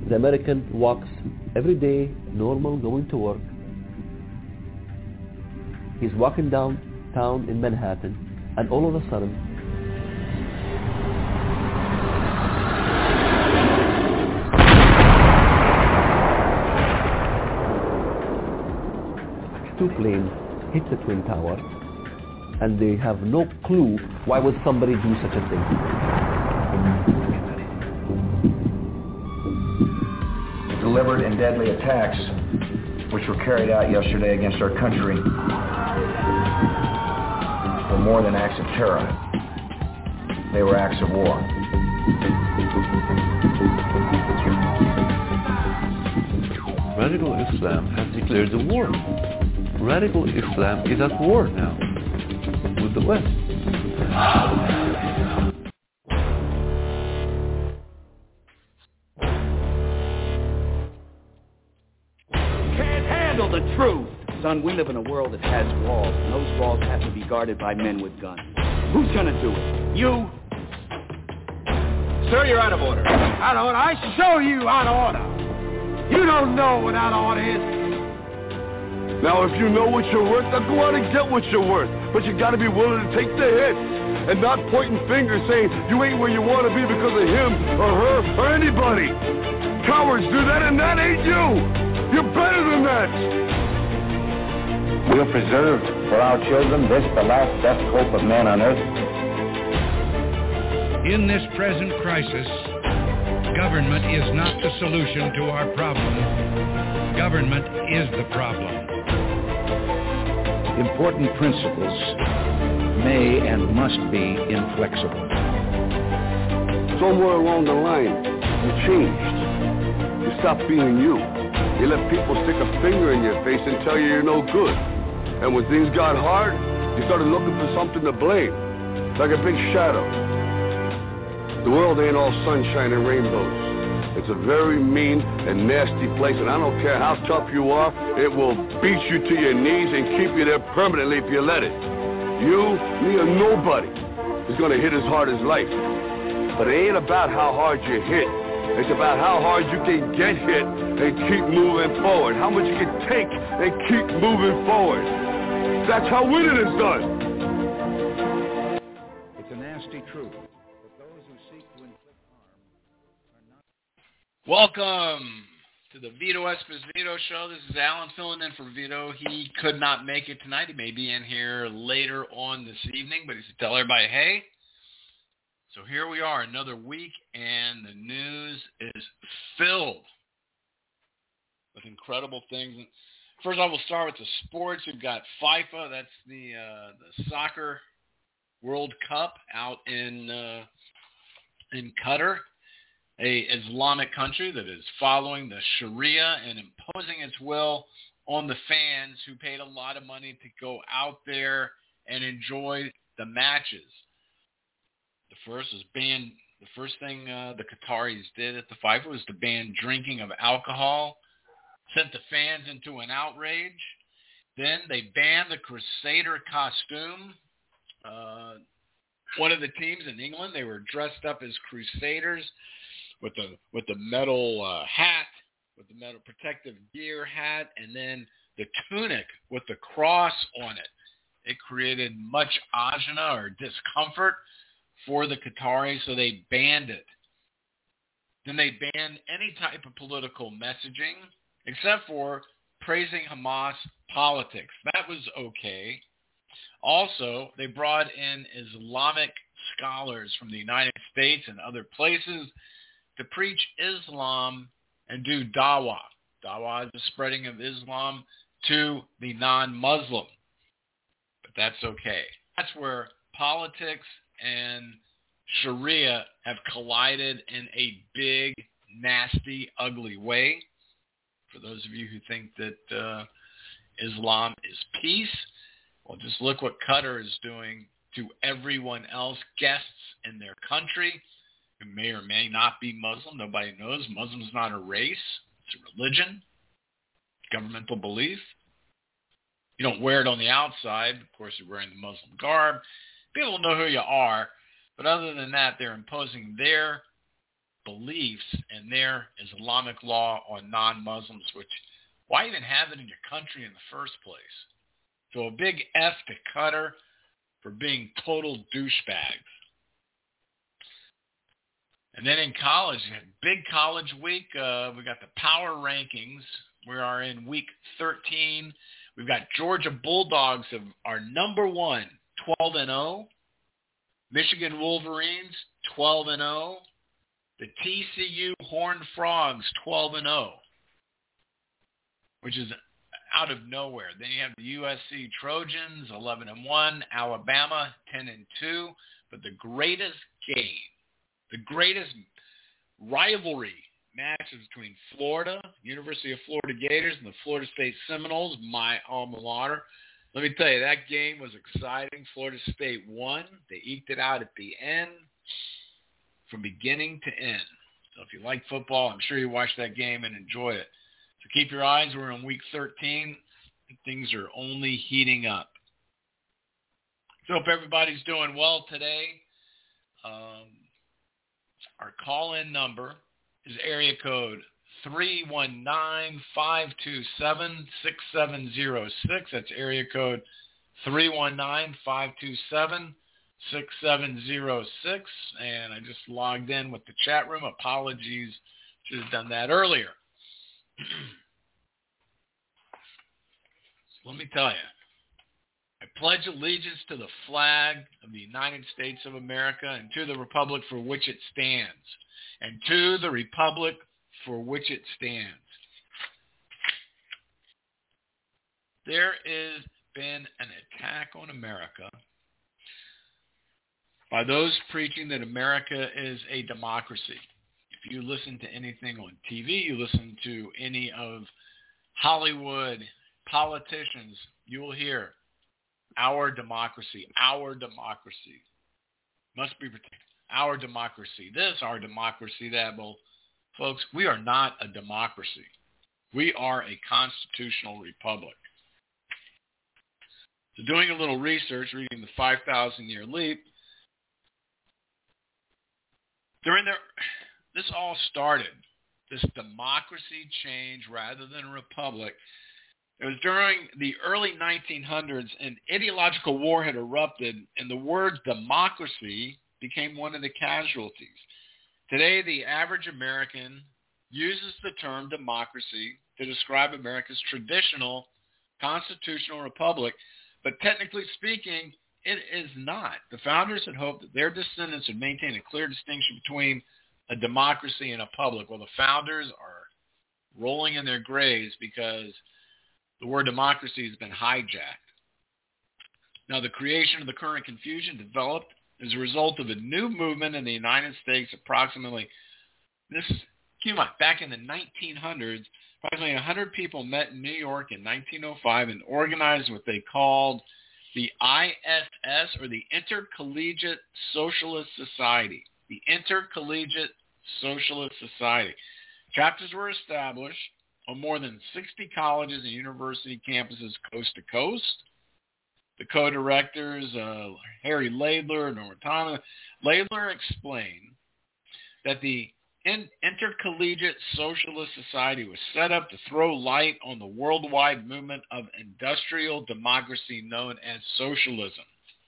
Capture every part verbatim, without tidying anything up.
The American walks every day, normal, going to work. He's walking downtown in Manhattan, and all of a sudden, two planes hit the Twin Towers, and they have no clue why would somebody do such a thing. Deliberate and deadly attacks which were carried out yesterday against our country were more than acts of terror. They were acts of war. Radical Islam has declared the war. Radical Islam is at war now with the West. Can't handle the truth. Son, we live in a world that has walls, and those walls have to be guarded by men with guns. Who's gonna do it? You? Sir, you're out of order. Out of order? I show you out of order. You don't know what out of order is. Now, if you know what you're worth, then go out and get what you're worth. But you gotta be willing to take the hit and not pointing fingers saying you ain't where you want to be because of him or her or anybody. Cowards do that, and that ain't you. You're better than that. We have preserved for our children this, the last best hope of man on earth. In this present crisis, government is not the solution to our problem. Government is the problem. Important principles may and must be inflexible. Somewhere along the line, you changed. You stopped being you. You let people stick a finger in your face and tell you you're no good. And when things got hard, you started looking for something to blame, like a big shadow. The world ain't all sunshine and rainbows. It's a very mean and nasty place, and I don't care how tough you are, it will beat you to your knees and keep you there permanently if you let it. You, me, or nobody is going to hit as hard as life. But it ain't about how hard you hit. It's about how hard you can get hit and keep moving forward. How much you can take and keep moving forward. That's how winning is done. It's a nasty truth. But those who seek to inflict harm are not... Welcome to the Vito Esposito Show. This is Alan filling in for Vito. He could not make it tonight. He may be in here later on this evening, but he said tell everybody, hey. So here we are, another week, and the news is filled with incredible things. First off, we'll start with the sports. We've got FIFA. That's the uh, the soccer World Cup out in uh, in Qatar, a Islamic country that is following the Sharia and imposing its will on the fans who paid a lot of money to go out there and enjoy the matches. The first was ban. The first thing uh, the Qataris did at the FIFA was to ban drinking of alcohol, sent the fans into an outrage. Then they banned the Crusader costume. Uh, one of the teams in England, they were dressed up as Crusaders with the with the metal uh, hat, with the metal protective gear hat, and then the tunic with the cross on it. It created much agita or discomfort for the Qataris, so they banned it. Then they banned any type of political messaging, except for praising Hamas politics. That was okay. Also, they brought in Islamic scholars from the United States and other places to preach Islam and do dawah. Dawah is the spreading of Islam to the non-Muslim. But that's okay. That's where politics and Sharia have collided in a big, nasty, ugly way. For those of you who think that uh, Islam is peace, well, just look what Qatar is doing to everyone else, guests in their country who may or may not be Muslim. Nobody knows. Muslim is not a race. It's a religion, governmental belief. You don't wear it on the outside. Of course, you're wearing the Muslim garb. People know who you are. But other than that, they're imposing their beliefs and their Islamic law on non-Muslims, which why even have it in your country in the first place? So a big F to Qatar for being total douchebags. And then in college, big college week, uh, we got the power rankings. We are in week thirteen. We've got Georgia Bulldogs of our number one, twelve and oh. Michigan Wolverines, twelve and oh. The T C U Horned Frogs, twelve and oh, which is out of nowhere. Then you have the U S C Trojans, eleven and one. Alabama, ten and two. But the greatest game, the greatest rivalry match is between Florida, University of Florida Gators, and the Florida State Seminoles, my alma mater. Let me tell you, that game was exciting. Florida State won. They eked it out at the end from beginning to end. So if you like football, I'm sure you watched that game and enjoyed it. So keep your eyes. We're in week thirteen. Things are only heating up. So hope everybody's doing well today. Um, our call-in number is area code three one nine, five two seven, six seven zero six. That's area code three one nine, five two seven, six seven zero six. And I just logged in with the chat room. Apologies. Should have done that earlier. So let me tell you. I pledge allegiance to the flag of the United States of America and to the republic for which it stands. And to the republic for which it stands. There has been an attack on America by those preaching that America is a democracy. If you listen to anything on T V, you listen to any of Hollywood politicians, you will hear our democracy, our democracy must be protected. Our democracy this, our democracy that. Well, folks, we are not a democracy. We are a constitutional republic. So doing a little research, reading the five thousand year leap, during their, this all started, this democracy change rather than a republic. It was during the early nineteen hundreds, an ideological war had erupted, and the word democracy became one of the casualties. Today, the average American uses the term democracy to describe America's traditional constitutional republic, but technically speaking, it is not. The founders had hoped that their descendants would maintain a clear distinction between a democracy and a public. Well, the founders are rolling in their graves because the word democracy has been hijacked. Now, the creation of the current confusion developed as a result of a new movement in the United States. Approximately, this is, keep in mind, back in the nineteen hundreds, approximately one hundred people met in New York in nineteen oh five and organized what they called the I S S, or the Intercollegiate Socialist Society. The Intercollegiate Socialist Society. Chapters were established on more than sixty colleges and university campuses coast to coast. The co-directors, uh, Harry Laidler and Norman Thomas, Laidler explained that the In- Intercollegiate Socialist Society was set up to throw light on the worldwide movement of industrial democracy known as socialism.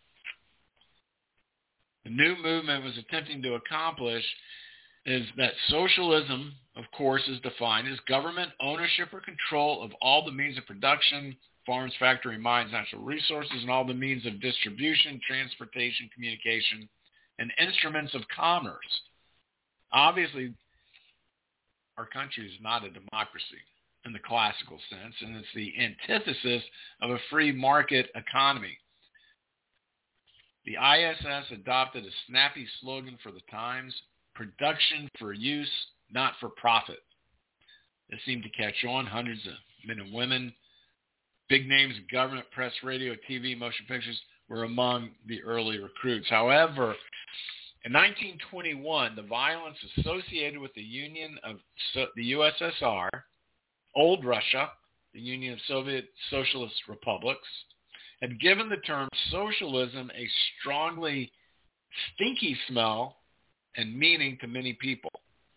The new movement was attempting to accomplish is that socialism, of course, is defined as government ownership or control of all the means of production, farms, factory, mines, natural resources, and all the means of distribution, transportation, communication, and instruments of commerce. Obviously, our country is not a democracy in the classical sense, and it's the antithesis of a free market economy. The I S S adopted a snappy slogan for the times: production for use, not for profit. It seemed to catch on. Hundreds of men and women, big names in government, press, radio, T V, motion pictures were among the early recruits. However, in nineteen twenty-one, the violence associated with the Union of so, the U S S R, old Russia, the Union of Soviet Socialist Republics, had given the term socialism a strongly stinky smell and meaning to many people.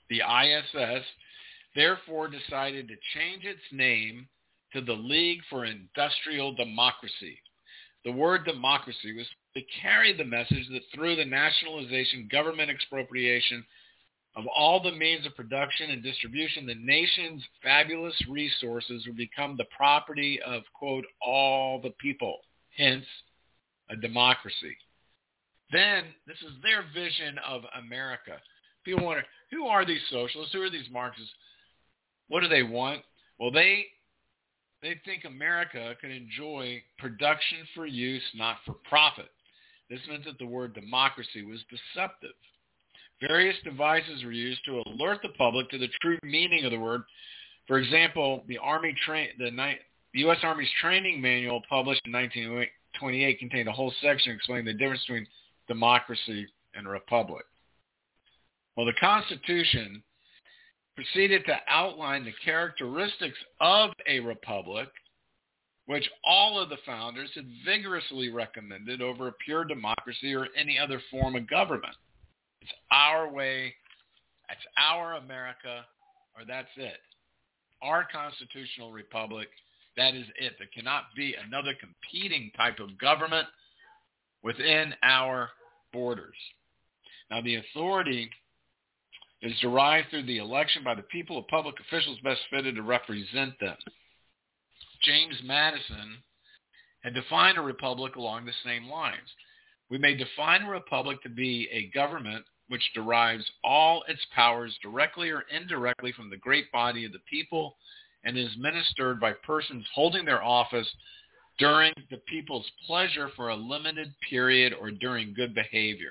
The I S S therefore decided to change its name to the League for Industrial Democracy. The word democracy was to carry the message that through the nationalization, government expropriation of all the means of production and distribution, the nation's fabulous resources would become the property of, quote, all the people, hence a democracy. Then, this is their vision of America. People wonder, who are these socialists? Who are these Marxists? What do they want? Well, they they think America can enjoy production for use, not for profit. This meant that the word democracy was deceptive. Various devices were used to alert the public to the true meaning of the word. For example, the Army tra- the, ni- the U S Army's training manual, published in nineteen twenty-eight, contained a whole section explaining the difference between democracy and a republic. Well, the Constitution proceeded to outline the characteristics of a republic, which all of the founders had vigorously recommended over a pure democracy or any other form of government. It's our way, that's our America, or that's it. Our constitutional republic, that is it. There cannot be another competing type of government within our borders. Now, the authority is derived through the election by the people of public officials best fitted to represent them. James Madison had defined a republic along the same lines. We may define a republic to be a government which derives all its powers directly or indirectly from the great body of the people and is ministered by persons holding their office during the people's pleasure for a limited period or during good behavior.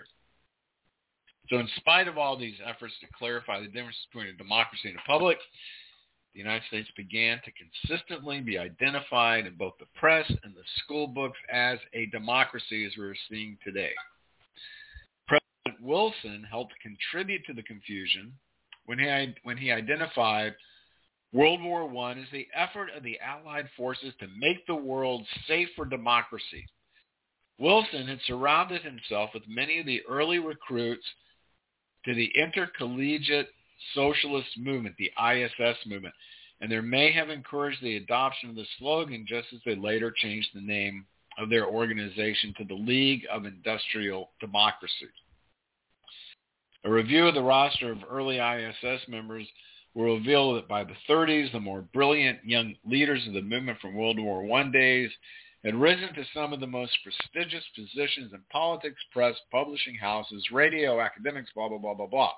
So in spite of all these efforts to clarify the difference between a democracy and a republic, the United States began to consistently be identified in both the press and the school books as a democracy, as we're seeing today. President Wilson helped contribute to the confusion when he, when he identified World War One as the effort of the Allied forces to make the world safe for democracy. Wilson had surrounded himself with many of the early recruits to the Intercollegiate Socialist Movement, the I S S movement, and there may have encouraged the adoption of the slogan just as they later changed the name of their organization to the League of Industrial Democracy. A review of the roster of early I S S members will reveal that by the thirties, the more brilliant young leaders of the movement from World War One days had risen to some of the most prestigious positions in politics, press, publishing houses, radio, academics, blah, blah, blah, blah, blah.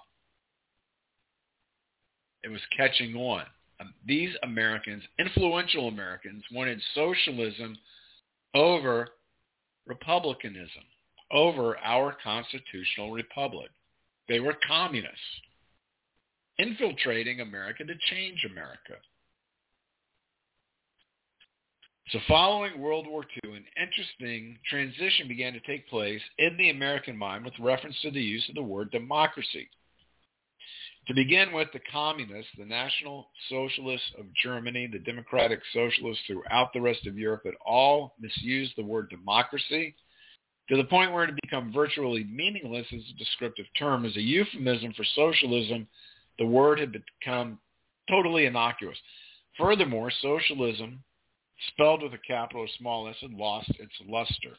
It was catching on. Um, these Americans, influential Americans, wanted socialism over republicanism, over our constitutional republic. They were communists, infiltrating America to change America. So following World War Two, an interesting transition began to take place in the American mind with reference to the use of the word democracy. To begin with, the communists, the National Socialists of Germany, the Democratic Socialists throughout the rest of Europe had all misused the word democracy to the point where it had become virtually meaningless as a descriptive term. As a euphemism for socialism, the word had become totally innocuous. Furthermore, socialism, spelled with a capital or small s, had lost its luster.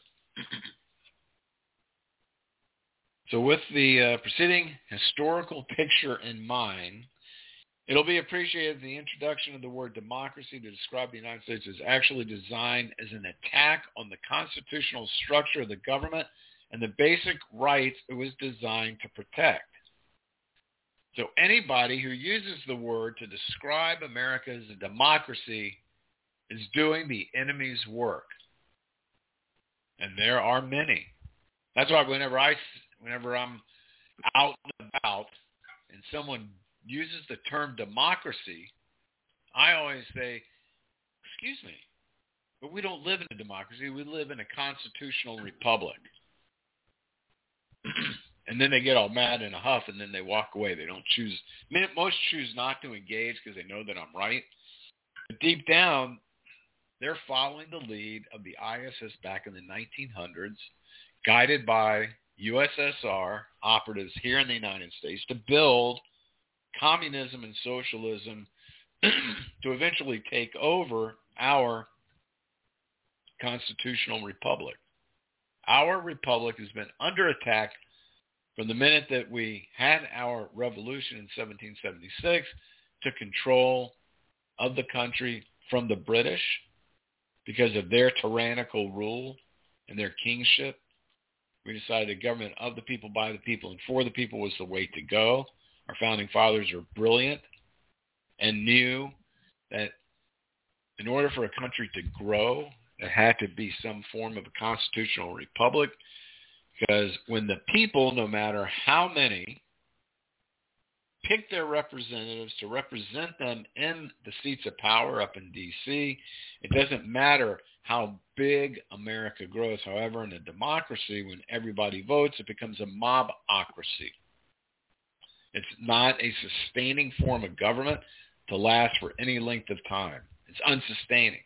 So with the uh, preceding historical picture in mind, it'll be appreciated that the introduction of the word democracy to describe the United States is actually designed as an attack on the constitutional structure of the government and the basic rights it was designed to protect. So anybody who uses the word to describe America as a democracy is doing the enemy's work. And there are many. That's why whenever, I, whenever I'm out and about and someone uses the term democracy, I always say, excuse me, but we don't live in a democracy. We live in a constitutional republic. And then they get all mad in a huff, and then they walk away. They don't choose. I mean, most choose not to engage because they know that I'm right. But deep down, they're following the lead of the I S S back in the nineteen hundreds, guided by U S S R operatives here in the United States to build communism and socialism to eventually take over our constitutional republic. Our republic has been under attack from the minute that we had our revolution in seventeen seventy-six, took control of the country from the British because of their tyrannical rule and their kingship. We decided a government of the people, by the people, and for the people was the way to go. Our founding fathers are brilliant and knew that in order for a country to grow, there had to be some form of a constitutional republic, because when the people, no matter how many, pick their representatives to represent them in the seats of power up in D C, it doesn't matter how big America grows. However, in a democracy, when everybody votes, it becomes a mobocracy. It's not a sustaining form of government to last for any length of time. It's unsustaining.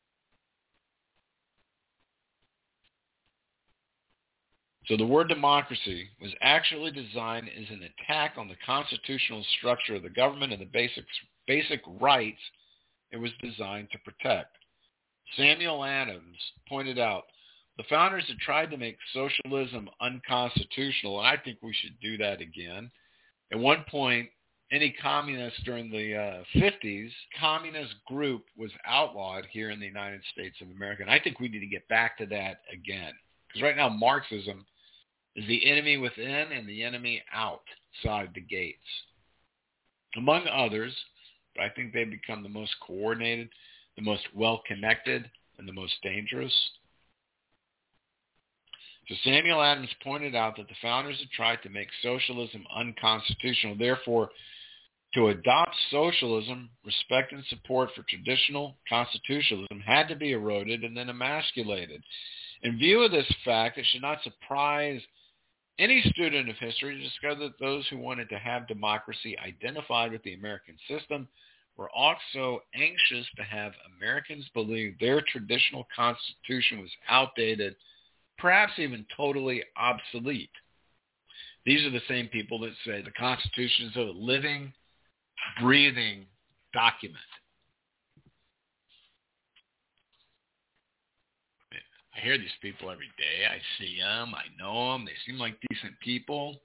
So the word democracy was actually designed as an attack on the constitutional structure of the government and the basic, basic rights it was designed to protect. Samuel Adams pointed out, the founders had tried to make socialism unconstitutional, and I think we should do that again. At one point, any communist during the uh, fifties, communist group was outlawed here in the United States of America, and I think we need to get back to that again. Because right now, Marxism is the enemy within and the enemy outside the gates. Among others, but I think they've become the most coordinated, the most well-connected, and the most dangerous. So Samuel Adams pointed out that the founders had tried to make socialism unconstitutional. Therefore, to adopt socialism, respect and support for traditional constitutionalism had to be eroded and then emasculated. In view of this fact, it should not surprise any student of history to discover that those who wanted to have democracy identified with the American system were also anxious to have Americans believe their traditional constitution was outdated, perhaps even totally obsolete. These are the same people that say the Constitution is a living, breathing document. I hear these people every day. I see them. I know them. They seem like decent people.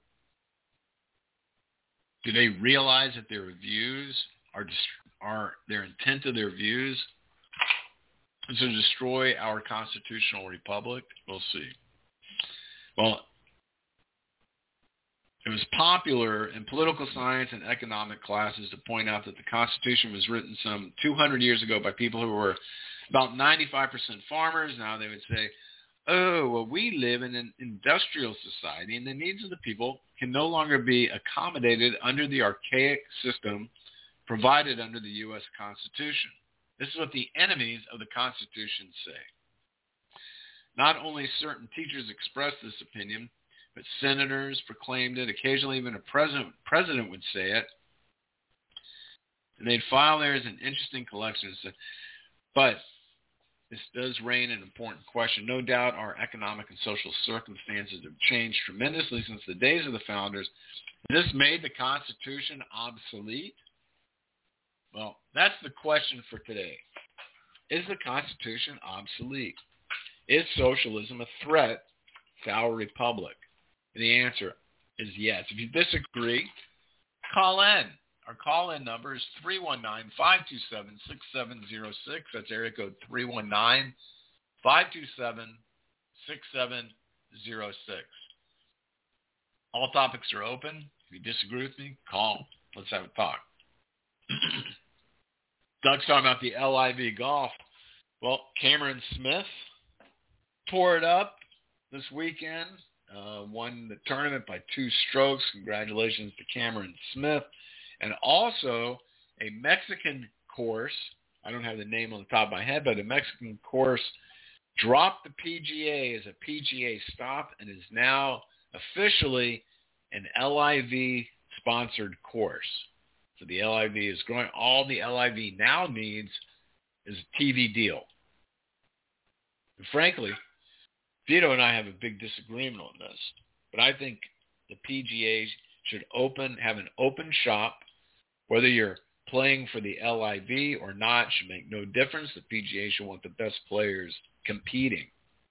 Do they realize that their views are, are their intent of their views is to destroy our constitutional republic? We'll see. Well, it was popular in political science and economic classes to point out that the Constitution was written some two hundred years ago by people who were about ninety-five percent farmers. Now they would say, oh, well, we live in an industrial society, and the needs of the people can no longer be accommodated under the archaic system provided under the U S Constitution. This is what the enemies of the Constitution say. Not only certain teachers expressed this opinion, but senators proclaimed it. Occasionally even a president, president would say it. And they'd file there as an interesting collection. But this does raise an important question. No doubt our economic and social circumstances have changed tremendously since the days of the founders. This made the Constitution obsolete? Well, that's the question for today. Is the Constitution obsolete? Is socialism a threat to our republic? And the answer is yes. If you disagree, call in. Our call-in number is three one nine, five two seven, six seven zero six. That's area code three one nine, five two seven, six seven zero six. All topics are open. If you disagree with me, call. Let's have a talk. Doug's talking about the L I V golf. Well, Cameron Smith tore it up this weekend. Uh, won the tournament by two strokes. Congratulations to Cameron Smith. And also a Mexican course, I don't have the name on the top of my head, but a Mexican course dropped the P G A as a P G A stop and is now officially an L I V-sponsored course. So the L I V is growing. All the L I V now needs is a T V deal. And frankly, Vito and I have a big disagreement on this, but I think the P G A should open, have an open shop Whether you're playing for the L I V or not should make no difference. The P G A should want the best players competing.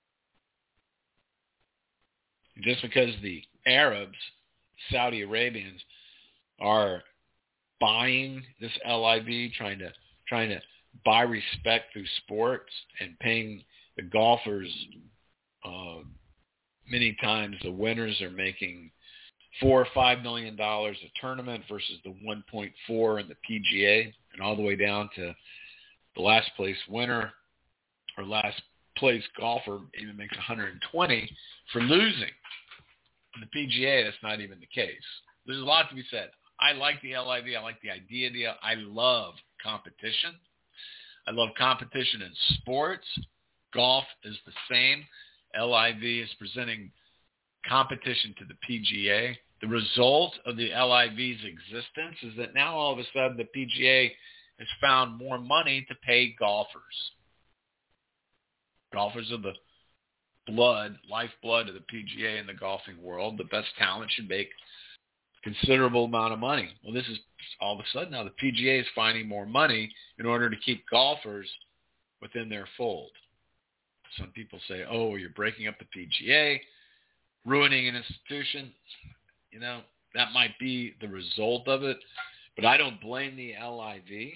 Just because the Arabs, Saudi Arabians, are buying this L I V, trying to trying to buy respect through sports and paying the golfers, uh, many times the winners are making four or five million dollars a tournament versus the one point four in the P G A, and all the way down to the last place winner or last place golfer even makes one hundred twenty for losing. In the P G A, that's not even the case. There's a lot to be said. I like the L I V. I like the idea of the L I V. I love competition. I love competition in sports. Golf is the same. L I V is presenting competition to the P G A. The result of the L I V's existence is that now all of a sudden the P G A has found more money to pay golfers. Golfers are the blood, lifeblood of the P G A in the golfing world. The best talent should make considerable amount of money. Well, this is all of a sudden now the P G A is finding more money in order to keep golfers within their fold. Some people say, oh, you're breaking up the P G A, ruining an institution. You know, that might be the result of it, but I don't blame the L I V.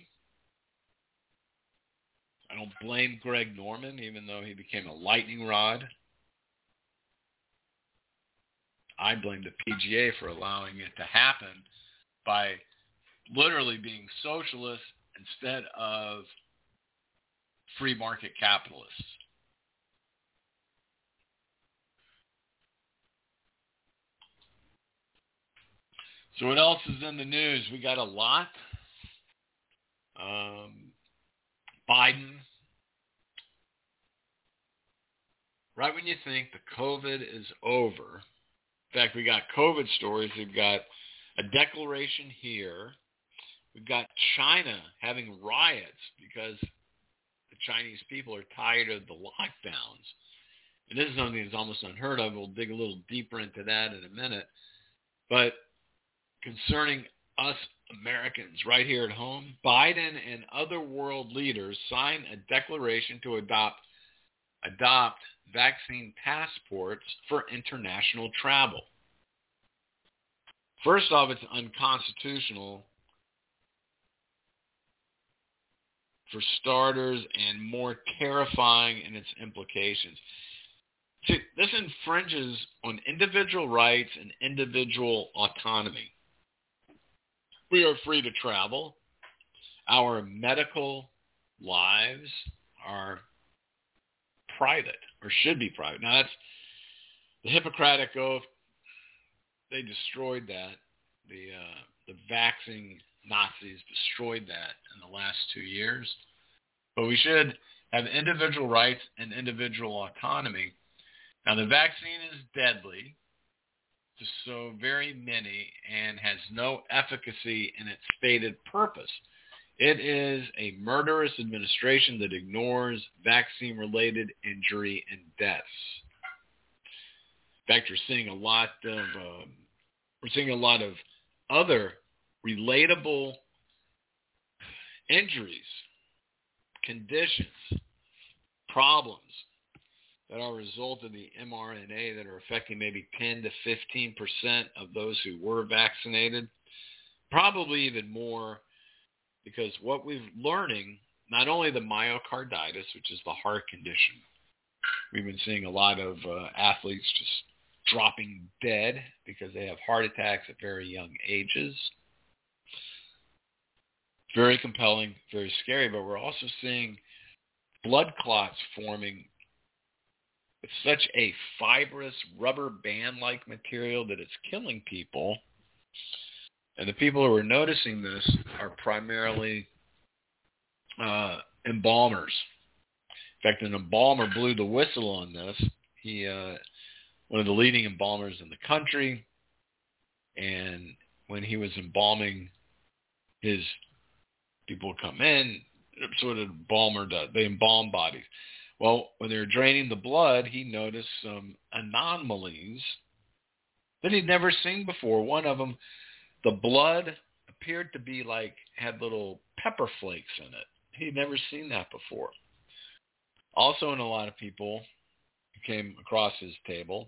I don't blame Greg Norman, even though he became a lightning rod. I blame the P G A for allowing it to happen by literally being socialist instead of free market capitalists. So what else is in the news? We got a lot. Um, Biden. Right when you think the COVID is over, in fact, we got COVID stories. We've got a declaration here. We've got China having riots because the Chinese people are tired of the lockdowns. And this is something that's almost unheard of. We'll dig a little deeper into that in a minute. But concerning us Americans right here at home, Biden and other world leaders signed a declaration to adopt adopt vaccine passports for international travel. First off, it's unconstitutional for starters and more terrifying in its implications. See, this infringes on individual rights and individual autonomy. We are free to travel. Our medical lives are private, or should be private. Now, that's the Hippocratic Oath. They destroyed that. The uh, the vaccine Nazis destroyed that in the last two years. But we should have individual rights and individual autonomy. Now, the vaccine is deadly to so very many and has no efficacy in its stated purpose. It is a murderous administration that ignores vaccine-related injury and deaths. In fact, we're seeing a lot of um, we're seeing a lot of other relatable injuries, conditions, problems that are a result of the mRNA that are affecting maybe ten to fifteen percent of those who were vaccinated, probably even more, because what we're learning, not only the myocarditis, which is the heart condition, we've been seeing a lot of uh, athletes just dropping dead because they have heart attacks at very young ages. Very compelling, very scary, but we're also seeing blood clots forming with such a fibrous rubber band-like material that it's killing people. And the people who are noticing this are primarily uh, embalmers. In fact, an embalmer blew the whistle on this. He, uh, one of the leading embalmers in the country, and when he was embalming his people would come in, sort of embalmer does. They embalm bodies. Well, when they were draining the blood, he noticed some anomalies that he'd never seen before. One of them, the blood appeared to be like, had little pepper flakes in it. He'd never seen that before. Also, in a lot of people who came across his table,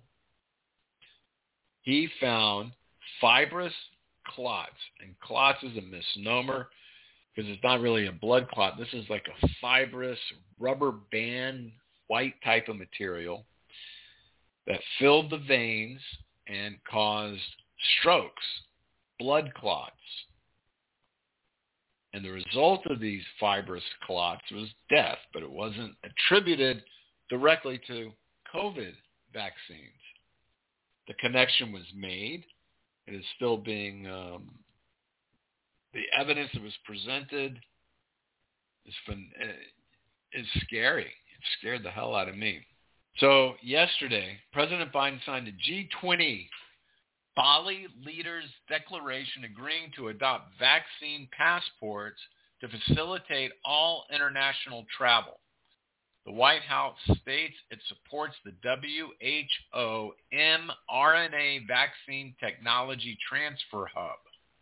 he found fibrous clots. And clots is a misnomer because it's not really a blood clot. This is like a fibrous rubber band white type of material that filled the veins and caused strokes, blood clots. And the result of these fibrous clots was death, but it wasn't attributed directly to COVID vaccines. The connection was made. It is still being, um, the evidence that was presented is, fun, is scary. It scared the hell out of me. So yesterday, President Biden signed a G twenty Bali leaders' declaration agreeing to adopt vaccine passports to facilitate all international travel. The White House states it supports the W H O mRNA Vaccine Technology Transfer Hub.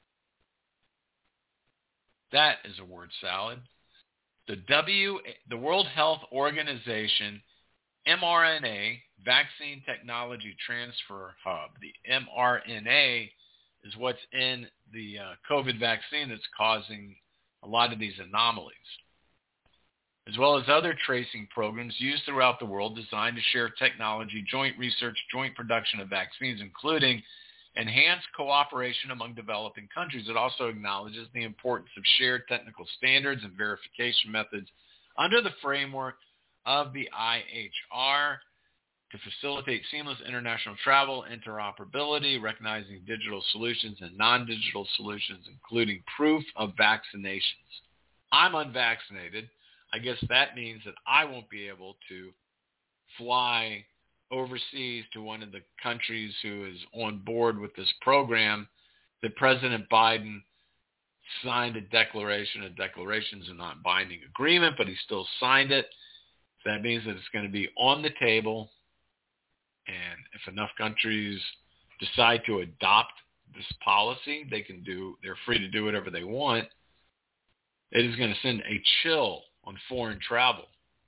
That is a word salad. The W, the World Health Organization mRNA Vaccine Technology Transfer Hub. The mRNA is what's in the uh, COVID vaccine that's causing a lot of these anomalies, as well as other tracing programs used throughout the world designed to share technology, joint research, joint production of vaccines, including enhanced cooperation among developing countries. It also acknowledges the importance of shared technical standards and verification methods under the framework of the I H R to facilitate seamless international travel, interoperability, recognizing digital solutions and non-digital solutions, including proof of vaccinations. I'm unvaccinated. I guess that means that I won't be able to fly overseas to one of the countries who is on board with this program that President Biden signed a declaration. A declaration is a non-binding agreement, but he still signed it. That means that it's going to be on the table, and if enough countries decide to adopt this policy, they can do, they're free to do whatever they want. It is going to send a chill on foreign travel.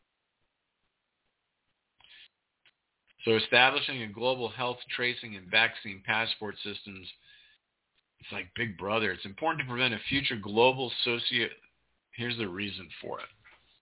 So establishing a global health tracing and vaccine passport systems, it's like Big Brother. It's important to prevent a future global socio... Here's the reason for it.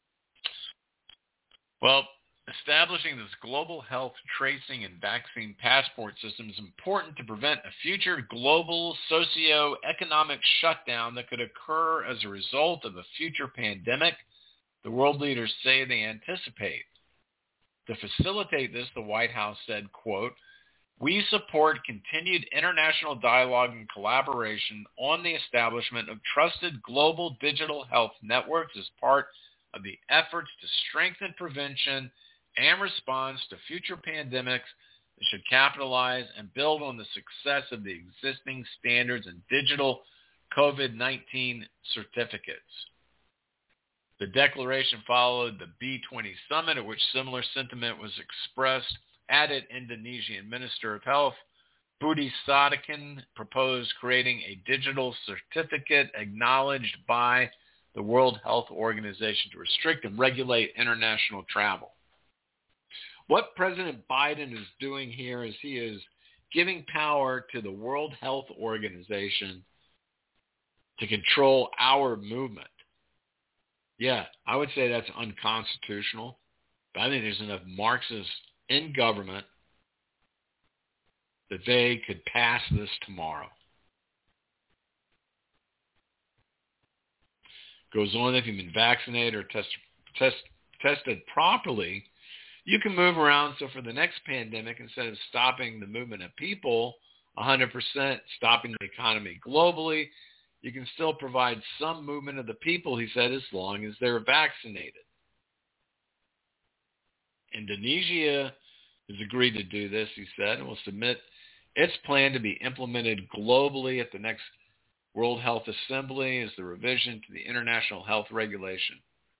Well, establishing this global health tracing and vaccine passport system is important to prevent a future global socio-economic shutdown that could occur as a result of a future pandemic the world leaders say they anticipate. To facilitate this, the White House said, quote, "We support continued international dialogue and collaboration on the establishment of trusted global digital health networks as part of the efforts to strengthen prevention and response to future pandemics that should capitalize and build on the success of the existing standards and digital COVID nineteen certificates." The declaration followed the B twenty summit, at which similar sentiment was expressed. Added Indonesian Minister of Health Budi Sadikin proposed creating a digital certificate acknowledged by the World Health Organization to restrict and regulate international travel. What President Biden is doing here is he is giving power to the World Health Organization to control our movement. Yeah, I would say that's unconstitutional, but I think there's enough Marxists in government that they could pass this tomorrow. Goes on, if you've been vaccinated or test, test, tested properly, you can move around. So for the next pandemic, instead of stopping the movement of people one hundred percent, stopping the economy globally, you can still provide some movement of the people, he said, as long as they're vaccinated. Indonesia has agreed to do this, he said, and will submit its plan to be implemented globally at the next World Health Assembly as the revision to the International Health Regulation.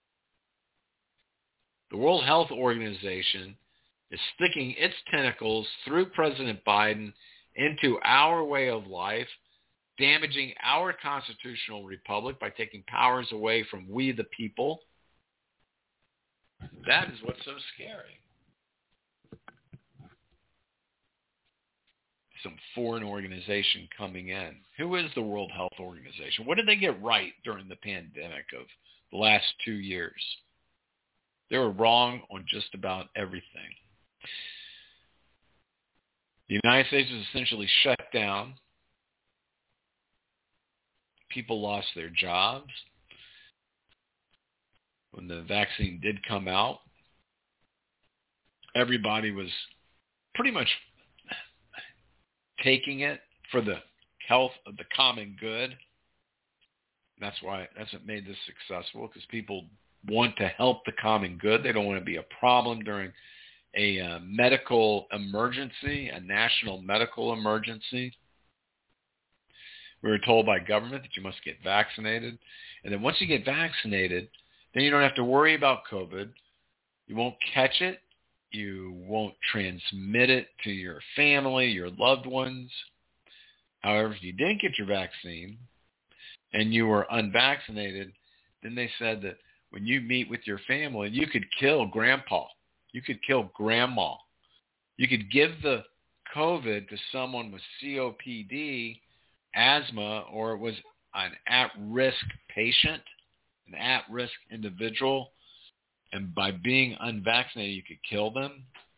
The World Health Organization is sticking its tentacles through President Biden into our way of life damaging our constitutional republic by taking powers away from we the people. That is what's so scary. Some foreign organization coming in. Who is the World Health Organization? What did they get right during the pandemic of the last two years? They were wrong on just about everything. The United States was essentially shut down. People lost their jobs. When the vaccine did come out, everybody was pretty much taking it for the health of the common good. That's why that's what made this successful, because people want to help the common good. They don't want to be a problem during a uh, medical emergency, a national medical emergency. We were told by government that you must get vaccinated. And then once you get vaccinated, then you don't have to worry about COVID. You won't catch it. You won't transmit it to your family, your loved ones. However, if you didn't get your vaccine and you were unvaccinated, then they said that when you meet with your family, you could kill grandpa. You could kill grandma. You could give the COVID to someone with C O P D, asthma, or it was an at-risk patient, an at-risk individual, and by being unvaccinated, you could kill them.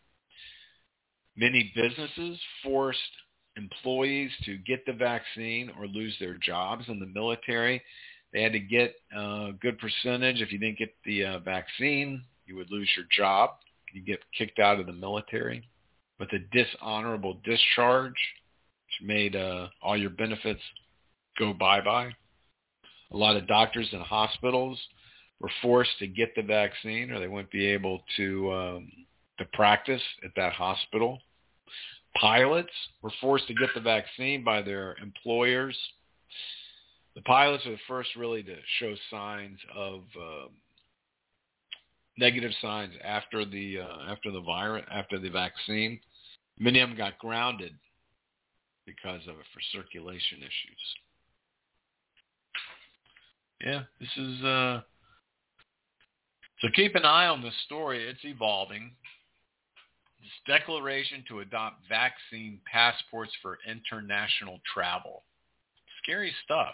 Many businesses forced employees to get the vaccine or lose their jobs. In the military, they had to get a good percentage. If you didn't get the uh, vaccine, you would lose your job. You get kicked out of the military with a dishonorable discharge, which made uh, all your benefits go bye-bye. A lot of doctors and hospitals were forced to get the vaccine, or they wouldn't be able to um, to practice at that hospital. Pilots were forced to get the vaccine by their employers. The pilots are the first really to show signs of uh, negative signs after the uh, after the virus, after the vaccine. Many of them got grounded because of it for circulation issues. Yeah, this is. Uh, so keep an eye on this story. It's evolving. This declaration to adopt vaccine passports for international travel. Scary stuff.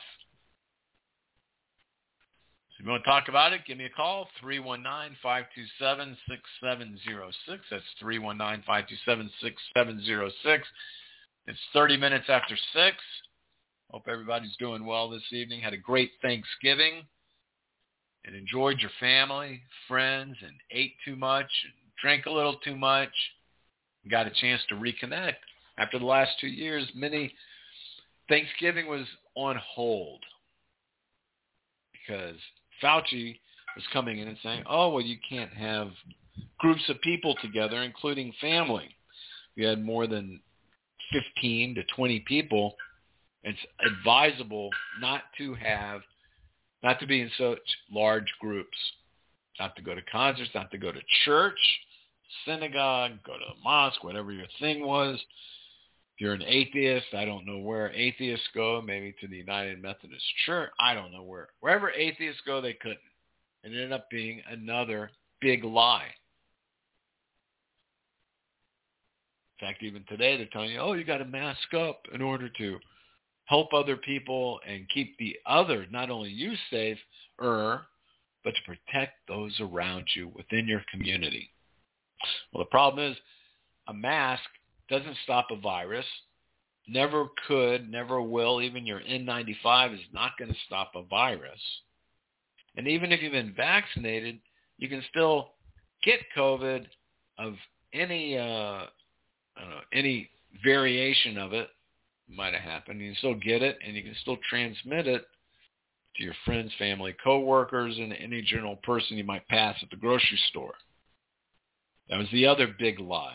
So if you want to talk about it, give me a call, three one nine, five two seven, six seven zero six. That's three one nine, five two seven, six seven zero six. It's thirty minutes after six. Hope everybody's doing well this evening. Had a great Thanksgiving and enjoyed your family, friends, and ate too much and drank a little too much. Got a chance to reconnect. After the last two years, many Thanksgiving was on hold because Fauci was coming in and saying, oh, well, you can't have groups of people together, including family. We had more than fifteen to twenty people. It's advisable not to have, not to be in such large groups, not to go to concerts, not to go to church, synagogue, go to a mosque, whatever your thing was. If you're an atheist, I don't know where atheists go, maybe to the United Methodist Church. I don't know where. Wherever atheists go, they couldn't. It ended up being another big lie. In fact, even today, they're telling you, oh, you got to mask up in order to help other people and keep the other, not only you safe, er, but to protect those around you within your community. Well, the problem is a mask doesn't stop a virus, never could, never will. Even your N ninety-five is not going to stop a virus. And even if you've been vaccinated, you can still get COVID of any, uh, I don't know, any variation of it. Might have happened. You can still get it, and you can still transmit it to your friends, family, coworkers, and any general person you might pass at the grocery store. That was the other big lie.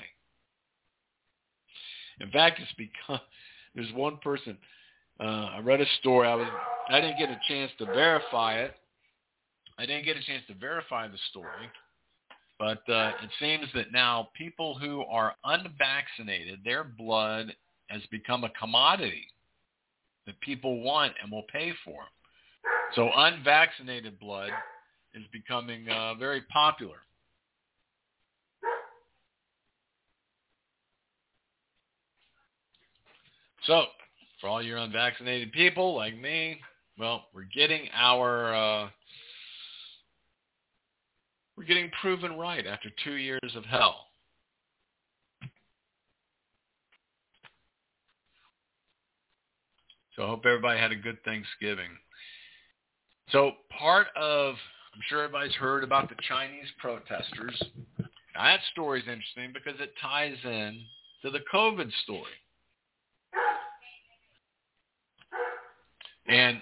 In fact, it's because there's one person. Uh, I read a story. I was I didn't get a chance to verify it. I didn't get a chance to verify the story, but uh, it seems that now people who are unvaccinated, their blood has become a commodity. that people want and will pay for. So unvaccinated blood is becoming uh, very popular. So, for all your unvaccinated people like me, well, we're getting our uh, we're getting proven right after two years of hell. So I hope everybody had a good Thanksgiving. So part of, I'm sure everybody's heard about the Chinese protesters. Now that story is interesting because it ties in to the COVID story. And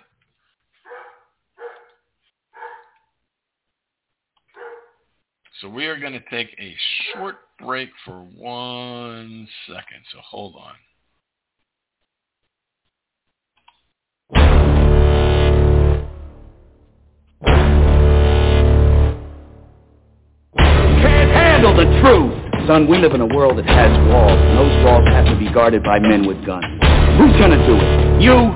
so we are going to take a short break for one second. So hold on. Can't handle the truth! Son, we live in a world that has walls, and those walls have to be guarded by men with guns. Who's gonna do it? You?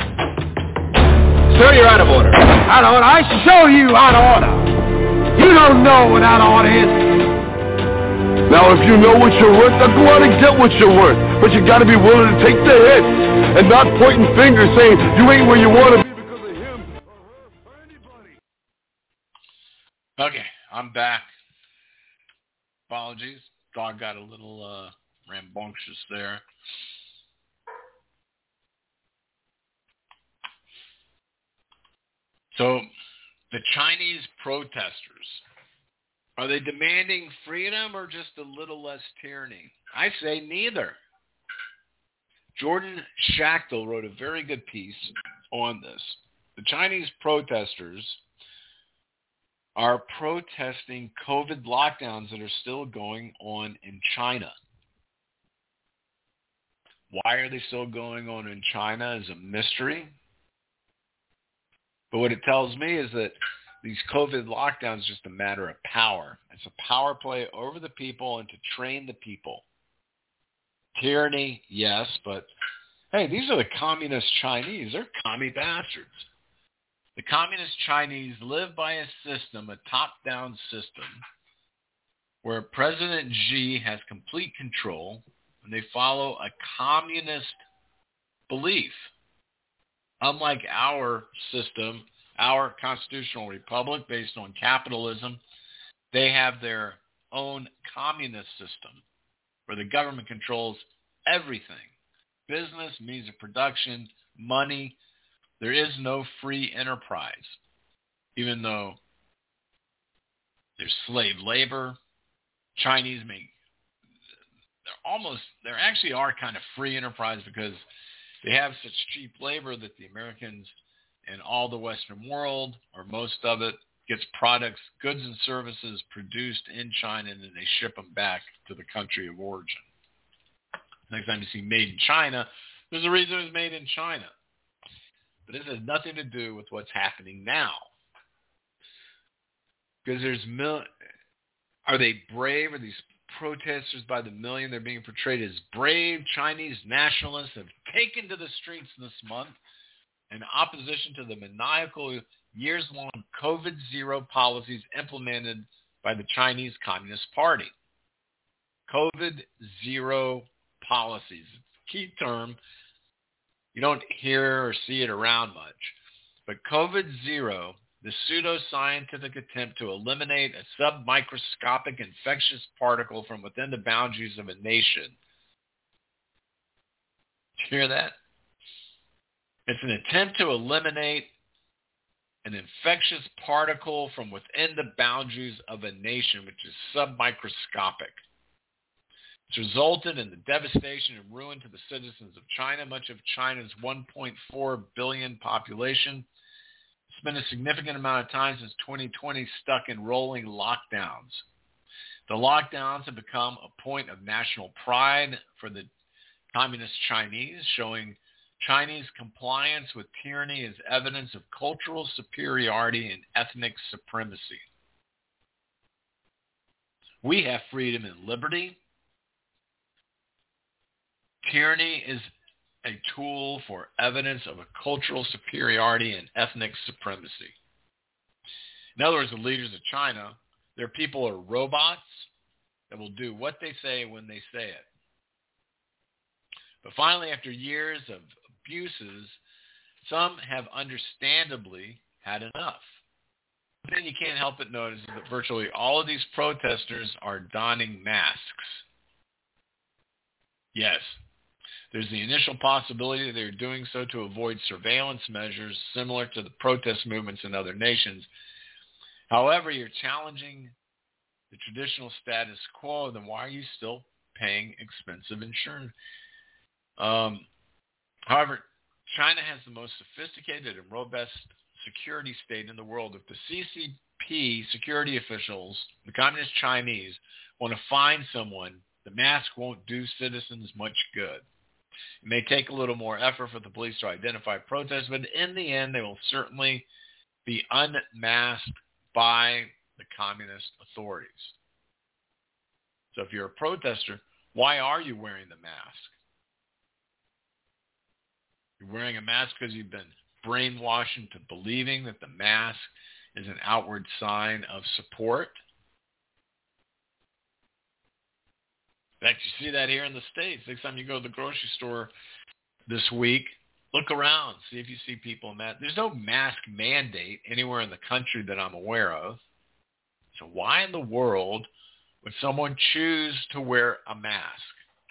Sir, you're out of order. Out of order? I show you out of order. You don't know what out of order is. Now, if you know what you're worth, then go out and get what you're worth. But you got to be willing to take the hit and not pointing fingers saying you ain't where you want to be because of him or her or anybody. Okay, I'm back. Apologies. Dog got a little uh, rambunctious there. So, the Chinese protesters, are they demanding freedom or just a little less tyranny? I say neither. Jordan Schachtel wrote a very good piece on this. The Chinese protesters are protesting COVID lockdowns that are still going on in China. Why are they still going on in China is a mystery. But what it tells me is that these COVID lockdowns is just a matter of power. It's a power play over the people and to train the people. Tyranny, yes, but hey, these are the communist Chinese. They're commie bastards. The communist Chinese live by a system, a top-down system, where President Xi has complete control, and they follow a communist belief. Unlike our system, our constitutional republic based on capitalism, they have their own communist system where the government controls everything. Business, means of production, money. There is no free enterprise, even though there's slave labor. Chinese make, they're almost, they actually are kind of free enterprise because they have such cheap labor that the Americans and all the Western world, or most of it, gets products, goods and services produced in China, and then they ship them back to the country of origin. Next time you see made in China, there's a reason it was made in China. But this has nothing to do with what's happening now. Because there's mil- are they brave? Are these protesters by the million? They're being portrayed as brave Chinese nationalists have taken to the streets this month in opposition to the maniacal years-long COVID zero policies implemented by the Chinese Communist Party. COVID zero policies. Key term. You don't hear or see it around much. But COVID zero, the pseudo-scientific attempt to eliminate a submicroscopic infectious particle from within the boundaries of a nation. Did you hear that? It's an attempt to eliminate an infectious particle from within the boundaries of a nation, which is submicroscopic. It's resulted in the devastation and ruin to the citizens of China. Much of China's one point four billion population spent a significant amount of time since twenty twenty stuck in rolling lockdowns. The lockdowns have become a point of national pride for the communist Chinese, showing Chinese compliance with tyranny as evidence of cultural superiority and ethnic supremacy. We have freedom and liberty. Tyranny is a tool for evidence of a cultural superiority and ethnic supremacy. In other words, the leaders of China, their people are robots that will do what they say when they say it. But finally, after years of abuses, some have understandably had enough. But then you can't help but notice that virtually all of these protesters are donning masks. Yes, there's the initial possibility that they're doing so to avoid surveillance measures similar to the protest movements in other nations. However, you're challenging the traditional status quo, then why are you still paying expensive insurance? Um, however, China has the most sophisticated and robust security state in the world. If the C C P security officials, the Communist Chinese, want to find someone, the mask won't do citizens much good. It may take a little more effort for the police to identify protests, but in the end, they will certainly be unmasked by the communist authorities. So if you're a protester, why are you wearing the mask? You're wearing a mask because you've been brainwashed into believing that the mask is an outward sign of support. In fact, you see that here in the States. Next time you go to the grocery store this week, look around, see if you see people in masks. There's no mask mandate anywhere in the country that I'm aware of. So why in the world would someone choose to wear a mask?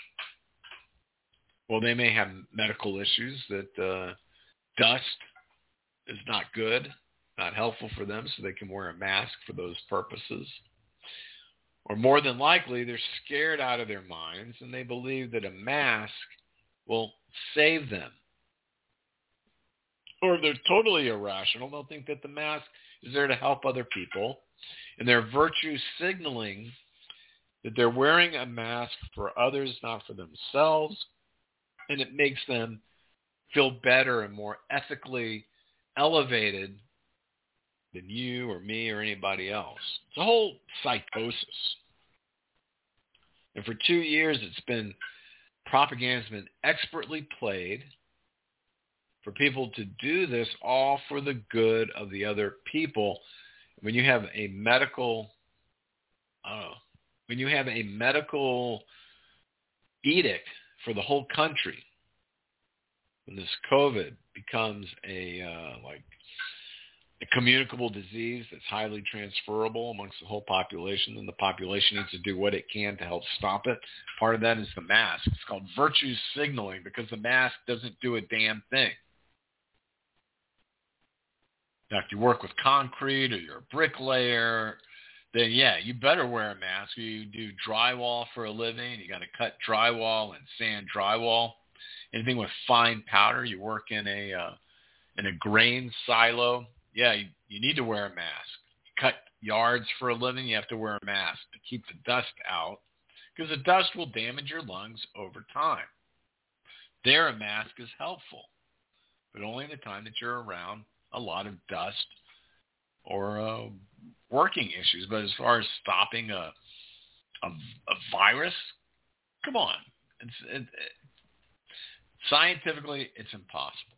Well, they may have medical issues that uh, dust is not good, not helpful for them, so they can wear a mask for those purposes. Or more than likely, they're scared out of their minds and they believe that a mask will save them. Or if they're totally irrational, they'll think that the mask is there to help other people, and they're virtue signaling that they're wearing a mask for others, not for themselves, and it makes them feel better and more ethically elevated than you or me or anybody else. It's a whole psychosis. And for two years, it's been, propaganda's been expertly played for people to do this all for the good of the other people. When you have a medical, I don't know, when you have a medical edict for the whole country, when this COVID becomes a uh, like a communicable disease that's highly transferable amongst the whole population, then the population needs to do what it can to help stop it. Part of that is the mask. It's called virtue signaling because the mask doesn't do a damn thing. Now, if you work with concrete or you're a bricklayer, then yeah, you better wear a mask. You do drywall for a living. You got to cut drywall and sand drywall. Anything with fine powder, you work in a uh, in a grain silo. Yeah, you, you need to wear a mask. You cut yards for a living, you have to wear a mask to keep the dust out because the dust will damage your lungs over time. There, a mask is helpful, but only in the time that you're around a lot of dust or uh, working issues. But as far as stopping a a, a virus, come on. It's, it, it, scientifically, it's impossible.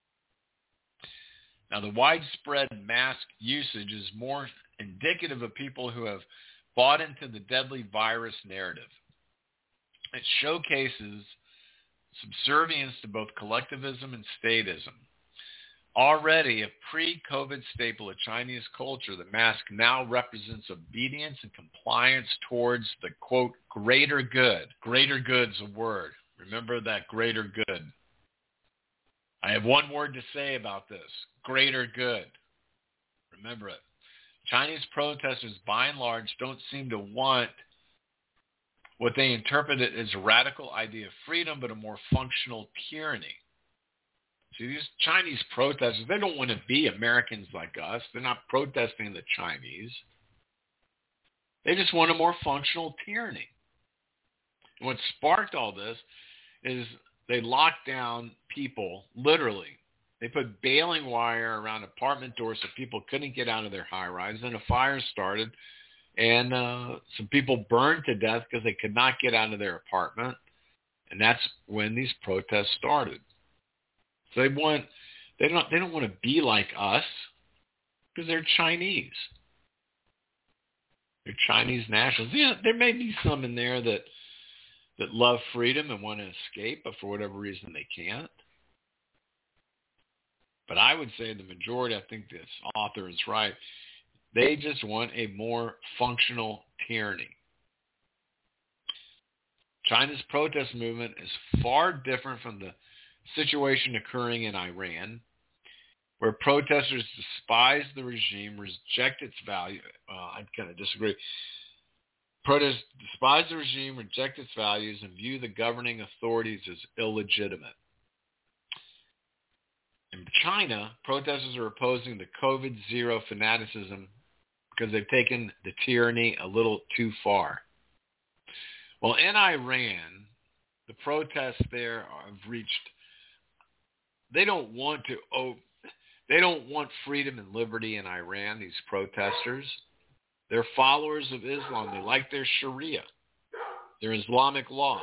Now, the widespread mask usage is more indicative of people who have bought into the deadly virus narrative. It showcases subservience to both collectivism and statism. Already a pre-COVID staple of Chinese culture, the mask now represents obedience and compliance towards the, quote, greater good. Greater good's a word. Remember that greater good. I have one word to say about this. Greater good. Remember it. Chinese protesters, by and large, don't seem to want what they interpret it as a radical idea of freedom, but a more functional tyranny. See, these Chinese protesters, they don't want to be Americans like us. They're not protesting the Chinese. They just want a more functional tyranny. And what sparked all this is they locked down people, literally. They put baling wire around apartment doors so people couldn't get out of their high-rise. Then a fire started, and uh, some people burned to death because they could not get out of their apartment. And that's when these protests started. So they want, they don't, they don't want to be like us because they're Chinese. They're Chinese nationals. Yeah, there may be some in there that that love freedom and want to escape, but for whatever reason they can't. But I would say the majority, I think this author is right, they just want a more functional tyranny. China's protest movement is far different from the situation occurring in Iran, where protesters despise the regime, reject its value. Well, I kind of disagree. Protesters despise the regime, reject its values, and view the governing authorities as illegitimate. In China, protesters are opposing the COVID zero fanaticism because they've taken the tyranny a little too far. Well, in Iran, the protests there have reached, they don't want to, oh, they don't want freedom and liberty in Iran, these protesters. They're followers of Islam. They like their Sharia, their Islamic law.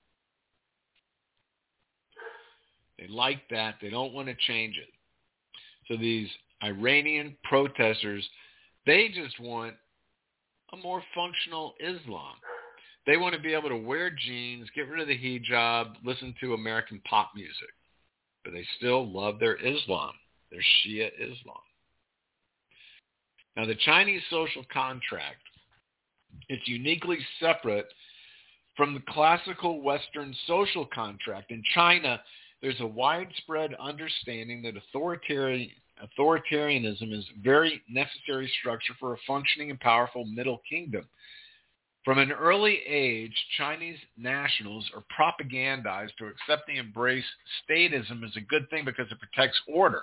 They like that. They don't want to change it. So these Iranian protesters, they just want a more functional Islam. They want to be able to wear jeans, get rid of the hijab, listen to American pop music. But they still love their Islam, their Shia Islam. Now, the Chinese social contract, it's uniquely separate from the classical Western social contract. In China, there's a widespread understanding that authoritarian, authoritarianism is a very necessary structure for a functioning and powerful middle kingdom. From an early age, Chinese nationals are propagandized to accept and embrace statism as a good thing because it protects order.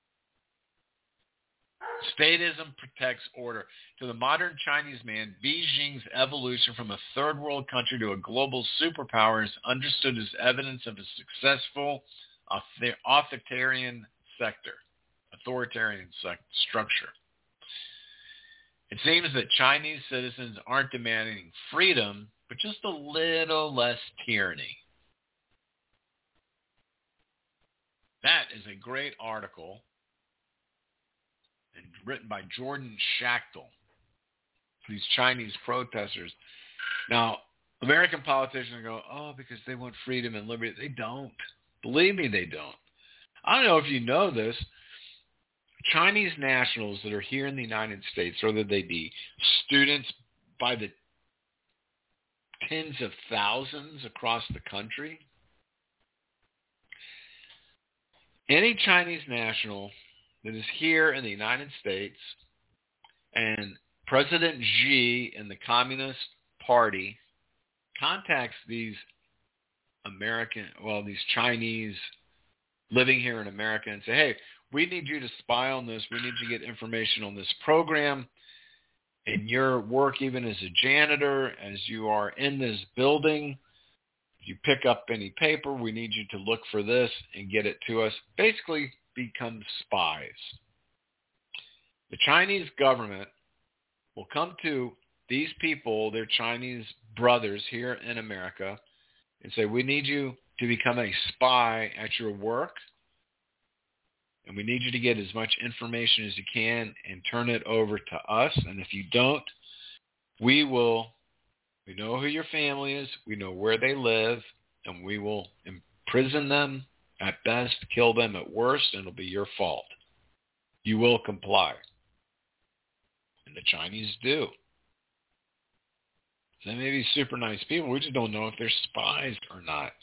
Statism protects order. To the modern Chinese man, Beijing's evolution from a third world country to a global superpower is understood as evidence of a successful authoritarian sector, authoritarian sect- structure. It seems that Chinese citizens aren't demanding freedom, but just a little less tyranny. That is a great article and written by Jordan Schachtel, these Chinese protesters. Now, American politicians go, oh, because they want freedom and liberty. They don't. Believe me, they don't. I don't know if you know this. Chinese nationals that are here in the United States, whether they be students by the tens of thousands across the country, any Chinese national that is here in the United States and President Xi and the Communist Party contacts these American, well, these Chinese living here in America and say, hey, we need you to spy on this. We need you to get information on this program. In your work, even as a janitor, as you are in this building, if you pick up any paper, we need you to look for this and get it to us. Basically, become spies. The Chinese government will come to these people, their Chinese brothers here in America, and say, we need you to become a spy at your work, and we need you to get as much information as you can and turn it over to us. And if you don't, we will, we know who your family is, we know where they live, and we will imprison them at best, kill them at worst, and it'll be your fault. You will comply. And the Chinese do. They may be super nice people. We just don't know if they're spies or not.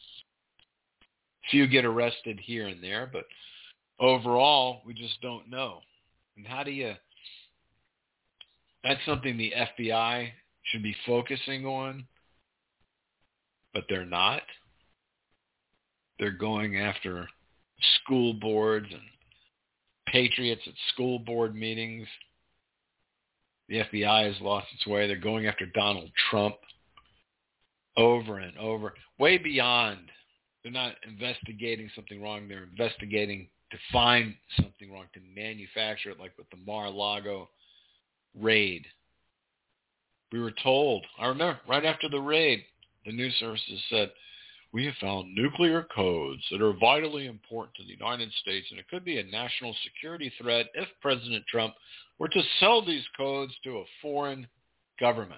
Few get arrested here and there, but overall, we just don't know. And how do you... That's something the F B I should be focusing on, but they're not. They're going after school boards and patriots at school board meetings. The F B I has lost its way. They're going after Donald Trump over and over, way beyond. They're not investigating something wrong. They're investigating to find something wrong, to manufacture it, like with the Mar-a-Lago raid. We were told, I remember right after the raid, the news services said, we have found nuclear codes that are vitally important to the United States, and it could be a national security threat if President Trump were to sell these codes to a foreign government.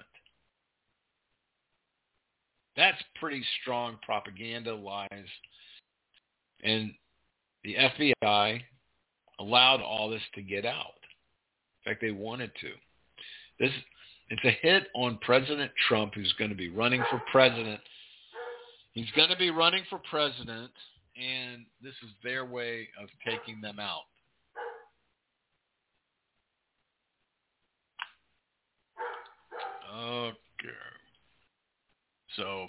That's pretty strong propaganda lies. And the F B I allowed all this to get out. In fact, they wanted to. This it's a hit on President Trump, who's going to be running for president. He's going to be running for president, and this is their way of taking them out. Okay. So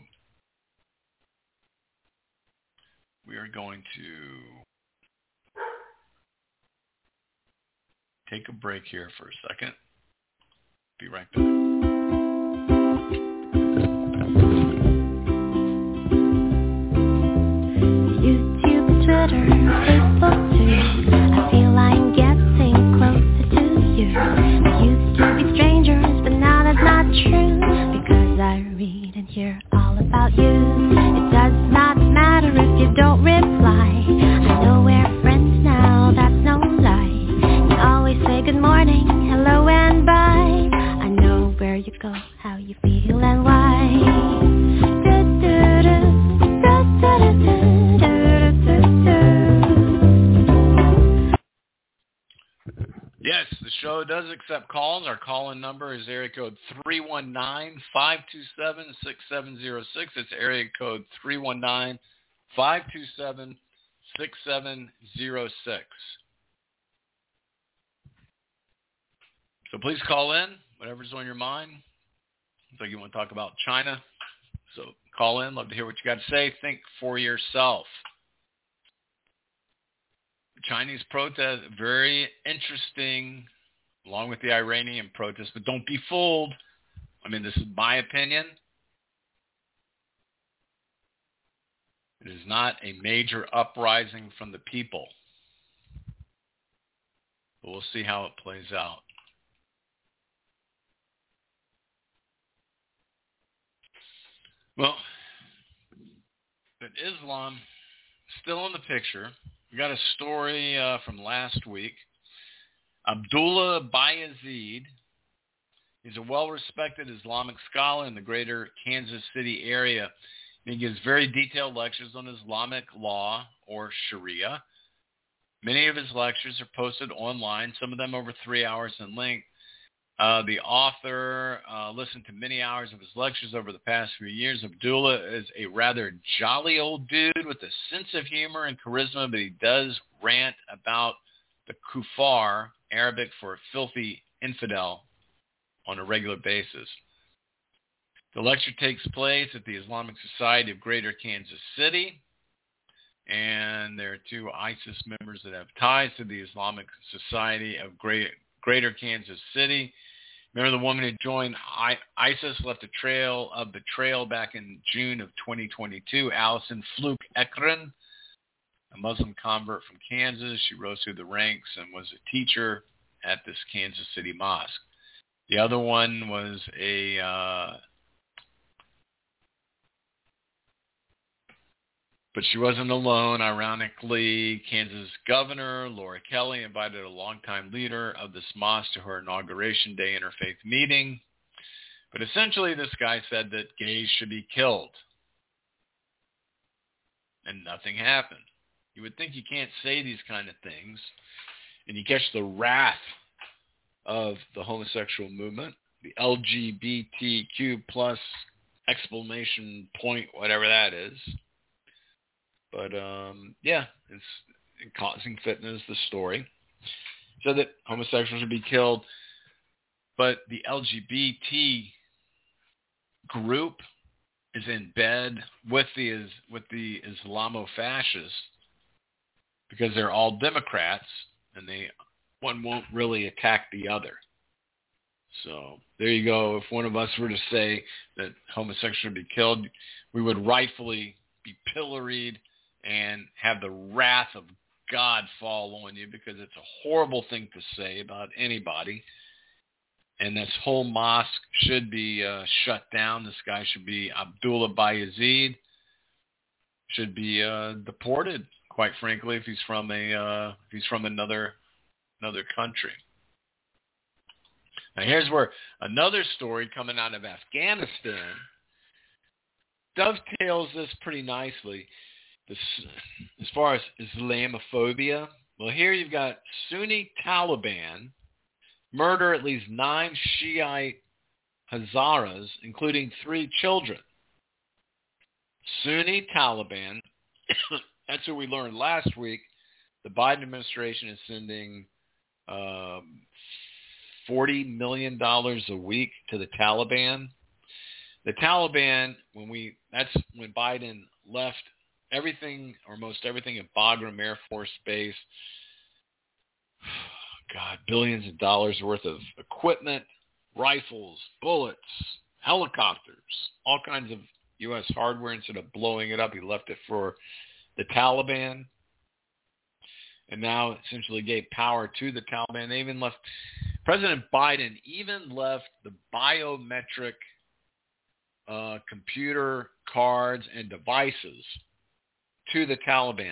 we are going to take a break here for a second. Be right back. YouTube, Twitter, Facebook too. I feel I'm getting closer to you. We used to be strangers, but now that's not true. Because I read and hear all about you. It does not matter if you don't reply. I know we're friends now, that's no lie. You always say good morning, hello and bye. I know where you go, how you feel and why. Yes, the show does accept calls. Our call-in number is area code three one nine, five two seven, six seven zero six. It's area code three one nine, five two seven, six seven zero six. So please call in, whatever's on your mind. Looks like you want to talk about China. So call in. Love to hear what you got to say. Think for yourself. Chinese protest, very interesting, along with the Iranian protest, but don't be fooled. I mean, this is my opinion. It is not a major uprising from the people. But we'll see how it plays out. Well, but Islam still in the picture. We got a story uh, from last week. Abdullah Bayazid, he's a well-respected Islamic scholar in the greater Kansas City area. He gives very detailed lectures on Islamic law or Sharia. Many of his lectures are posted online, some of them over three hours in length. Uh, the author uh, listened to many hours of his lectures over the past few years. Abdullah is a rather jolly old dude with a sense of humor and charisma, but he does rant about the kuffar, Arabic for filthy infidel, on a regular basis. The lecture takes place at the Islamic Society of Greater Kansas City, and there are two ISIS members that have ties to the Islamic Society of Greater Greater Kansas City. Remember the woman who joined I- ISIS left a trail of betrayal back in June of twenty twenty-two. Allison Fluke Ekren, a Muslim convert from Kansas. She rose through the ranks and was a teacher at this Kansas City mosque. The other one was a uh, But she wasn't alone. Ironically, Kansas Governor Laura Kelly invited a longtime leader of this mosque to her inauguration day interfaith meeting. But essentially, this guy said that gays should be killed. And nothing happened. You would think you can't say these kind of things, and you catch the wrath of the homosexual movement, the L G B T Q plus exclamation point, whatever that is. But, um, yeah, it's causing fitness, the story. So that homosexuals should be killed. But the L G B T group is in bed with the with the Islamo-fascists because they're all Democrats, and they one won't really attack the other. So there you go. If one of us were to say that homosexuals should be killed, we would rightfully be pilloried and have the wrath of God fall on you, because it's a horrible thing to say about anybody. And this whole mosque should be uh, shut down. This guy should be Abdullah Bayazid. should be uh, deported, quite frankly, if he's from a uh, if he's from another another country. Now here's where another story coming out of Afghanistan dovetails this pretty nicely. This, as far as Islamophobia, well, here you've got Sunni Taliban murder at least nine Shiite Hazaras, including three children. Sunni Taliban, that's what we learned last week. The Biden administration is sending um, forty million dollars a week to the Taliban. The Taliban, when we, that's when Biden left everything, or most everything, at Bagram Air Force Base. God, billions of dollars worth of equipment, rifles, bullets, helicopters, all kinds of U S hardware. Instead of blowing it up, he left it for the Taliban. And now essentially gave power to the Taliban. They even left, President Biden even left the biometric uh, computer cards and devices to the Taliban.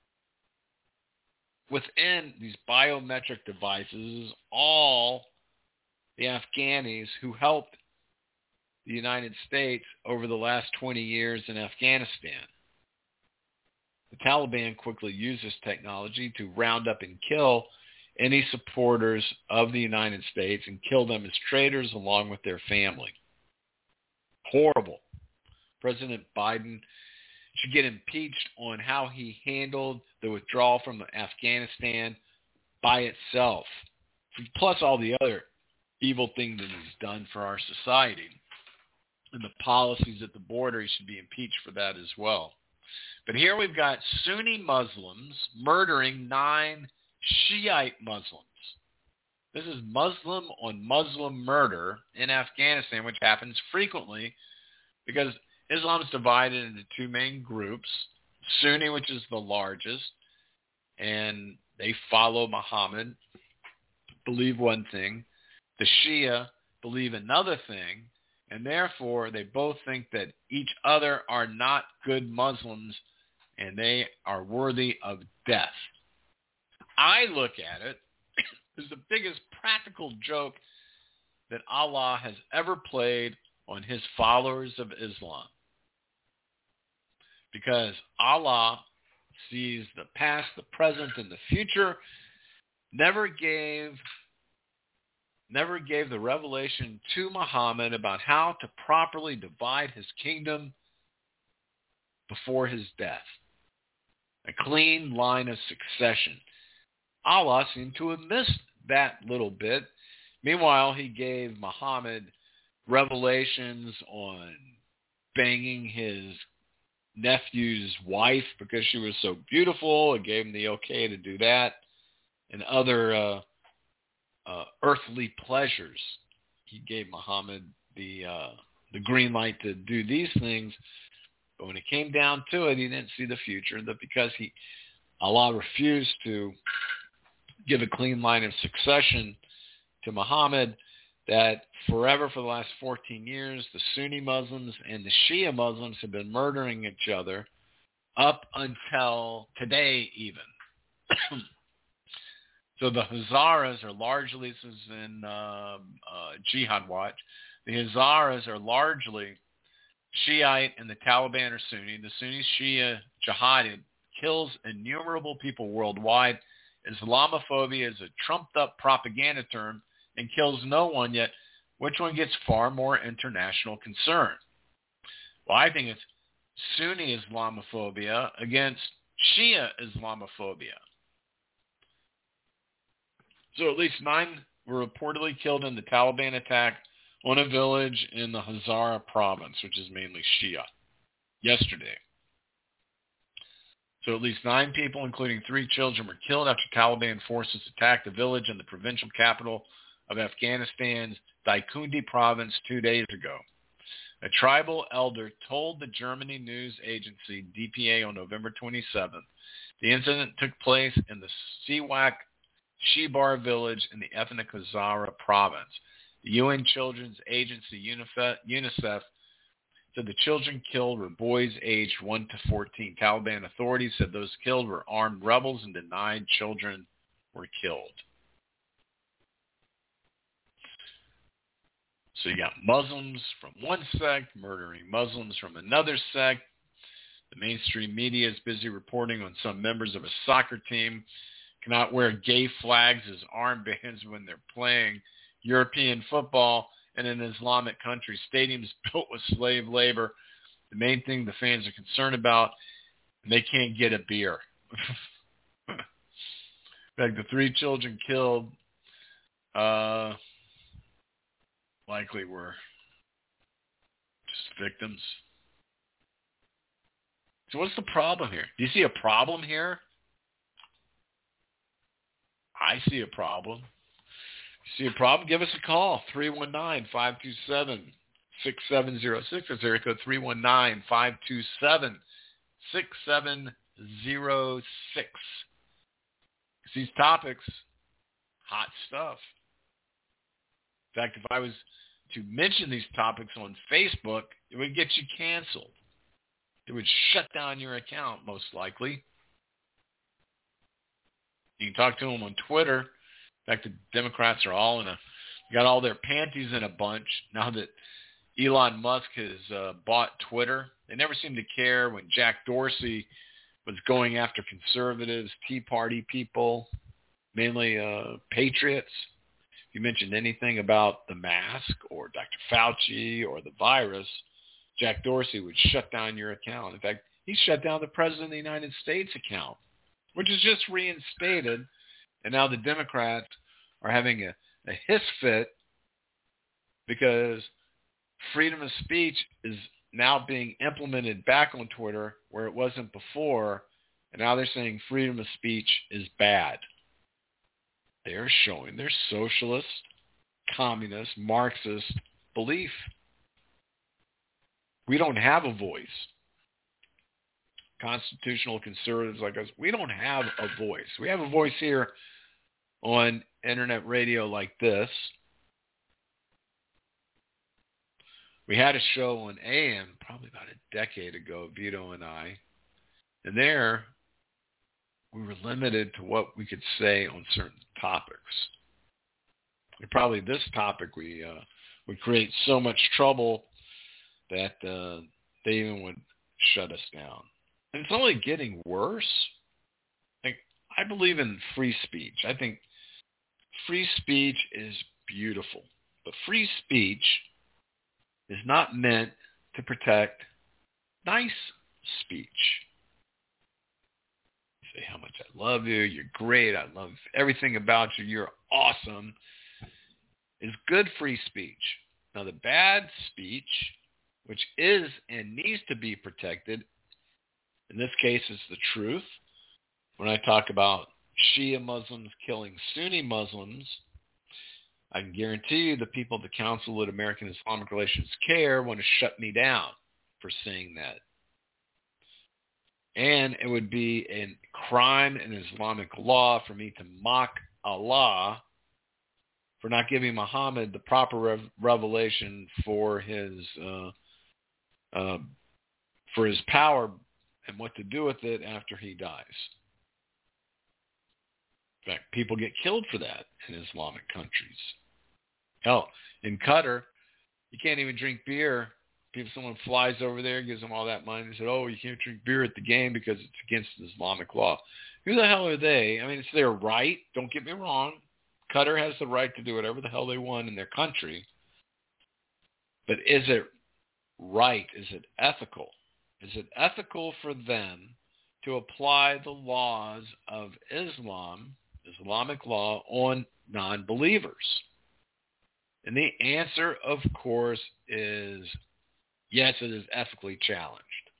Within these biometric devices, all the Afghanis who helped the United States over the last twenty years in Afghanistan. The Taliban quickly used this technology to round up and kill any supporters of the United States and kill them as traitors along with their family. Horrible. President Biden should get impeached on how he handled the withdrawal from Afghanistan by itself, plus all the other evil things that he's done for our society. And the policies at the border, he should be impeached for that as well. But here we've got Sunni Muslims murdering nine Shiite Muslims. This is Muslim on Muslim murder in Afghanistan, which happens frequently because Islam is divided into two main groups. Sunni, which is the largest, and they follow Muhammad, believe one thing. The Shia believe another thing, and therefore they both think that each other are not good Muslims and they are worthy of death. I look at it as the biggest practical joke that Allah has ever played on his followers of Islam. Because Allah sees the past, the present, and the future, never gave, never gave the revelation to Muhammad about how to properly divide his kingdom before his death. A clean line of succession. Allah seemed to have missed that little bit. Meanwhile, he gave Muhammad revelations on banging his nephew's wife because she was so beautiful. It gave him the okay to do that, and other uh, uh, earthly pleasures. He gave Muhammad the uh, the green light to do these things, but when it came down to it, he didn't see the future. That because he Allah refused to give a clean line of succession to Muhammad, that forever for the last fourteen years, the Sunni Muslims and the Shia Muslims have been murdering each other up until today even. So the Hazaras are largely, this is in uh, uh, Jihad Watch, the Hazaras are largely Shiite and the Taliban are Sunni. The Sunni Shia jihad kills innumerable people worldwide. Islamophobia is a trumped-up propaganda term and kills no one, yet which one gets far more international concern? Well, I think it's Sunni Islamophobia against Shia Islamophobia. So at least nine were reportedly killed in the Taliban attack on a village in the Hazara province, which is mainly Shia, yesterday. So at least nine people, including three children, were killed after Taliban forces attacked the village in the provincial capital of Afghanistan's Daikundi province two days ago. A tribal elder told the Germany news agency D P A on November twenty-seventh the incident took place in the Siwak Shibar village in the ethnic Hazara province. The U N Children's Agency UNICEF said the children killed were boys aged one to fourteen. Taliban authorities said those killed were armed rebels and denied children were killed. So you got Muslims from one sect murdering Muslims from another sect. The mainstream media is busy reporting on some members of a soccer team cannot wear gay flags as armbands when they're playing European football in an Islamic country. Stadiums built with slave labor. The main thing the fans are concerned about, they can't get a beer. In fact, the three children killed uh, likely were just victims. So what's the problem here? Do you see a problem here? I see a problem. You see a problem? Give us a call, three one nine, five two seven, six seven zero six. That's area code three one nine, five two seven, six seven zero six. These topics, hot stuff. In fact, if I was to mention these topics on Facebook, it would get you canceled. It would shut down your account, most likely. You can talk to them on Twitter. In fact, the Democrats are all in a, got all their panties in a bunch now that Elon Musk has uh, bought Twitter. They never seemed to care when Jack Dorsey was going after conservatives, Tea Party people, mainly uh, patriots. If you mentioned anything about the mask or Doctor Fauci or the virus, Jack Dorsey would shut down your account. In fact, he shut down the President of the United States account, which is just reinstated. And now the Democrats are having a, a hiss fit because freedom of speech is now being implemented back on Twitter where it wasn't before. And now they're saying freedom of speech is bad. They're showing their socialist, communist, Marxist belief. We don't have a voice. Constitutional conservatives like us, we don't have a voice. We have a voice here on internet radio like this. We had a show on A M probably about a decade ago, Vito and I, and there we were limited to what we could say on certain topics. And probably this topic we uh, would create so much trouble that uh, they even would shut us down. And it's only getting worse. Like, I believe in free speech. I think free speech is beautiful. But free speech is not meant to protect nice speech. You say how much I love you, you're great, I love everything about you, you're awesome, is good free speech. Now the bad speech, which is and needs to be protected, in this case it's the truth. When I talk about Shia Muslims killing Sunni Muslims, I can guarantee you the people at the Council of American Islamic Relations Care want to shut me down for saying that. And it would be a crime in Islamic law for me to mock Allah for not giving Muhammad the proper rev- revelation for his uh, uh, for his power and what to do with it after he dies. In fact, people get killed for that in Islamic countries. Hell, in Qatar, you can't even drink beer. People, someone flies over there, gives them all that money. They said, oh, you can't drink beer at the game because it's against Islamic law. Who the hell are they? I mean, it's their right. Don't get me wrong. Qatar has the right to do whatever the hell they want in their country. But is it right? Is it ethical? Is it ethical for them to apply the laws of Islam, Islamic law, on non-believers? And the answer, of course, is yes, it is ethically challenged.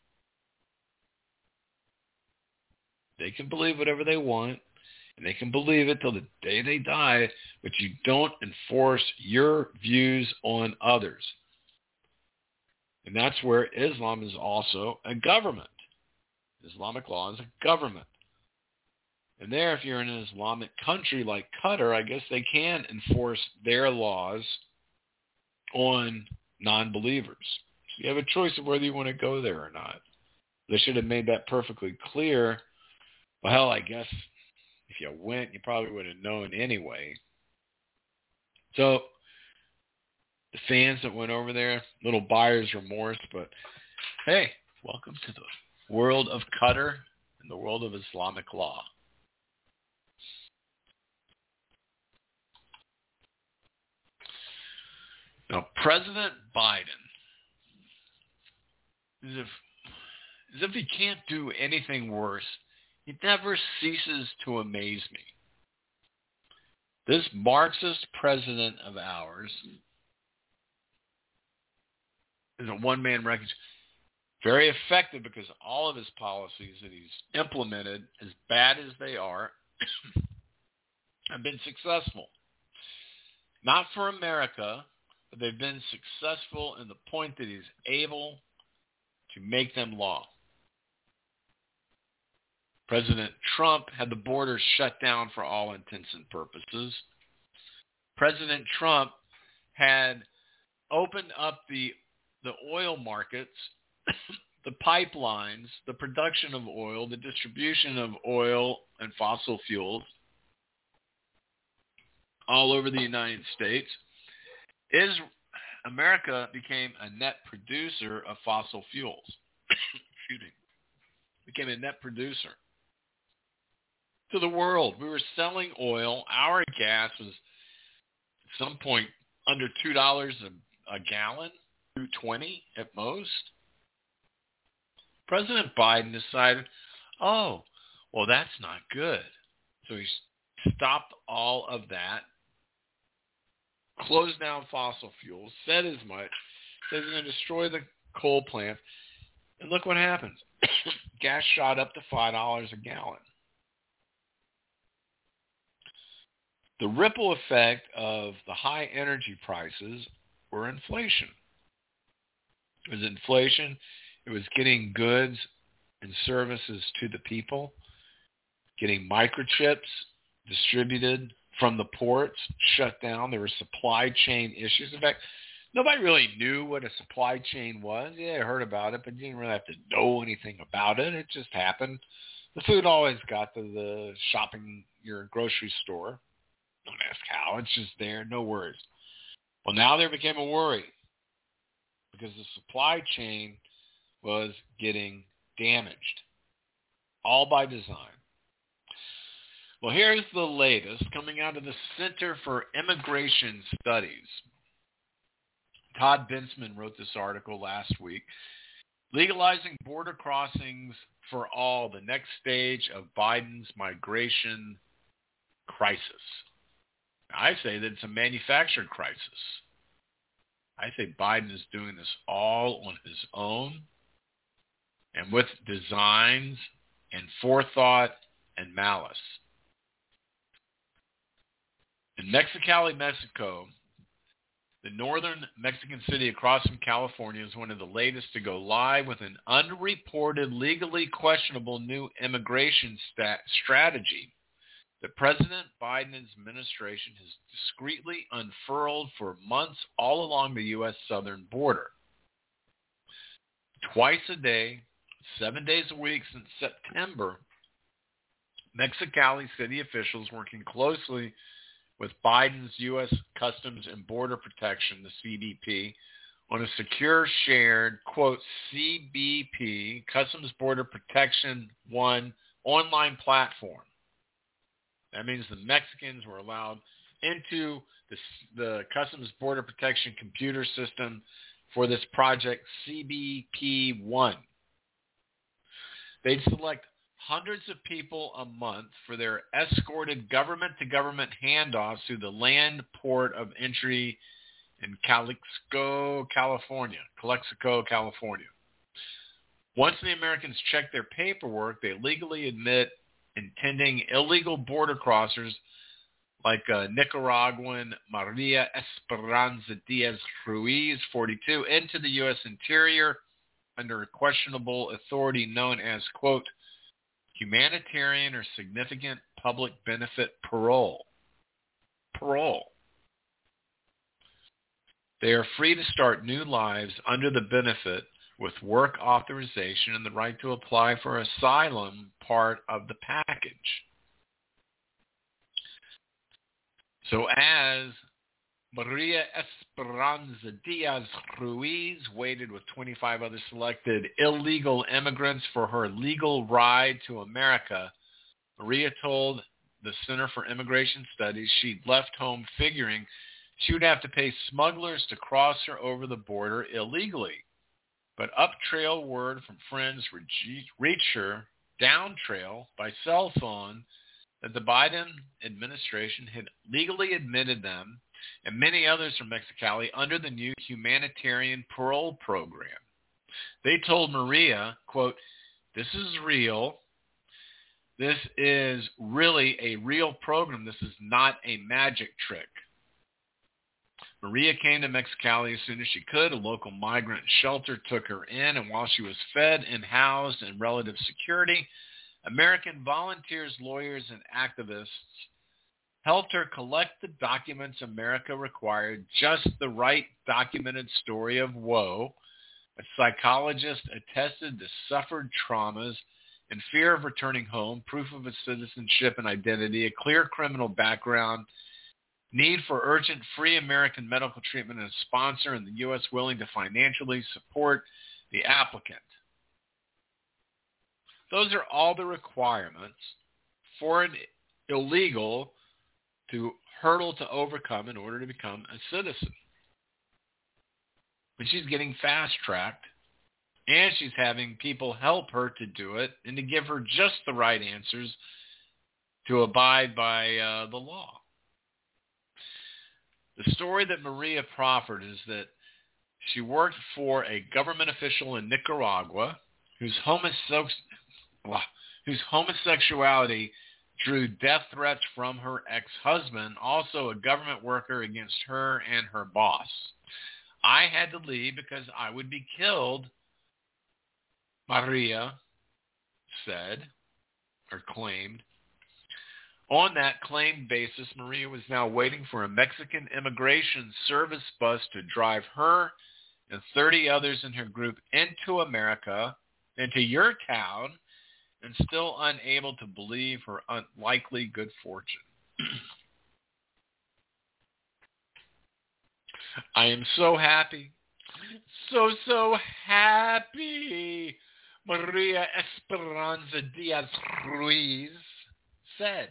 They can believe whatever they want, and they can believe it till the day they die, but you don't enforce your views on others. And that's where Islam is also a government. Islamic law is a government. And there, if you're in an Islamic country like Qatar, I guess they can enforce their laws on non-believers. So you have a choice of whether you want to go there or not. They should have made that perfectly clear. Well, hell, I guess if you went, you probably would have known anyway. So the fans that went over there, little buyer's remorse, but hey, welcome to the world of Qatar and the world of Islamic law. Now, President Biden, as if, as if he can't do anything worse, he never ceases to amaze me. This Marxist president of ours is a one-man wreckage. Very effective because all of his policies that he's implemented, as bad as they are, have been successful. Not for America, but they've been successful in the point that he's able to make them law. President Trump had the border shut down for all intents and purposes. President Trump had opened up the the oil markets, the pipelines, the production of oil, the distribution of oil and fossil fuels all over the United States. Is America became a net producer of fossil fuels. Excuse me. Became a net producer to the world. We were selling oil. Our gas was at some point under two dollars a, a gallon, two twenty at most. President Biden decided, oh, well, that's not good. So he stopped all of that, closed down fossil fuels, said as much, said he's going to destroy the coal plants. And look what happens. Gas shot up to five dollars a gallon. The ripple effect of the high energy prices were inflation. It was inflation. It was getting goods and services to the people, getting microchips distributed from the ports, shut down. There were supply chain issues. In fact, nobody really knew what a supply chain was. Yeah, I heard about it, but you didn't really have to know anything about it. It just happened. The food always got to the shopping, your grocery store. Don't ask how. It's just there. No worries. Well, now there became a worry because the supply chain was getting damaged, all by design. Well, here's the latest coming out of the Center for Immigration Studies. Todd Bensman wrote this article last week. Legalizing border crossings for all, the next stage of Biden's migration crisis. I say that it's a manufactured crisis. I say Biden is doing this all on his own and with designs and forethought and malice. In Mexicali, Mexico, the northern Mexican city across from California is one of the latest to go live with an unreported, legally questionable new immigration stat- strategy that President Biden's administration has discreetly unfurled for months all along the U S southern border. Twice a day, seven days a week since September, Mexicali city officials working closely with Biden's U S Customs and Border Protection, the C B P, on a secure shared, quote, C B P, Customs Border Protection One online platform. That means the Mexicans were allowed into the, the Customs Border Protection computer system for this project C B P one. They'd select hundreds of people a month for their escorted government-to-government handoffs through the land port of entry in Calexico, California. Calexico, California. Once the Americans check their paperwork, they legally admit intending illegal border crossers like uh, Nicaraguan Maria Esperanza Diaz Ruiz, forty-two, into the U S interior under a questionable authority known as, quote, humanitarian or significant public benefit parole. Parole. They are free to start new lives under the benefit with work authorization and the right to apply for asylum part of the package. So as Maria Esperanza Diaz-Ruiz waited with twenty-five other selected illegal immigrants for her legal ride to America, Maria told the Center for Immigration Studies she'd left home figuring she would have to pay smugglers to cross her over the border illegally. But up-trail word from friends reached her down-trail by cell phone that the Biden administration had legally admitted them and many others from Mexicali under the new humanitarian parole program. They told Maria, quote, "This is real. This is really a real program. This is not a magic trick." Maria came to Mexicali as soon as she could. A local migrant shelter took her in, and while she was fed and housed in relative security, American volunteers, lawyers, and activists helped her collect the documents America required, just the right documented story of woe. A psychologist attested to suffered traumas and fear of returning home, proof of its citizenship and identity, a clear criminal background, need for urgent free American medical treatment, and a sponsor in the U S willing to financially support the applicant. Those are all the requirements for an illegal to hurdle to overcome in order to become a citizen. But she's getting fast-tracked, and she's having people help her to do it and to give her just the right answers to abide by uh, the law. The story that Maria proffered is that she worked for a government official in Nicaragua whose, homosex- whose homosexuality drew death threats from her ex-husband, also a government worker, against her and her boss. "I had to leave because I would be killed," Maria said, or claimed. On that claimed basis, Maria was now waiting for a Mexican immigration service bus to drive her and thirty others in her group into America, into your town, and still unable to believe her unlikely good fortune. "I am so happy, so, so happy," Maria Esperanza Diaz-Ruiz said.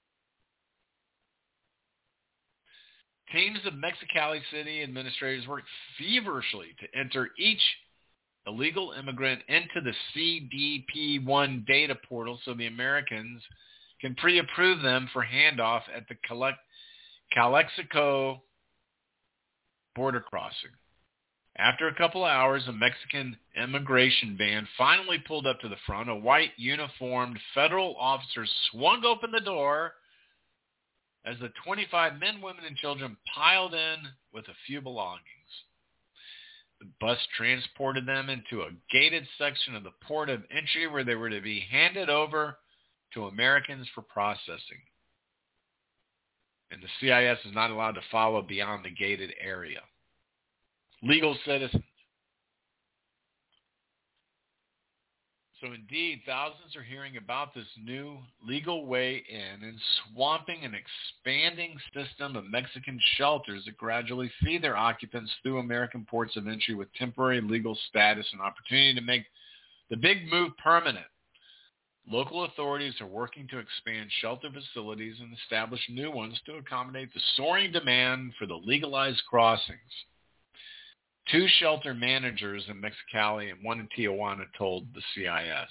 Teams of Mexicali City administrators worked feverishly to enter each illegal immigrant into the C D P one data portal so the Americans can pre-approve them for handoff at the Calexico border crossing. After a couple of hours, a Mexican immigration van finally pulled up to the front. A white uniformed federal officer swung open the door as the twenty-five men, women, and children piled in with a few belongings. The bus transported them into a gated section of the port of entry where they were to be handed over to Americans for processing. And the C I S is not allowed to follow beyond the gated area. Legal citizens. So indeed, thousands are hearing about this new legal way in and swamping an expanding system of Mexican shelters that gradually feed their occupants through American ports of entry with temporary legal status and opportunity to make the big move permanent. Local authorities are working to expand shelter facilities and establish new ones to accommodate the soaring demand for the legalized crossings. Two shelter managers in Mexicali and one in Tijuana told the C I S.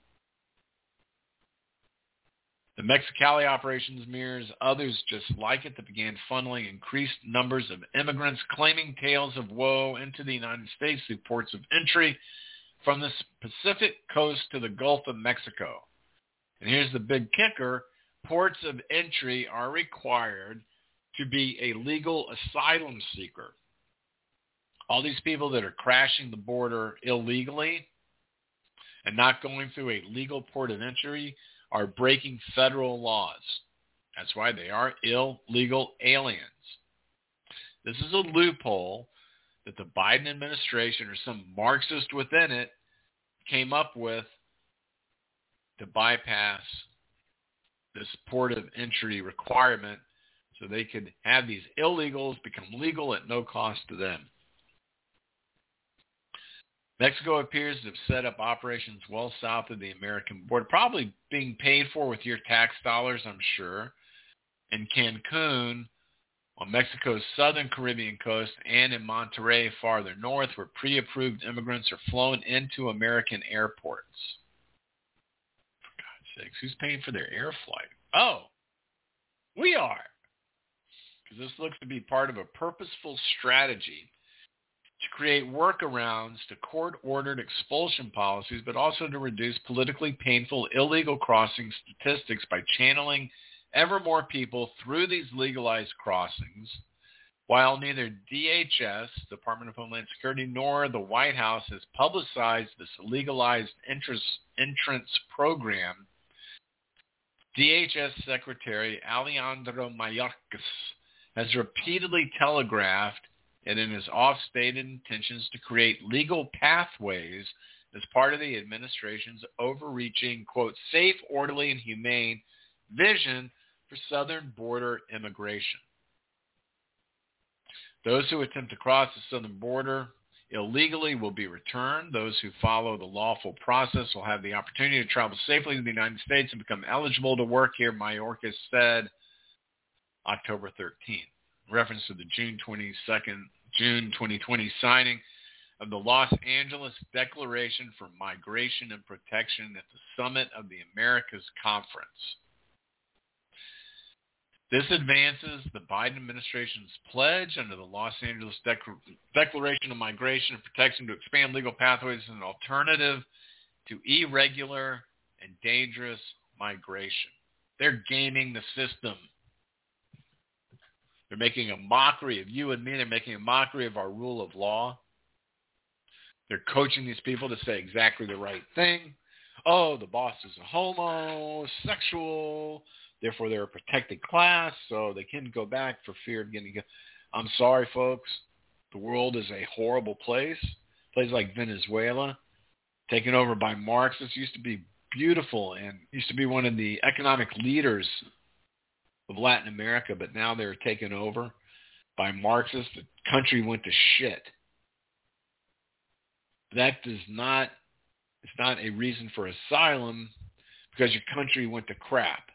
The Mexicali operations mirrors others just like it that began funneling increased numbers of immigrants claiming tales of woe into the United States through ports of entry from the Pacific coast to the Gulf of Mexico. And here's the big kicker. Ports of entry are required to be a legal asylum seeker. All these people that are crashing the border illegally and not going through a legal port of entry are breaking federal laws. That's why they are illegal aliens. This is a loophole that the Biden administration or some Marxist within it came up with to bypass this port of entry requirement so they could have these illegals become legal at no cost to them. Mexico appears to have set up operations well south of the American border, probably being paid for with your tax dollars, I'm sure, in Cancun, on Mexico's southern Caribbean coast, and in Monterrey farther north, where pre-approved immigrants are flown into American airports. For God's sakes, who's paying for their air flight? Oh, we are. Because this looks to be part of a purposeful strategy to create workarounds to court-ordered expulsion policies, but also to reduce politically painful illegal crossing statistics by channeling ever more people through these legalized crossings, while neither D H S, Department of Homeland Security, nor the White House has publicized this legalized entrance, entrance program. D H S Secretary Alejandro Mayorkas has repeatedly telegraphed and in his oft-stated intentions to create legal pathways as part of the administration's overreaching, quote, safe, orderly, and humane vision for southern border immigration. Those who attempt to cross the southern border illegally will be returned. Those who follow the lawful process will have the opportunity to travel safely to the United States and become eligible to work here, Mayorkas said October thirteenth. Reference to the June twenty-second, June twenty twenty signing of the Los Angeles Declaration for Migration and Protection at the Summit of the Americas Conference. This advances the Biden administration's pledge under the Los Angeles Dec- Declaration of Migration and Protection to expand legal pathways as an alternative to irregular and dangerous migration. They're gaming the system. They're making a mockery of you and me. They're making a mockery of our rule of law. They're coaching these people to say exactly the right thing. Oh, the boss is a homosexual, therefore they're a protected class, so they can't go back for fear of getting... I'm sorry, folks. The world is a horrible place. Places like Venezuela, taken over by Marxists, used to be beautiful and used to be one of the economic leaders of Latin America, but now they're taken over by Marxists. The country went to shit. That does not, it's not a reason for asylum because your country went to crap.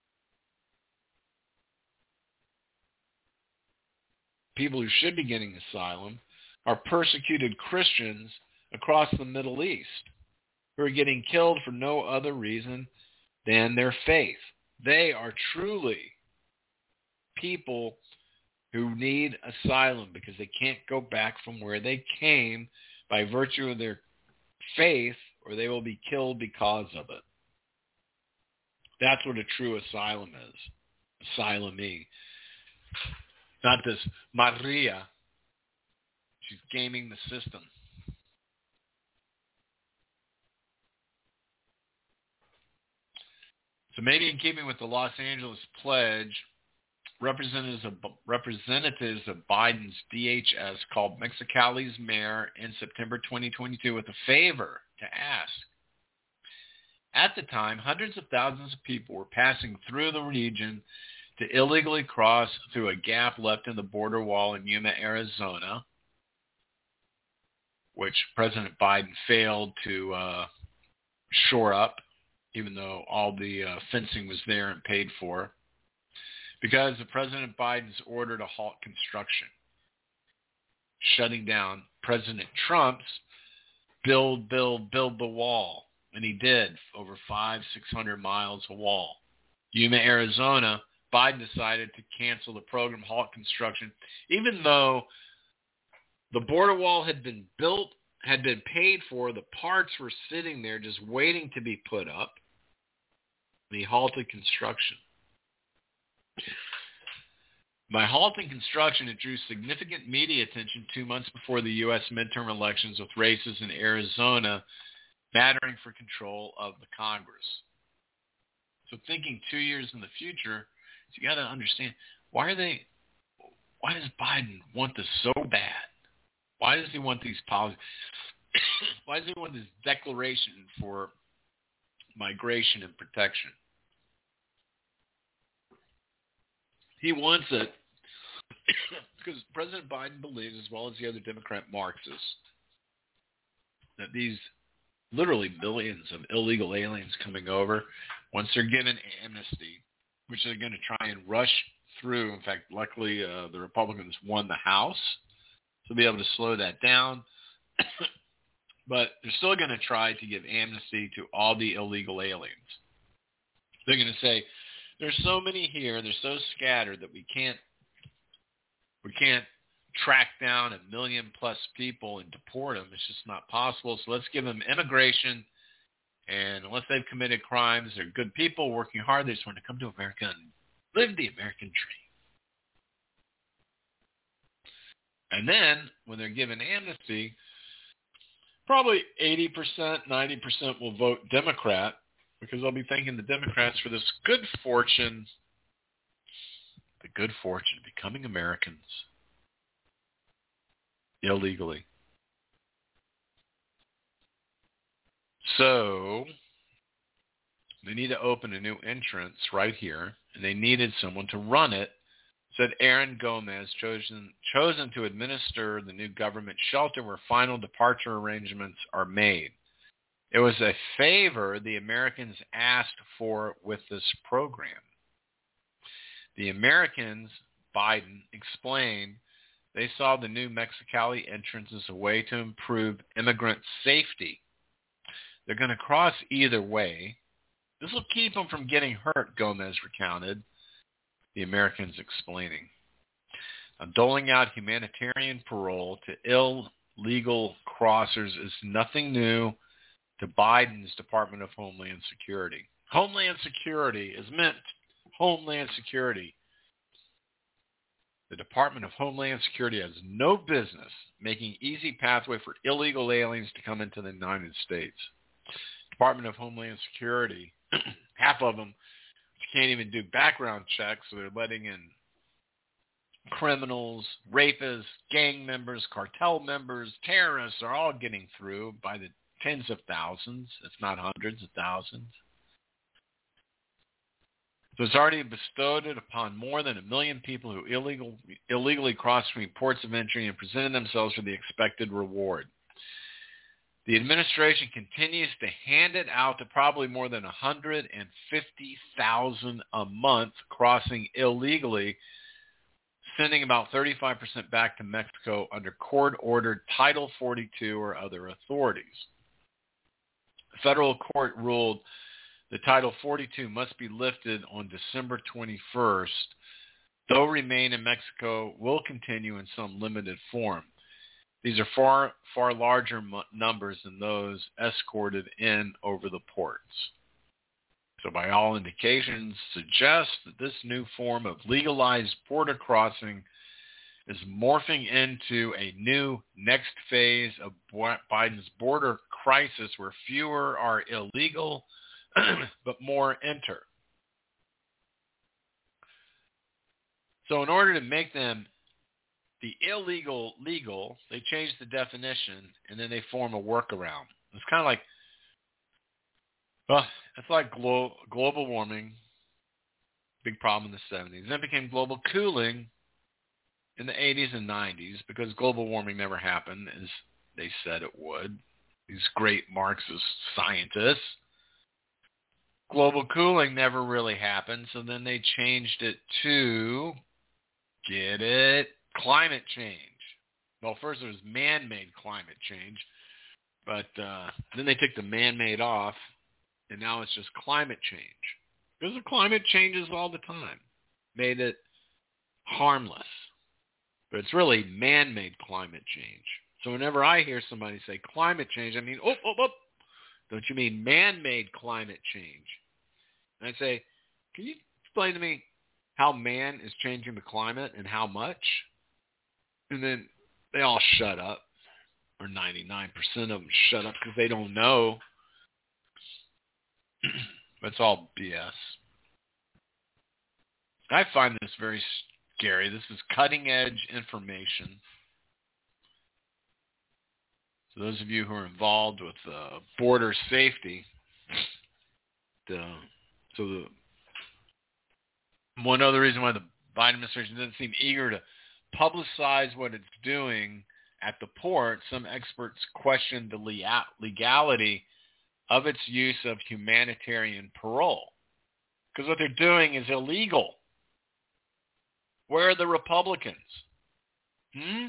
People who should be getting asylum are persecuted Christians across the Middle East who are getting killed for no other reason than their faith. They are truly people who need asylum because they can't go back from where they came by virtue of their faith, or they will be killed because of it. That's what a true asylum is. Asylumee. Not this Maria. She's gaming the system. So maybe in keeping with the Los Angeles pledge, Representatives of, representatives of Biden's D H S called Mexicali's mayor in September twenty twenty-two with a favor to ask. At the time, hundreds of thousands of people were passing through the region to illegally cross through a gap left in the border wall in Yuma, Arizona, which President Biden failed to uh, shore up, even though all the uh, fencing was there and paid for, because of President Biden's order to halt construction, shutting down President Trump's build, build, build the wall. And he did, over five, six hundred miles of wall. Yuma, Arizona, Biden decided to cancel the program, halt construction, even though the border wall had been built, had been paid for, the parts were sitting there just waiting to be put up. And he halted construction. By halting construction, it drew significant media attention two months before the U S midterm elections, with races in Arizona mattering for control of the Congress. So thinking two years in the future, you got to understand, why are they, why does Biden want this so bad? Why does he want these policies? Why does he want this declaration for migration and protection? He wants it because President Biden believes, as well as the other Democrat Marxists, that these literally millions of illegal aliens coming over, once they're given amnesty, which they're going to try and rush through. In fact, luckily, uh, the Republicans won the House, so they'll be able to slow that down. But they're still going to try to give amnesty to all the illegal aliens. They're going to say, there's so many here, they're so scattered that we can't we can't track down a million plus people and deport them. It's just not possible. So let's give them immigration, and unless they've committed crimes, they're good people working hard. They just want to come to America and live the American dream. And then when they're given amnesty, probably eighty percent, ninety percent will vote Democrat, because they'll be thanking the Democrats for this good fortune, the good fortune of becoming Americans illegally. So they need to open a new entrance right here, and they needed someone to run it, said Aaron Gomez, chosen chosen to administer the new government shelter where final departure arrangements are made. It was a favor the Americans asked for with this program. The Americans, Biden explained, they saw the new Mexicali entrance as a way to improve immigrant safety. They're going to cross either way. This will keep them from getting hurt, Gomez recounted, the Americans explaining. Now, doling out humanitarian parole to illegal crossers is nothing new to Biden's Department of Homeland Security. Homeland Security is meant Homeland Security. The Department of Homeland Security has no business making easy pathway for illegal aliens to come into the United States. Department of Homeland Security, half of them can't even do background checks, so they're letting in criminals, rapists, gang members, cartel members, terrorists are all getting through by the tens of thousands, if not hundreds of thousands. So it's already bestowed it upon more than a million people who illegal, illegally crossed between ports of entry and presented themselves for the expected reward. The administration continues to hand it out to probably more than one hundred fifty thousand a month crossing illegally, sending about thirty-five percent back to Mexico under court-ordered Title forty-two or other authorities. The federal court ruled the Title forty-two must be lifted on December twenty-first, though remain in Mexico will continue in some limited form. These are far, far larger m- numbers than those escorted in over the ports. So by all indications, suggests that this new form of legalized border crossing is morphing into a new next phase of Biden's border crisis where fewer are illegal, but more enter. So in order to make them the illegal legal, they change the definition, and then they form a workaround. It's kind of like, well, it's like glo- global warming, big problem in the seventies. Then it became global cooling in the eighties and nineties because global warming never happened as they said it would. These great Marxist scientists. Global cooling never really happened, so then they changed it to, get it, climate change. Well, first it was man-made climate change, but uh, then they took the man-made off, and now it's just climate change. Because the climate changes all the time. Made it harmless. But it's really man-made climate change. So whenever I hear somebody say climate change, I mean, oh, oh, oh, don't you mean man-made climate change? And I say, can you explain to me how man is changing the climate and how much? And then they all shut up, or ninety-nine percent of them shut up because they don't know. It's all B S. I find this very scary. This is cutting-edge information. So those of you who are involved with uh, border safety, the, so the one other reason why the Biden administration doesn't seem eager to publicize what it's doing at the port, some experts question the le- legality of its use of humanitarian parole. Because what they're doing is illegal. Where are the Republicans? Hmm?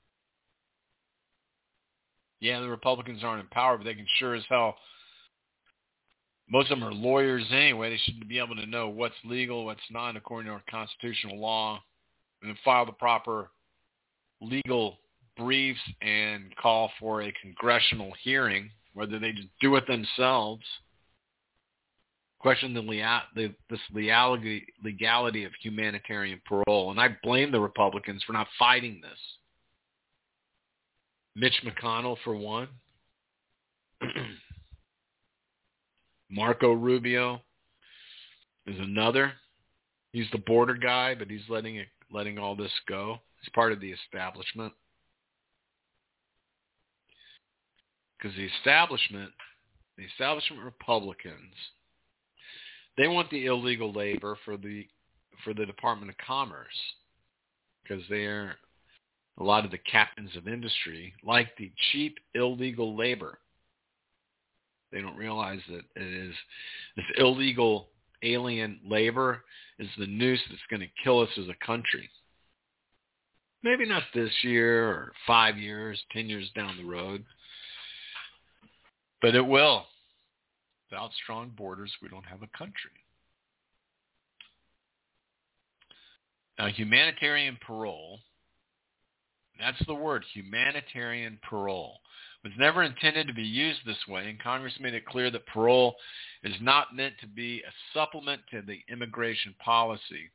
Yeah, the Republicans aren't in power, but they can sure as hell. Most of them are lawyers anyway. They should be able to know what's legal, what's not, according to our constitutional law, and then file the proper legal briefs and call for a congressional hearing, whether they just do it themselves. Question the, leal- the this legality, legality of humanitarian parole, and I blame the Republicans for not fighting this. Mitch McConnell, for one. Marco Rubio is another. He's the border guy, but he's letting it, letting all this go. He's part of the establishment. Because the establishment, the establishment Republicans, they want the illegal labor for the for the Department of Commerce, because they're a lot of the captains of industry like the cheap illegal labor. They don't realize that it is this illegal alien labor is the noose that's going to kill us as a country. Maybe not this year or five years, ten years down the road, but it will. Without strong borders, we don't have a country. Now, humanitarian parole, that's the word, humanitarian parole, was never intended to be used this way, and Congress made it clear that parole is not meant to be a supplement to the immigration policy.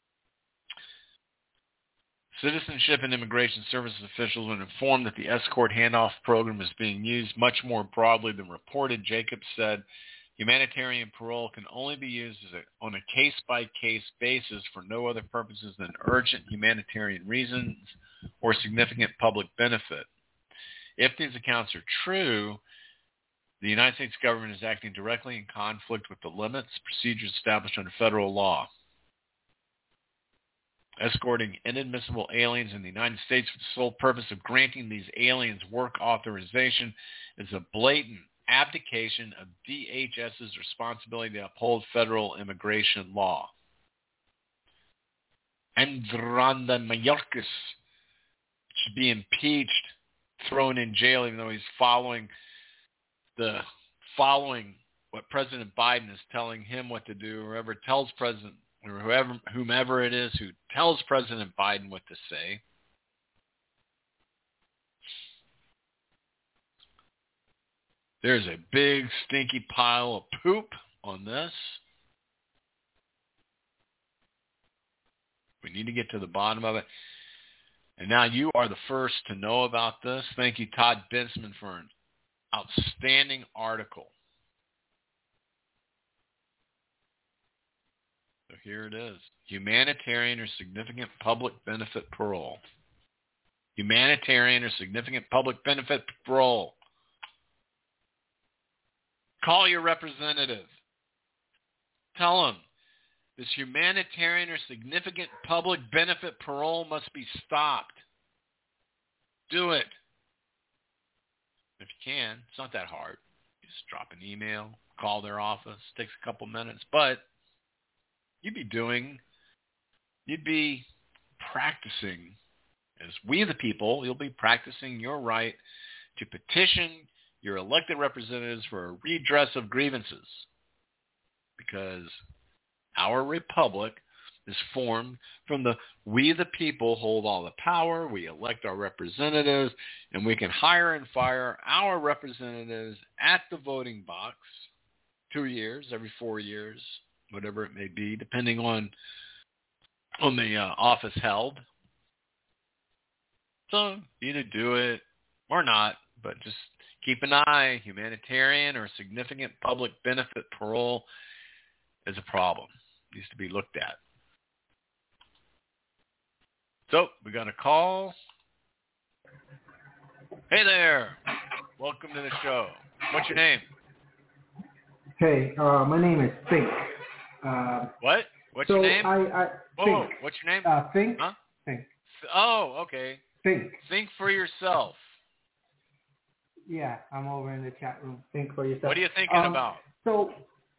Citizenship and Immigration Services officials were informed that the escort handoff program is being used much more broadly than reported. Jacobs said humanitarian parole can only be used as a, on a case-by-case basis for no other purposes than urgent humanitarian reasons or significant public benefit. If these accounts are true, the United States government is acting directly in conflict with the limits, procedures established under federal law. Escorting inadmissible aliens in the United States for the sole purpose of granting these aliens work authorization is a blatant abdication of D H S's responsibility to uphold federal immigration law. Andranda Mayorkas should be impeached, thrown in jail, even though he's following the following what President Biden is telling him what to do, or whoever tells President or whoever, whomever it is who tells President Biden what to say. There's a big stinky pile of poop on this. We need to get to the bottom of it. And now you are the first to know about this. Thank you, Todd Bensman, for an outstanding article. So here it is. Humanitarian or significant public benefit parole. Humanitarian or significant public benefit parole. Call your representative. Tell them this humanitarian or significant public benefit parole must be stopped. Do it. If you can, it's not that hard. You just drop an email, call their office. It takes a couple minutes. But you'd be doing, you'd be practicing, as we the people, you'll be practicing your right to petition your elected representatives for a redress of grievances, because our republic is formed from the we the people hold all the power, we elect our representatives, and we can hire and fire our representatives at the voting box two years, every four years, whatever it may be, depending on on the uh, office held. So either do it or not, but just keep an eye. Humanitarian or significant public benefit parole is a problem. It needs to be looked at. So we got a call. Hey there. Welcome to the show. What's your name? Hey, uh, my name is Fink. Uh, what? What's so your name? I, I Whoa, Fink. whoa, what's your name? Uh, Fink. Huh? Fink. Oh, okay. Think. Think for yourself. Yeah, I'm over in the chat room. Think for yourself. What are you thinking um, about? So,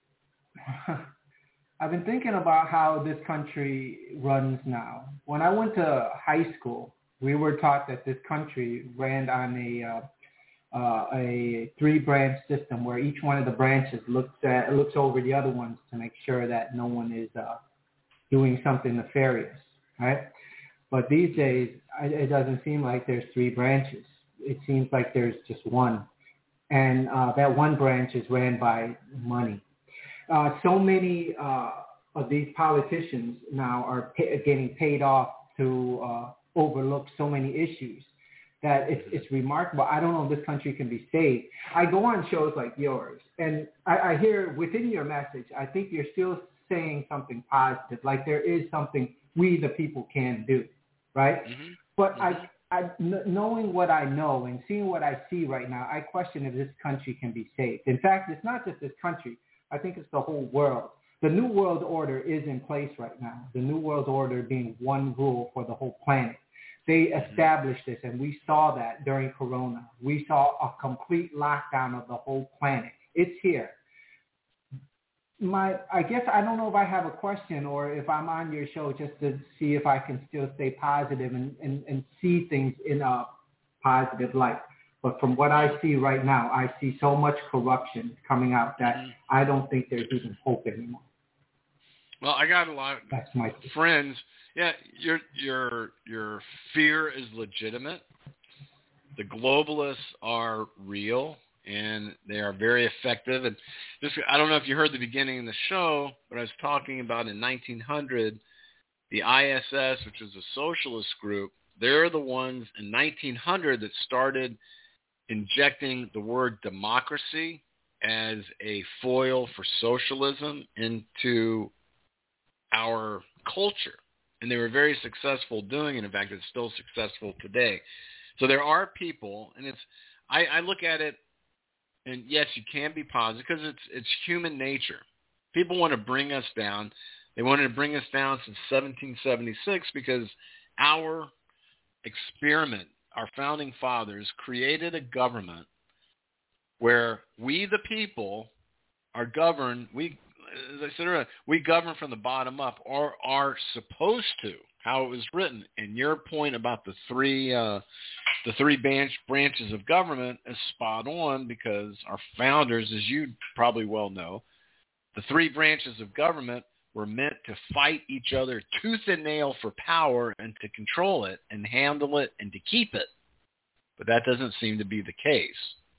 I've been thinking about how this country runs now. When I went to high school, we were taught that this country ran on a uh, uh, a three-branch system where each one of the branches looks at looks over the other ones to make sure that no one is uh, doing something nefarious, right? But these days, it doesn't seem like there's three branches. It seems like there's just one, and uh, that one branch is ran by money. Uh, so many uh, of these politicians now are pay- getting paid off to uh, overlook so many issues that it's, it's remarkable. I don't know if this country can be saved. I go on shows like yours, and I, I hear within your message, I think you're still saying something positive, like there is something we the people can do, right? Mm-hmm. But mm-hmm. I, I, knowing what I know and seeing what I see right now, I question if this country can be saved. In fact, it's not just this country. I think it's the whole world. The New World Order is in place right now, the New World Order being one rule for the whole planet. They established this, and we saw that during Corona. We saw a complete lockdown of the whole planet. It's here. My, I guess I don't know if I have a question or if I'm on your show just to see if I can still stay positive and, and, and see things in a positive light. But from what I see right now, I see so much corruption coming out that I don't think there's even hope anymore. Well, I got a lot of That's my friends. Yeah, your your your fear is legitimate. The globalists are real, and they are very effective. And just, I don't know if you heard the beginning of the show, but I was talking about in nineteen hundred, the I S S, which is a socialist group, they're the ones in nineteen hundred that started injecting the word democracy as a foil for socialism into our culture. And they were very successful doing it. In fact, it's still successful today. So there are people, and it's I, I look at it, and yes, you can be positive because it's it's human nature. People want to bring us down. They wanted to bring us down since seventeen seventy-six because our experiment, our founding fathers created a government where we, the people, are governed. We, as I said earlier, we govern from the bottom up, or are supposed to. How it was written. And your point about the three, uh, the three branch branches of government is spot on because our founders, as you probably well know, the three branches of government were meant to fight each other tooth and nail for power and to control it and handle it and to keep it. But that doesn't seem to be the case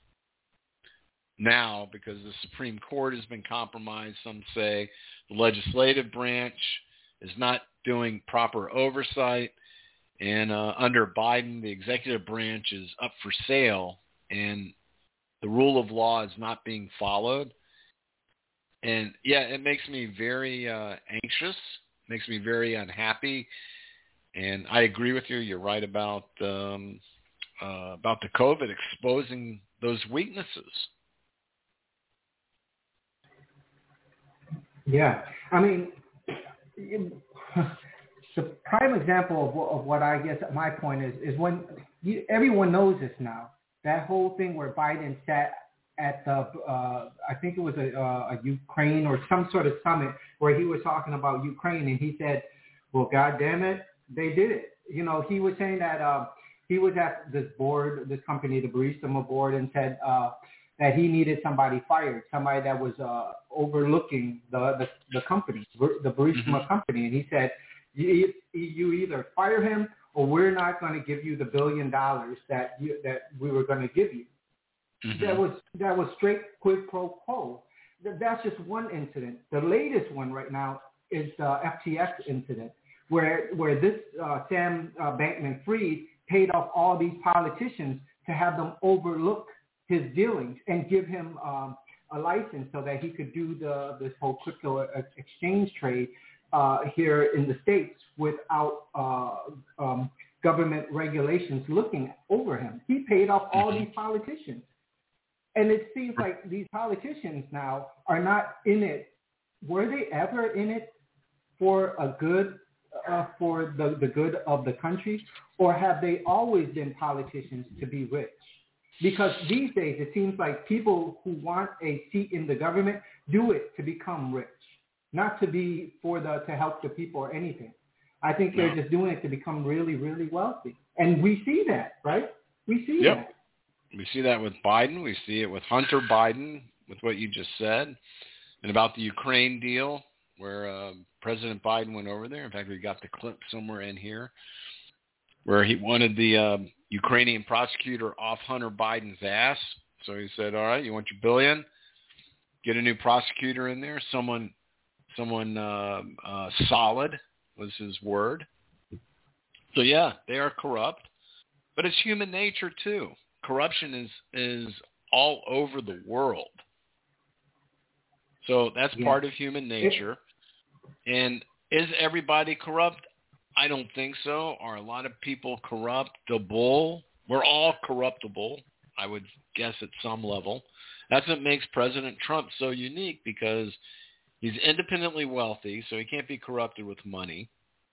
now because the Supreme Court has been compromised. Some say the legislative branch is not doing proper oversight. And uh, under Biden, the executive branch is up for sale and the rule of law is not being followed. And, yeah, it makes me very uh, anxious, makes me very unhappy. And I agree with you. You're right about um, uh, about the COVID exposing those weaknesses. Yeah. I mean, the prime example of what, of what I guess my point is, is when you, everyone knows this now, that whole thing where Biden sat at the, uh, I think it was a, uh, a Ukraine or some sort of summit where he was talking about Ukraine and he said, well, God damn it, they did it. You know, he was saying that uh, he was at this board, this company, the Burisma board, and said uh, that he needed somebody fired, somebody that was uh, overlooking the, the, the company, the Burisma mm-hmm. company. And he said, you, you either fire him or we're not going to give you the billion dollars that you, that we were going to give you. Mm-hmm. That was that was straight quid pro quo. That's just one incident. The latest one right now is the F T X incident, where where this uh, Sam uh, Bankman-Fried paid off all these politicians to have them overlook his dealings and give him um, a license so that he could do the this whole crypto exchange trade uh, here in the States without uh, um, government regulations looking over him. He paid off all mm-hmm. these politicians. And it seems like these politicians now are not in it. Were they ever in it for a good, uh, for the, the good of the country? Or have they always been politicians to be rich? Because these days it seems like people who want a seat in the government do it to become rich, not to be for the, to help the people or anything. I think they're no. just doing it to become really, really wealthy. And we see that, right? We see yep. that. We see that with Biden. We see it with Hunter Biden, with what you just said, and about the Ukraine deal, where uh, President Biden went over there. In fact, we got the clip somewhere in here, where he wanted the uh, Ukrainian prosecutor off Hunter Biden's ass. So he said, all right, you want your billion? Get a new prosecutor in there, someone, someone uh, uh, solid was his word. So, yeah, they are corrupt, but it's human nature, too. Corruption is, is all over the world. So that's yeah. part of human nature. And is everybody corrupt? I don't think so. Are a lot of people corruptible? We're all corruptible, I would guess, at some level. That's what makes President Trump so unique, because he's independently wealthy, so he can't be corrupted with money.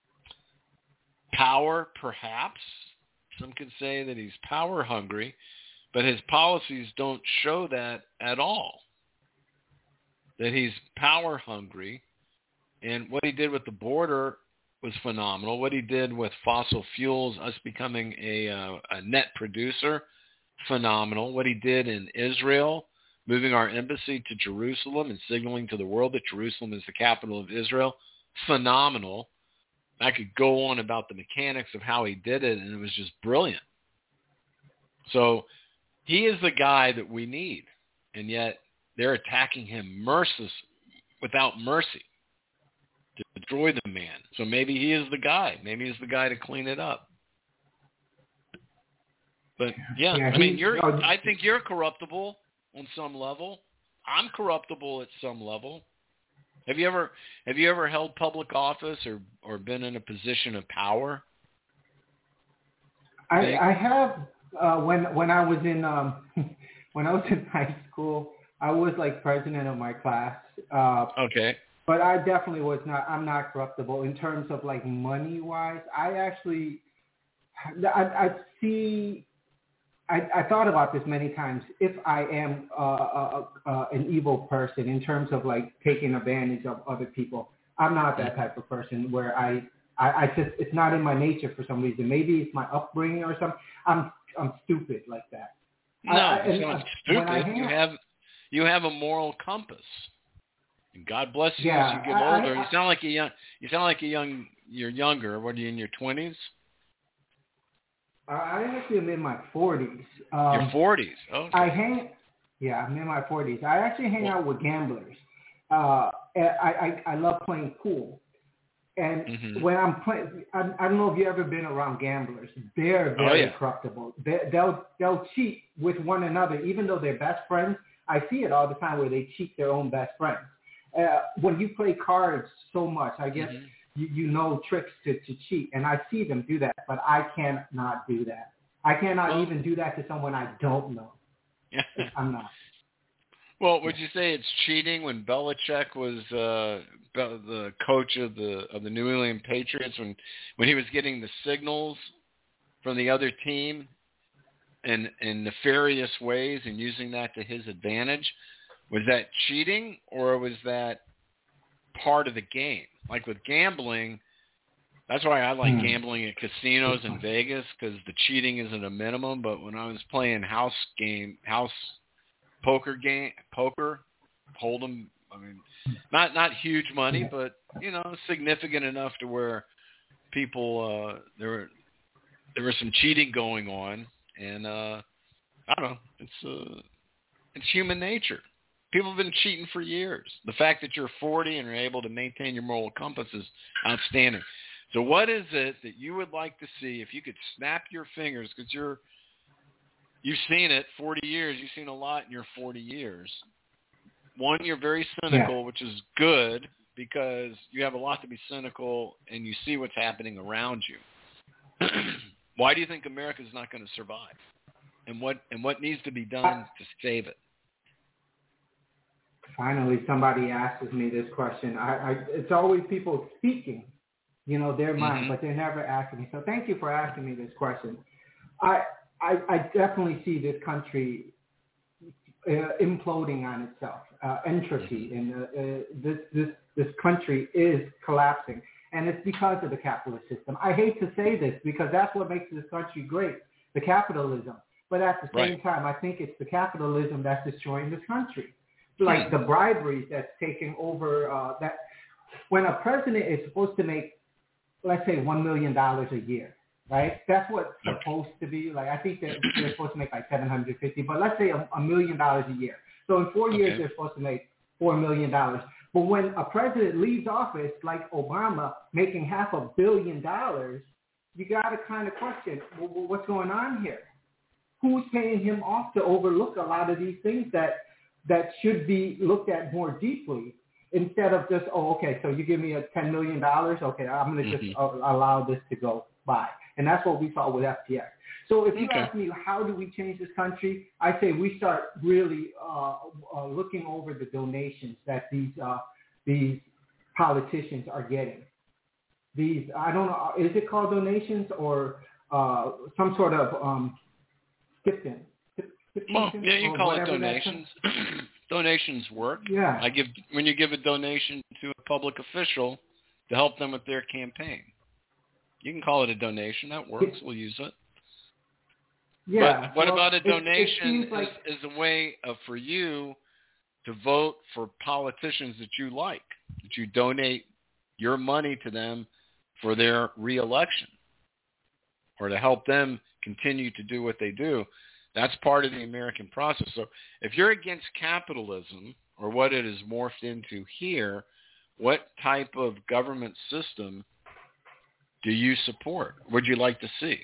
Power, perhaps. Some could say that he's power hungry, but his policies don't show that at all, that he's power hungry. And what he did with the border was phenomenal. What he did with fossil fuels, us becoming a, uh, a net producer, phenomenal. What he did in Israel, moving our embassy to Jerusalem and signaling to the world that Jerusalem is the capital of Israel, phenomenal. I could go on about the mechanics of how he did it, and it was just brilliant. So he is the guy that we need, and yet they're attacking him merciless, without mercy, to destroy the man. So maybe he is the guy. Maybe he's the guy to clean it up. But yeah, yeah I mean, you're. I think you're corruptible on some level. I'm corruptible at some level. Have you ever have you ever held public office or, or been in a position of power? I, I have. Uh, when when I was in um, when I was in high school, I was like president of my class. Uh, okay. But I definitely was not. I'm not corruptible in terms of like money wise. I actually, I, I see. I, I thought about this many times. If I am uh, uh, uh, an evil person in terms of like taking advantage of other people, I'm not that type of person where I, I, I just, it's not in my nature for some reason. Maybe it's my upbringing or something. I'm, I'm stupid like that. No, I, it's not stupid. You have, you have a moral compass. And God bless you yeah, as you get I, older. I, you sound like a young, you sound like a young, you're younger. What are you, in your twenties? I actually am in my forties. Um, Your forties. Okay. I hang, yeah, I'm in my forties. I actually hang out with gamblers. Uh, I, I I love playing pool, and mm-hmm. when I'm playing, I, I don't know if you've ever been around gamblers. They're very oh, yeah. corruptible. They, they'll they'll cheat with one another, even though they're best friends. I see it all the time where they cheat their own best friends. Uh, when you play cards so much, I guess. Mm-hmm. You, you know tricks to, to cheat, and I see them do that, but I cannot do that. I cannot well, even do that to someone I don't know. I'm not. Well, would you say it's cheating when Belichick was uh, the coach of the of the New England Patriots, when when he was getting the signals from the other team in in nefarious ways and using that to his advantage? Was that cheating, or was that part of the game? Like with gambling, that's why I like gambling at casinos in Vegas, because the cheating isn't a minimum. But when I was playing house game, house poker game, poker, hold'em, I mean, not not huge money, but you know, significant enough to where people uh, there were there was some cheating going on, and uh, I don't know, it's uh, it's human nature. People have been cheating for years. The fact that you're forty and are able to maintain your moral compass is outstanding. So what is it that you would like to see if you could snap your fingers, because you're, you've seen it, forty years, you've seen a lot in your forty years. One, you're very cynical, yeah. which is good, because you have a lot to be cynical and you see what's happening around you. Why do you think America is not going to survive? And what and what needs to be done to save it? finally somebody asks me this question. I, I it's always people speaking, you know, their mind, mm-hmm. but they're never asking me. So thank you for asking me this question. I I, I definitely see this country uh, imploding on itself, uh, entropy, and uh, uh, this this this country is collapsing, and it's because of the capitalist system. I hate to say this because that's what makes this country great, the capitalism. But at the same right. time, I think it's the capitalism that's destroying this country. Like the bribery that's taking over, uh, that when a president is supposed to make, let's say, one million dollars a year, right? That's what's supposed to be. Like, I think that they're supposed to make like seven hundred fifty, but let's say a, a million dollars a year. So in four years, okay. they're supposed to make four million dollars. But when a president leaves office, like Obama, making half a billion dollars, you got to kind of question, well, what's going on here? Who's paying him off to overlook a lot of these things that that should be looked at more deeply instead of just, oh, okay, so you give me a ten million dollars, okay, I'm going to mm-hmm. just uh, allow this to go by. And that's what we saw with F T X. So if you okay. ask me, how do we change this country, I say we start really uh, uh, looking over the donations that these uh, these politicians are getting. These, I don't know, is it called donations or uh, some sort of um, stipend? Well, yeah, you call it donations. Donations work. Yeah. I give when you give a donation to a public official to help them with their campaign. You can call it a donation. That works. We'll use it. Yeah. But what well, about a it, donation it like, is, is a way of, for you to vote for politicians that you like, that you donate your money to them for their reelection or to help them continue to do what they do. That's part of the American process. So if you're against capitalism or what it has morphed into here, what type of government system do you support? Would you like to see?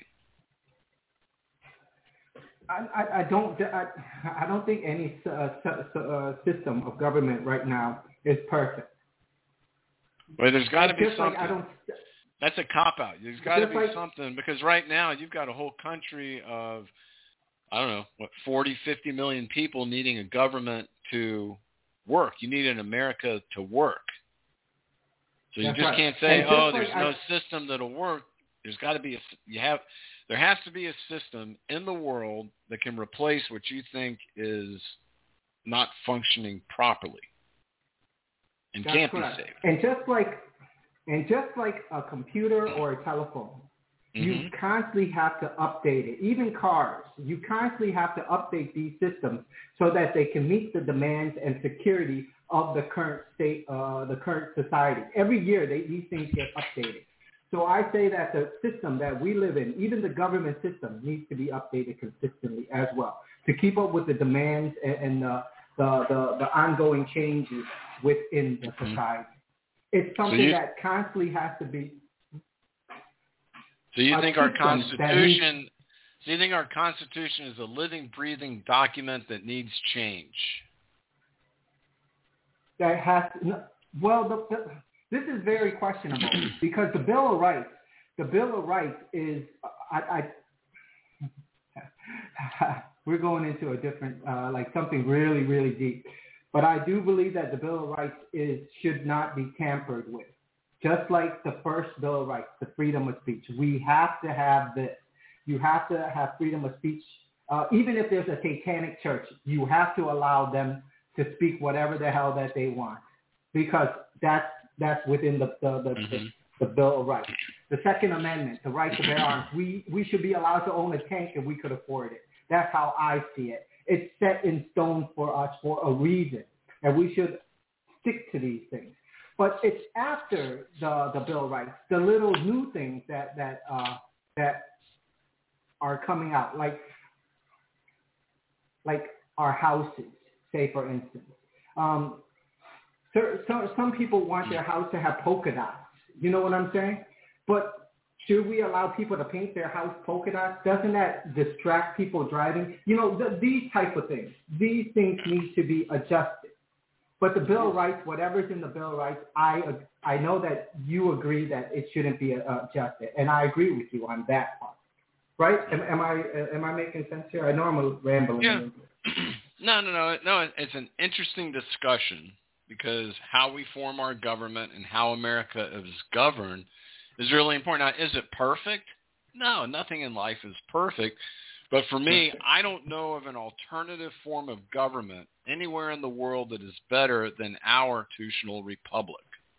I, I, I don't. I, I don't think any uh, uh, system of government right now is perfect. Well, there's got to be just something. Like I don't, That's a cop-out. There's got to be like, something because right now you've got a whole country of, I don't know, what, forty, fifty million people needing a government to work. You need an America to work. So you That's just right. can't say, just oh, like there's I, no system that'll work. There's got to be a, you have, there has to be a system in the world that can replace what you think is not functioning properly and can't correct. be saved. And just like, and just like a computer or a telephone, mm-hmm. you constantly have to update it. Even cars, you constantly have to update these systems so that they can meet the demands and security of the current state, uh, the current society. Every year, they, these things get updated. So I say that the system that we live in, even the government system, needs to be updated consistently as well to keep up with the demands and, and uh, the, the the ongoing changes within the mm-hmm. society. It's something so you, that constantly has to be. So you think our Constitution? Needs, so you think our Constitution is a living, breathing document that needs change? That has to, well, the, the, this is very questionable because the Bill of Rights, the Bill of Rights is, I, I we're going into a different, uh, like something really, really deep. But I do believe that the Bill of Rights is should not be tampered with. Just like the first Bill of Rights, the freedom of speech. We have to have this. You have to have freedom of speech. Uh, even if there's a satanic church, you have to allow them to speak whatever the hell that they want, because that's that's within the the, the, mm-hmm. the the Bill of Rights. The Second Amendment, the right to bear arms. We we should be allowed to own a tank if we could afford it. That's how I see it. It's set in stone for us for a reason, and we should stick to these things. But it's after the the Bill of Rights, the little new things that that uh, that are coming out, like like our houses. Say, for instance, um, so, so some people want their house to have polka dots. You know what I'm saying? But should we allow people to paint their house polka dots? Doesn't that distract people driving? You know, the, these type of things. These things need to be adjusted. But the Bill of Rights, whatever's in the Bill of Rights, I I know that you agree that it shouldn't be uh, adjusted, and I agree with you on that part. Right? Am, am I am I making sense here? I know I'm rambling. Yeah. No, no, no, no. It's an interesting discussion because how we form our government and how America is governed is really important. Now, is it perfect? No, nothing in life is perfect. But for me, I don't know of an alternative form of government anywhere in the world that is better than our constitutional republic.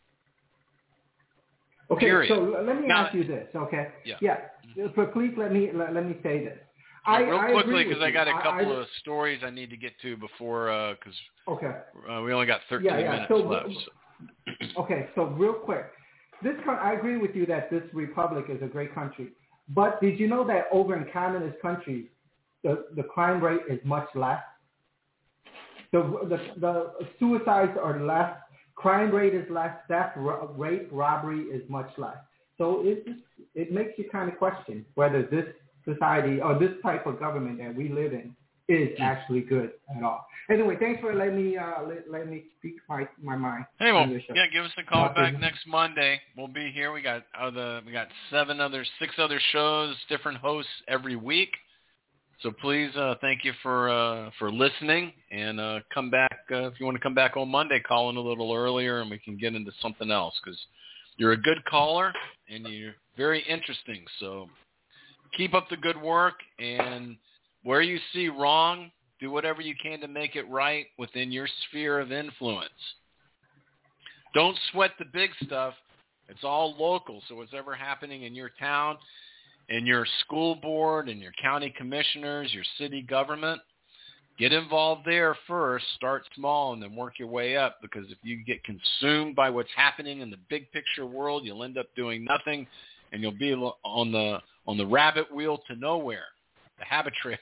Okay, Period. so let me now, ask you this, okay? Yeah. Yeah. So please let me let, let me say this. Now, I, real I quickly, because I got a couple I, I, of stories I need to get to before, because uh, okay. uh, we only got thirteen yeah, yeah. minutes so, left. So. Okay, so real quick, this I agree with you that this republic is a great country, but did you know that over in communist countries, the, the crime rate is much less? The, the the suicides are less, crime rate is less, theft rate, robbery is much less. So it it makes you kind of question whether this society or this type of government that we live in is actually good at all. Anyway, thanks for letting me uh, let, let me speak my my mind. Hey, well, yeah, give us a call Talk back to next Monday. We'll be here. We got other, we got seven other, six other shows, different hosts every week. So please, uh, thank you for uh, for listening, and uh, come back uh, if you want to come back on Monday. Call in a little earlier, and we can get into something else because you're a good caller and you're very interesting. So keep up the good work, and where you see wrong, do whatever you can to make it right within your sphere of influence. Don't sweat the big stuff. It's all local. So what's ever happening in your town, in your school board, and your county commissioners, your city government, get involved there first. Start small and then work your way up, because if you get consumed by what's happening in the big picture world, you'll end up doing nothing, and you'll be on the on the rabbit wheel to nowhere, the habit trail,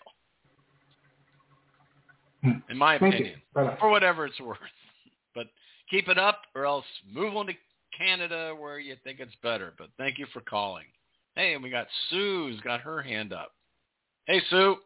in my Thank opinion, you. for whatever it's worth. But keep it up, or else move on to Canada where you think it's better. But thank you for calling. Hey, and we got Sue's got her hand up. Hey, Sue.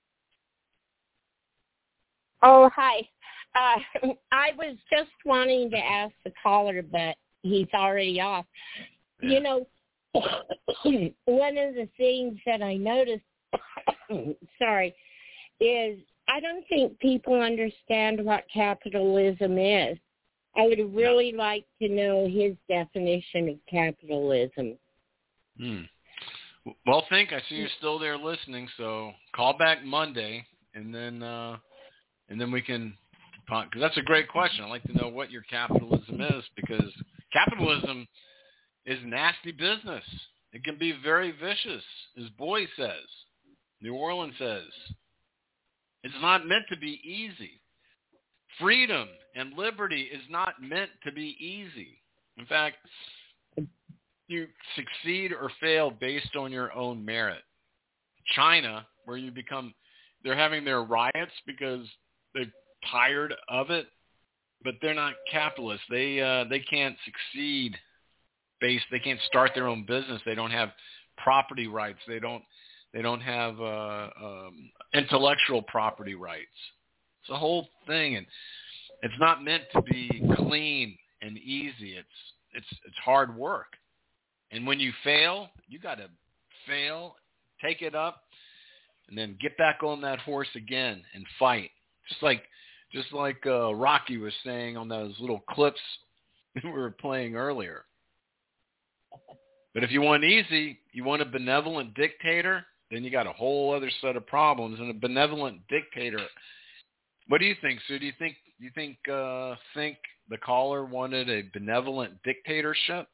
Oh, hi. Uh, I was just wanting to ask the caller, but he's already off. Yeah. You know, one of the things that I noticed, sorry, is I don't think people understand what capitalism is. I would really like to know his definition of capitalism. Hmm. Well, think. I see you're still there listening, so call back Monday, and then uh, and then we can, because that's a great question. I'd like to know what your capitalism is, because capitalism is nasty business. It can be very vicious, as Boy says, New Orleans says. It's not meant to be easy. Freedom and liberty is not meant to be easy. In fact, you succeed or fail based on your own merit. China, where you become, they're having their riots because they're tired of it, but they're not capitalists. They uh, they can't succeed based. They can't start their own business. They don't have property rights. They don't. They don't have uh, um, intellectual property rights. It's a whole thing, and it's not meant to be clean and easy. It's it's it's hard work. And when you fail, you got to fail, take it up, and then get back on that horse again and fight. Just like just like uh, Rocky was saying on those little clips we were playing earlier. But if you want easy, you want a benevolent dictator, then you got a whole other set of problems. And a benevolent dictator, what do you think, Sue? Do you think do you think uh, think the caller wanted a benevolent dictatorship?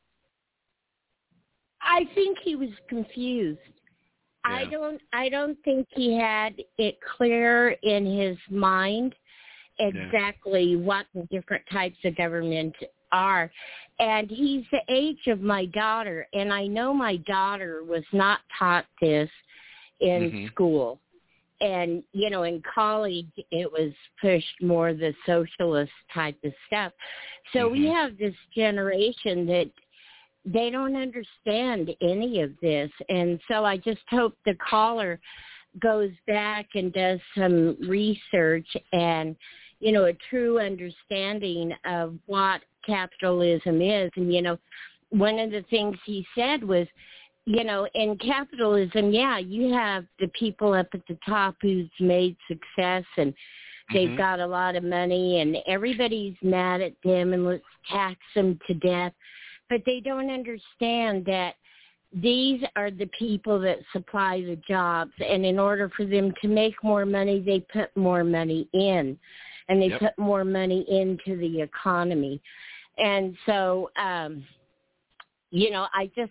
I think he was confused. Yeah. I don't I don't think he had it clear in his mind exactly yeah. what the different types of government are. And he's the age of my daughter, and I know my daughter was not taught this in mm-hmm. school. And, you know, in college, it was pushed more the socialist type of stuff. So mm-hmm. we have this generation that they don't understand any of this. And so I just hope the caller goes back and does some research and, you know, a true understanding of what capitalism is. And, you know, one of the things he said was, you know, in capitalism, yeah, you have the people up at the top who's made success and They've Mm-hmm. got a lot of money, and everybody's mad at them, and let's tax them to death. But they don't understand that these are the people that supply the jobs, and in order for them to make more money, they put more money in, and they Yep. put more money into the economy. And so, um, you know, I just,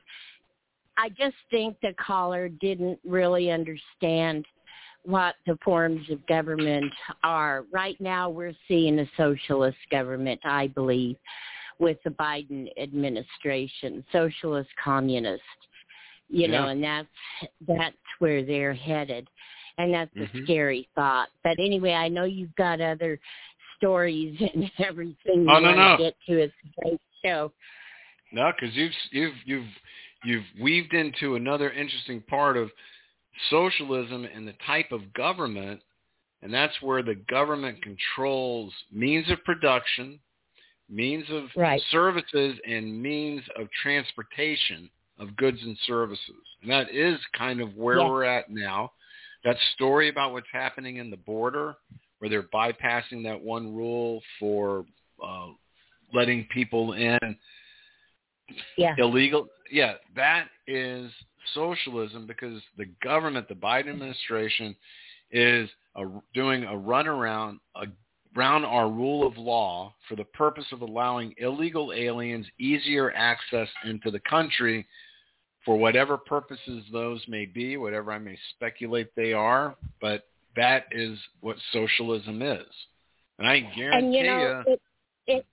I just think the caller didn't really understand what the forms of government are. Right now, we're seeing a socialist government, I believe, with the Biden administration, socialist communist. You know, Yeah. and that's that's where they're headed, and that's Mhm. a scary thought. But anyway, I know you've got other stories and everything you Oh, no, want no. to get to. It's a great show. No, because you've you've you've you've weaved into another interesting part of socialism and the type of government, and that's where the government controls means of production, means of Right. services, and means of transportation of goods and services. And that is kind of where Yeah. we're at now. That story about what's happening in the border, where they're bypassing that one rule for uh, letting people in Yeah. illegal. Yeah, that is socialism, because the government, the Biden administration, is a, doing a runaround a, around our rule of law for the purpose of allowing illegal aliens easier access into the country for whatever purposes those may be, whatever I may speculate they are. But that is what socialism is. And I guarantee And, you know, you, it, it,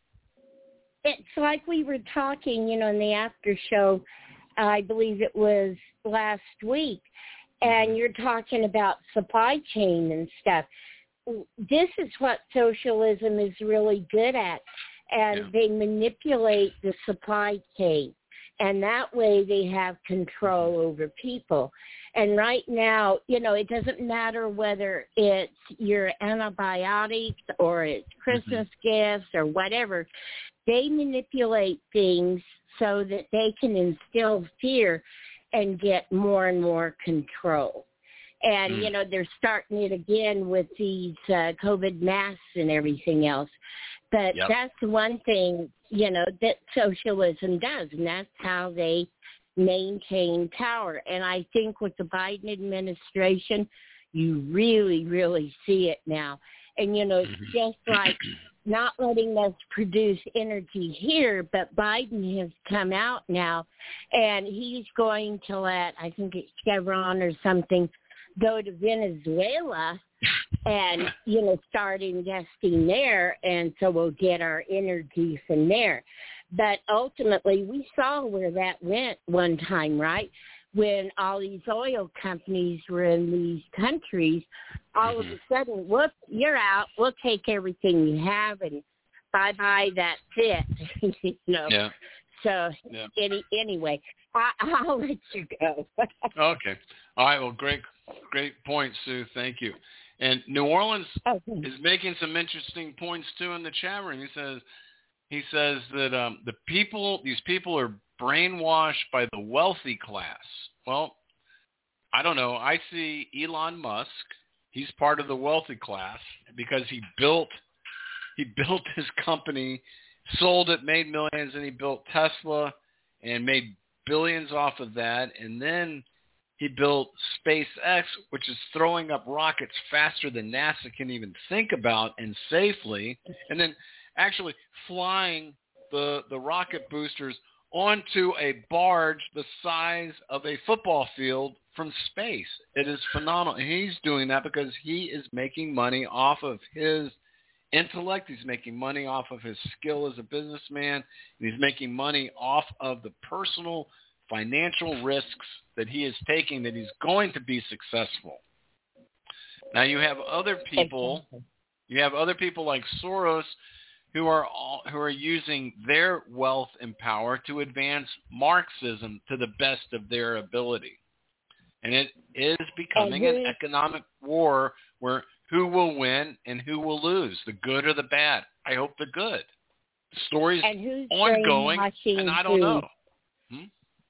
it's like we were talking, you know, in the after show, I believe it was last week, and you're talking about supply chain and stuff. This is what socialism is really good at, and Yeah. they manipulate the supply chain, and that way they have control over people. And right now, you know, it doesn't matter whether it's your antibiotics or it's Christmas gifts or whatever. They manipulate things so that they can instill fear and get more and more control. And, Mm. you know, they're starting it again with these uh, COVID masks and everything else. But Yep. that's the one thing, you know, that socialism does, and that's how they maintain power. And I think with the Biden administration, you really, really see it now. And, you know, it's just like not letting us produce energy here, but Biden has come out now, and he's going to let, I think it's Chevron or something, go to Venezuela and, you know, start investing there, and so we'll get our energy from there. But ultimately, we saw where that went one time, right? When all these oil companies were in these countries, all Mm-hmm. of a sudden, whoop, you're out. We'll take everything you have, and bye-bye, that's it. you know? Yeah. So Yeah. any, anyway, I, I'll let you go. Okay. All right. Well, great, great point, Sue. Thank you. And New Orleans Okay. is making some interesting points too in the chat room. He says, he says that um, the people, these people are brainwashed by the wealthy class. Well, I don't know. I see Elon Musk. He's part of the wealthy class because he built, he built his company, sold it, made millions, and he built Tesla and made billions off of that. And then he built SpaceX, which is throwing up rockets faster than NASA can even think about and safely, and then actually flying the, the rocket boosters onto a barge the size of a football field from space. It is phenomenal. And he's doing that because he is making money off of his intellect. He's making money off of his skill as a businessman. And he's making money off of the personal financial risks that he is taking, that he's going to be successful. Now you have other people, you have other people like Soros who are all, who are using their wealth and power to advance Marxism to the best of their ability. And it is becoming an economic war where who will win and who will lose, the good or the bad. I hope the good. The story's and who's ongoing, brainwashing and I don't who? know. Hmm?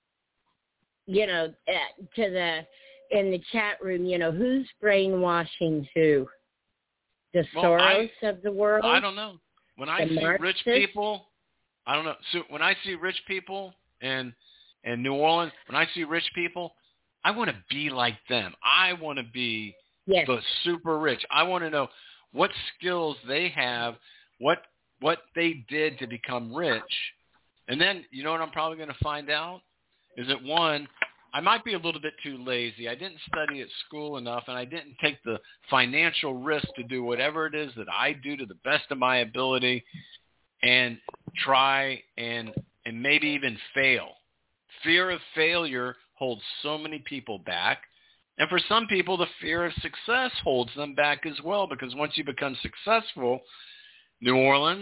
You know, uh, to the in the chat room, you know, who's brainwashing who? The well, Soros I, of the world? I don't know. When I the see Marxists? rich people, I don't know. So when I see rich people in, in New Orleans, when I see rich people, I want to be like them. I want to be yes. the super rich. I want to know what skills they have, what what they did to become rich. And then, you know what I'm probably going to find out? Is that, one, I might be a little bit too lazy. I didn't study at school enough, and I didn't take the financial risk to do whatever it is that I do to the best of my ability and try and and maybe even fail. Fear of failure holds so many people back. And for some people, the fear of success holds them back as well, because once you become successful, New Orleans,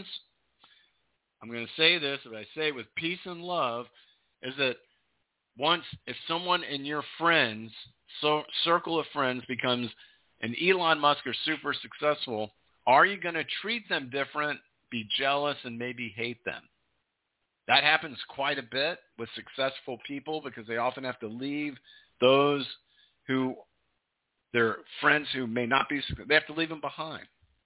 I'm going to say this, but I say it with peace and love, is that once, if someone in your friends, so circle of friends becomes an Elon Musk or super successful, are you going to treat them different, be jealous, and maybe hate them? That happens quite a bit with successful people because they often have to leave those who, their friends who may not be, they have to leave them behind.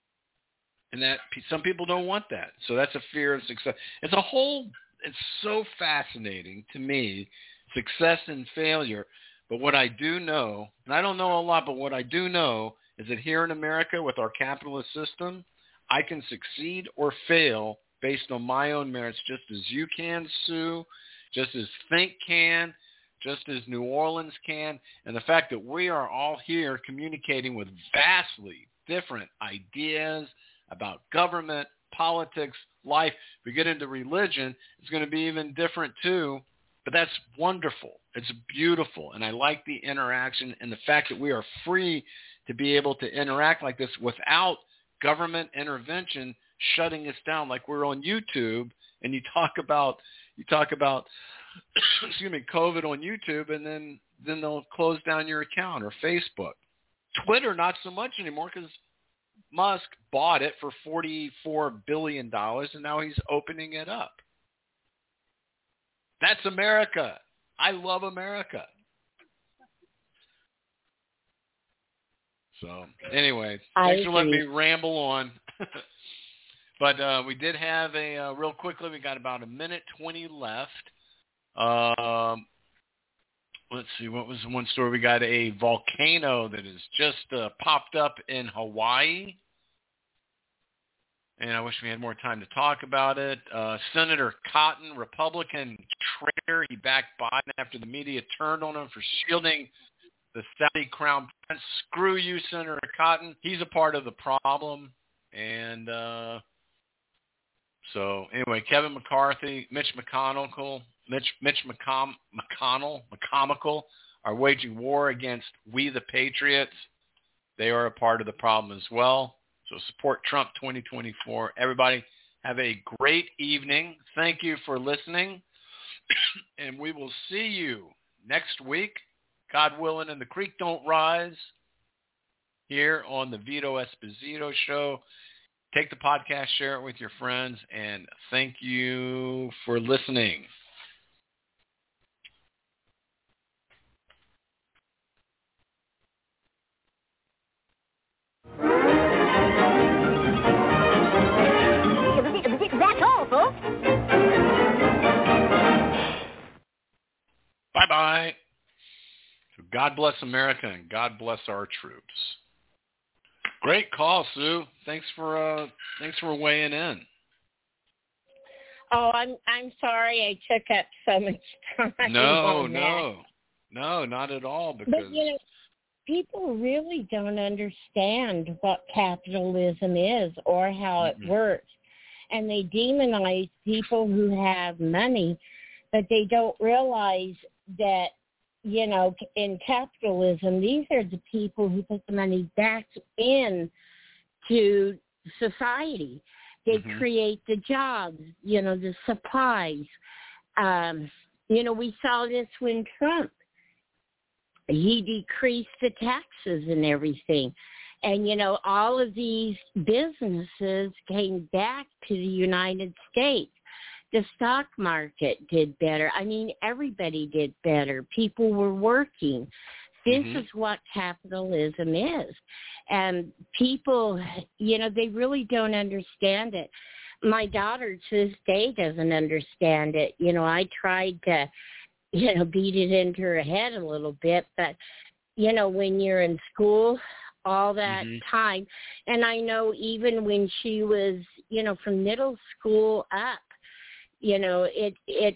And that some people don't want that. So that's a fear of success. It's a whole, it's so fascinating to me, success and failure. But what I do know, and I don't know a lot, but what I do know is that here in America with our capitalist system, I can succeed or fail based on my own merits, just as you can, Sue, just as Think can, just as New Orleans can. And the fact that we are all here communicating with vastly different ideas about government, politics, life. If we get into religion, it's going to be even different too. But that's wonderful. It's beautiful. And I like the interaction and the fact that we are free to be able to interact like this without government intervention shutting us down. Like we're on YouTube and you talk about, you talk about, excuse me, COVID on YouTube, and then, then they'll close down your account, or Facebook. Twitter, not so much anymore because Musk bought it for forty-four billion dollars, and now he's opening it up. That's America. I love America. So anyway, I thanks for letting me agree. ramble on. But uh, we did have a, uh, real quickly, we got about a minute twenty left. Um, let's see, what was the one story? We got a volcano that has just uh, popped up in Hawaii. And I wish we had more time to talk about it. Uh, Senator Cotton, Republican traitor, he backed Biden after the media turned on him for shielding the Saudi crown prince. Screw you, Senator Cotton. He's a part of the problem. And uh, so, anyway, Kevin McCarthy, Mitch McConnell, Mitch, Mitch McCom, McConnell, McComical are waging war against We the Patriots. They are a part of the problem as well. So support Trump twenty twenty-four. Everybody have a great evening. Thank you for listening. And we will see you next week, God willing, and the creek don't rise, here on the Vito Esposito Show. Take the podcast, share it with your friends, and thank you for listening. That's all, folks. Bye-bye. So God bless America and God bless our troops. Great call, Sue. Thanks for uh, thanks for weighing in. Oh, I'm I'm sorry I took up so much time. No, on no, that. no, not at all. Because But you know, people really don't understand what capitalism is or how it Mm-mm. works, and they demonize people who have money, but they don't realize that, you know, in capitalism, these are the people who put the money back in to society. They Mhm. create the jobs, you know, the supplies. Um, you know, we saw this when Trump, he decreased the taxes and everything. And, you know, all of these businesses came back to the United States. The stock market did better. I mean, everybody did better. People were working. This mm-hmm. is what capitalism is. And people, you know, they really don't understand it. My daughter to this day doesn't understand it. You know, I tried to, you know, beat it into her head a little bit, but, you know, when you're in school all that mm-hmm. time, and I know even when she was, you know, from middle school up, you know, it, it,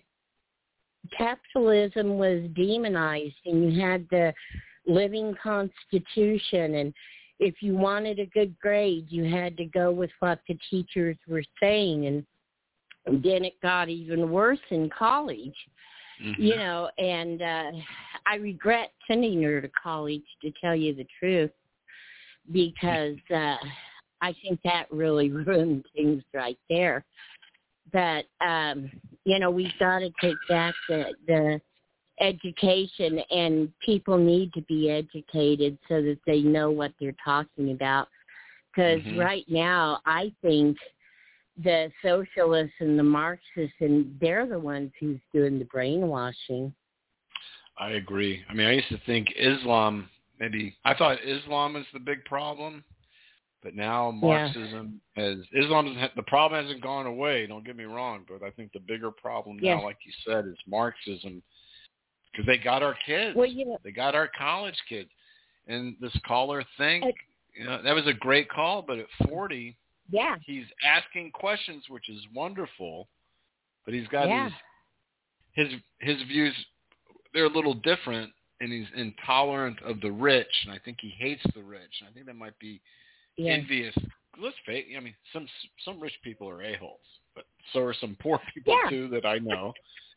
capitalism was demonized, and you had the living constitution, and if you wanted a good grade, you had to go with what the teachers were saying, and then it got even worse in college, mm-hmm. you know, and uh, I regret sending her to college, to tell you the truth, because uh, I think that really ruined things right there. But, um, you know, we've got to take back the, the education, and people need to be educated so that they know what they're talking about. Because mm-hmm. right now, I think the socialists and the Marxists, and they're the ones who's doing the brainwashing. I agree. I mean, I used to think Islam, maybe, I thought Islam is the big problem. But now Marxism yeah. has, Islam, the problem hasn't gone away, don't get me wrong, but I think the bigger problem now, yeah. like you said, is Marxism, because they got our kids. Well, you know, they got our college kids. And this caller think, you know, that was a great call, but at forty, yeah. he's asking questions, which is wonderful, but he's got yeah. his, his, his views, they're a little different, and he's intolerant of the rich, and I think he hates the rich, and I think that might be Yeah. envious. Let's face it. I mean, some some rich people are a-holes, but so are some poor people yeah. too that I know.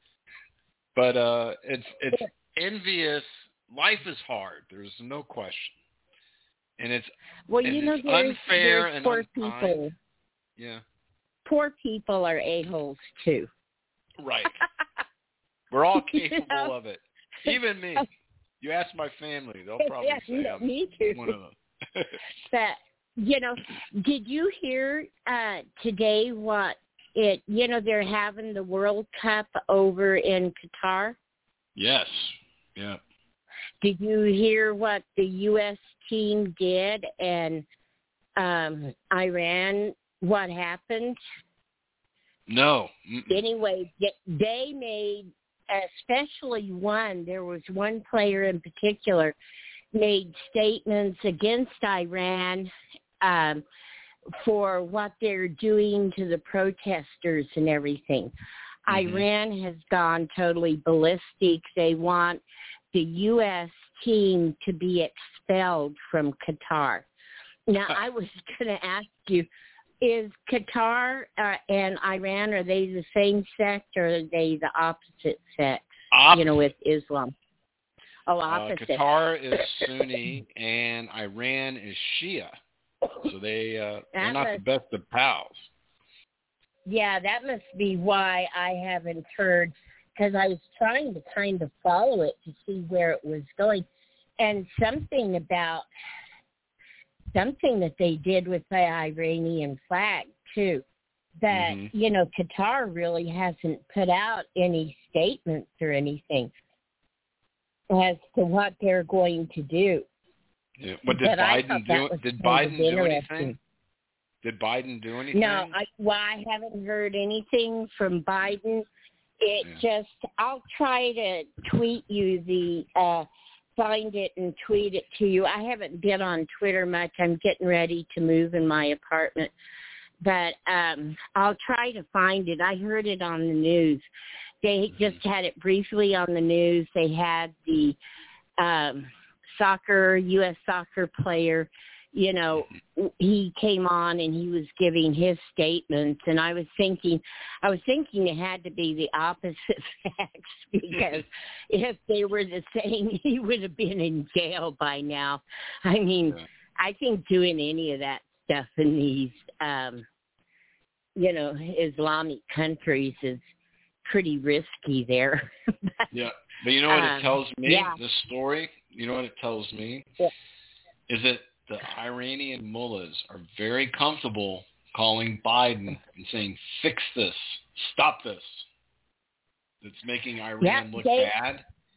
But uh, it's it's envious. Life is hard. There's no question, and it's well, and you know, it's there's, unfair there's and poor unkind. people. Yeah, poor people are a-holes too. Right. We're all capable you know? of it. Even me. You ask my family, they'll probably yeah, say no, I'm me too. one of them. But, you know, did you hear uh, today what it, you know, they're having the World Cup over in Qatar? Yes. Yeah. Did you hear what the U S team did and um, Iran, what happened? No. Mm-mm. Anyway, they made, especially one, there was one player in particular, made statements against Iran um, for what they're doing to the protesters and everything. Mm-hmm. Iran has gone totally ballistic. They want the U S team to be expelled from Qatar. Now, I was going to ask you, is Qatar uh, and Iran, are they the same sect or are they the opposite sect, opposite. you know, with Islam? Oh, opposite. Uh, Qatar is Sunni and Iran is Shia. So they, uh, they're not must, the best of pals. Yeah, that must be why I haven't heard, because I was trying to kind of follow it to see where it was going. And something about, something that they did with the Iranian flag, too, that, mm-hmm. you know, Qatar really hasn't put out any statements or anything as to what they're going to do. Yeah. But did but Biden do? Did Biden do anything? Did Biden do anything? No, I, well, I haven't heard anything from Biden. It yeah. just, I'll try to tweet you the, uh, find it and tweet it to you. I haven't been on Twitter much. I'm getting ready to move in my apartment. But um, I'll try to find it. I heard it on the news. They just had it briefly on the news. They had the um, soccer, U S soccer player, you know, he came on and he was giving his statements. And I was thinking, I was thinking it had to be the opposite sex, because if they were the same, he would have been in jail by now. I mean, yeah. I think doing any of that stuff in these, um, you know, Islamic countries is pretty risky there. but, yeah. But you know what um, it tells me, yeah. this story? You know what it tells me? Yeah. Is that the Iranian mullahs are very comfortable calling Biden and saying, fix this, stop this. It's making Iran yeah, look they, bad.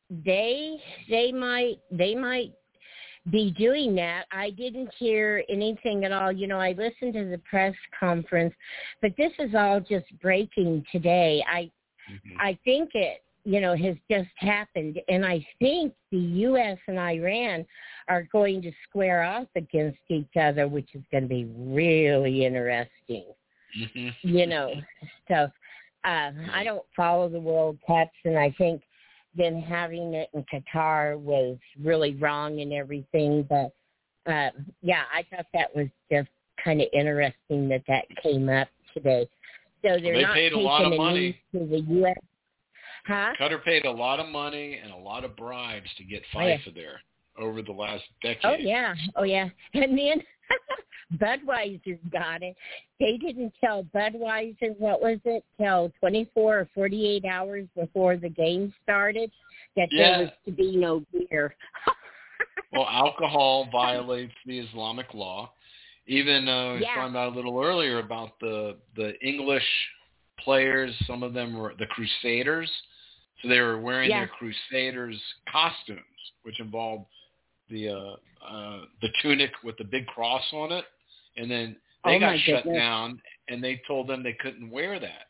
they they might they might be doing that. I didn't hear anything at all. You know, I listened to the press conference, but this is all just breaking today. I mm-hmm. I think it, you know, has just happened, and I think the U S and Iran are going to square off against each other, which is going to be really interesting. Mm-hmm. You know, so uh, I don't follow the World Cups, and I think then having it in Qatar was really wrong and everything. But, uh, yeah, I thought that was just kind of interesting that that came up today. So they're well, they not paid a lot of money to the U S Huh? Qatar paid a lot of money and a lot of bribes to get FIFA oh, yeah. there over the last decade. Oh, yeah. Oh, yeah. And then Budweiser got it. They didn't tell Budweiser, what was it, till twenty-four or forty-eight hours before the game started that yeah. there was to be no beer. Well, alcohol violates the Islamic law. Even uh, I was yeah. talking about a little earlier about the, the English players, some of them were the Crusaders. So they were wearing yeah. their Crusaders costumes, which involved the uh, uh, the tunic with the big cross on it. And then they oh got shut goodness. down, and they told them they couldn't wear that.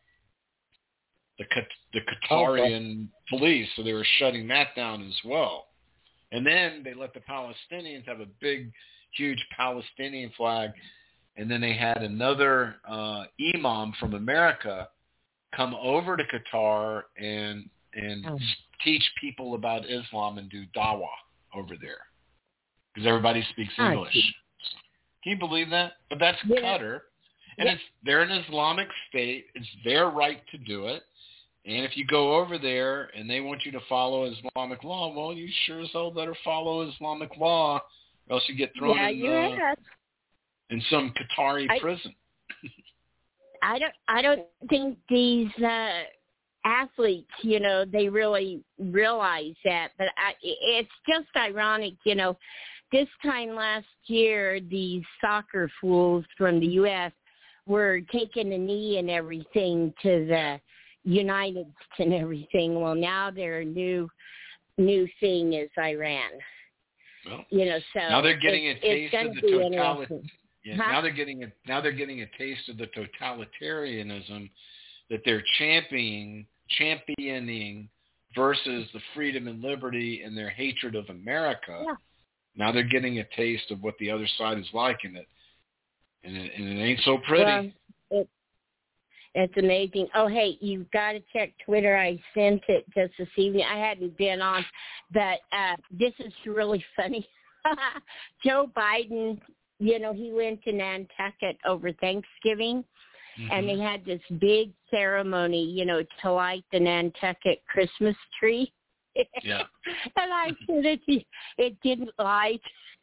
The the Qatarian oh, police, so they were shutting that down as well. And then they let the Palestinians have a big, huge Palestinian flag. And then they had another uh, imam from America come over to Qatar and and oh. teach people about Islam and do dawah over there because everybody speaks English. Oh, can you believe that? But that's yeah. Qatar, and yeah. it's they're an Islamic state. It's their right to do it. And if you go over there and they want you to follow Islamic law, well, you sure as hell better follow Islamic law, or else you get thrown yeah, in, uh, in some Qatari I, prison. I don't. I don't think these uh, athletes, you know, they really realize that. But I, it's just ironic, you know. This time last year, these soccer fools from the U S were taking a knee and everything to the United and everything. Well, now their new new thing is Iran. Well, you know, so now they're getting a taste of the totality. Yeah, huh? now they're getting a now they're getting a taste of the totalitarianism that they're championing championing versus the freedom and liberty and their hatred of America. Yeah. Now they're getting a taste of what the other side is like in it, and it, and it ain't so pretty. Well, it, it's amazing. Oh, hey, you've got to check Twitter. I sent it just this evening. I hadn't been on, but uh, this is really funny. Joe Biden, you know, he went to Nantucket over Thanksgiving, mm-hmm. and they had this big ceremony, you know, to light the Nantucket Christmas tree. Yeah. And I said it, it didn't light.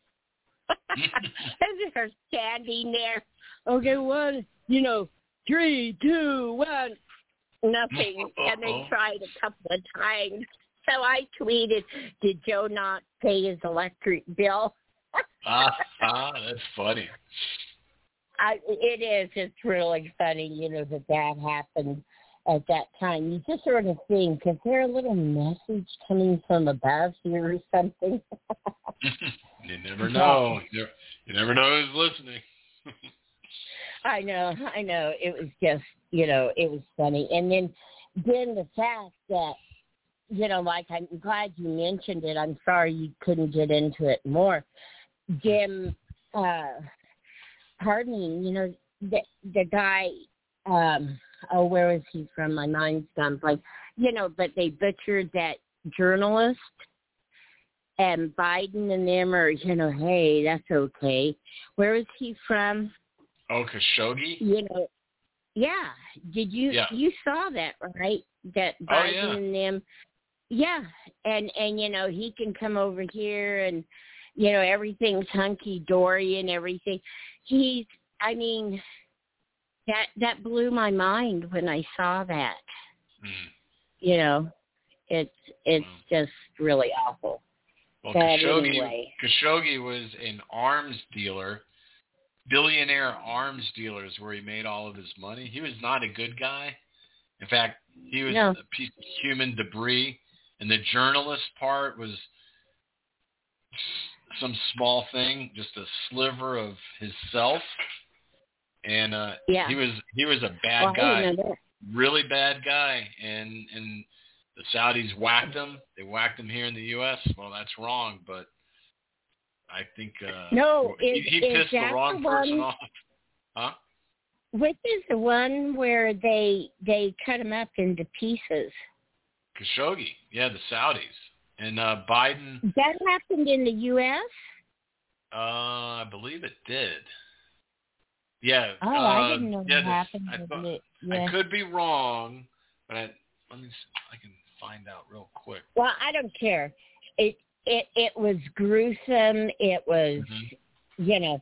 And they're standing there. Okay, one, you know, three, two, one, nothing. And they tried a couple of times. So I tweeted, did Joe not pay his electric bill? ah, ah, that's funny. I, it is. It's really funny, you know, that that happened at that time. You just sort of think, is there a little message coming from above here or something? You never know. You never, you never know who's listening. I know, I know. It was just, you know, it was funny. And then, then the fact that, you know, like, I'm glad you mentioned it. I'm sorry you couldn't get into it more. Jim, uh, pardon me, you know, the, the guy, um, oh, where was he from? My mind's gone blank. You know, but they butchered that journalist, and Biden and them are, you know, hey, that's okay. Where is he from? Oh, Khashoggi? You know, yeah. Did you, yeah. you saw that, right? That Biden oh, yeah. and them, yeah. And, and, you know, he can come over here and, you know, everything's hunky-dory and everything. He's, I mean, that that blew my mind when I saw that. Mm. You know, it's it's mm. just really awful. Well, but Khashoggi, anyway. Khashoggi was an arms dealer, billionaire arms dealer is where he made all of his money. He was not a good guy. In fact, he was no. a piece of human debris. And the journalist part was some small thing, just a sliver of his self. And uh, yeah. he was he was a bad well, guy, really bad guy. And and the Saudis whacked him. They whacked him here in the U S. Well, that's wrong, but I think uh, no, he, is, he pissed is the wrong the person one, off. Huh? Which is the one where they they cut him up into pieces? Khashoggi, yeah, the Saudis. And uh, Biden... That happened in the U S? Uh, I believe it did. Yeah. Oh, uh, I didn't know yeah, that happened. I, thought, it. Yeah. I could be wrong, but I, let me see, I can find out real quick. Well, I don't care. It it it was gruesome. It was, mm-hmm. you know,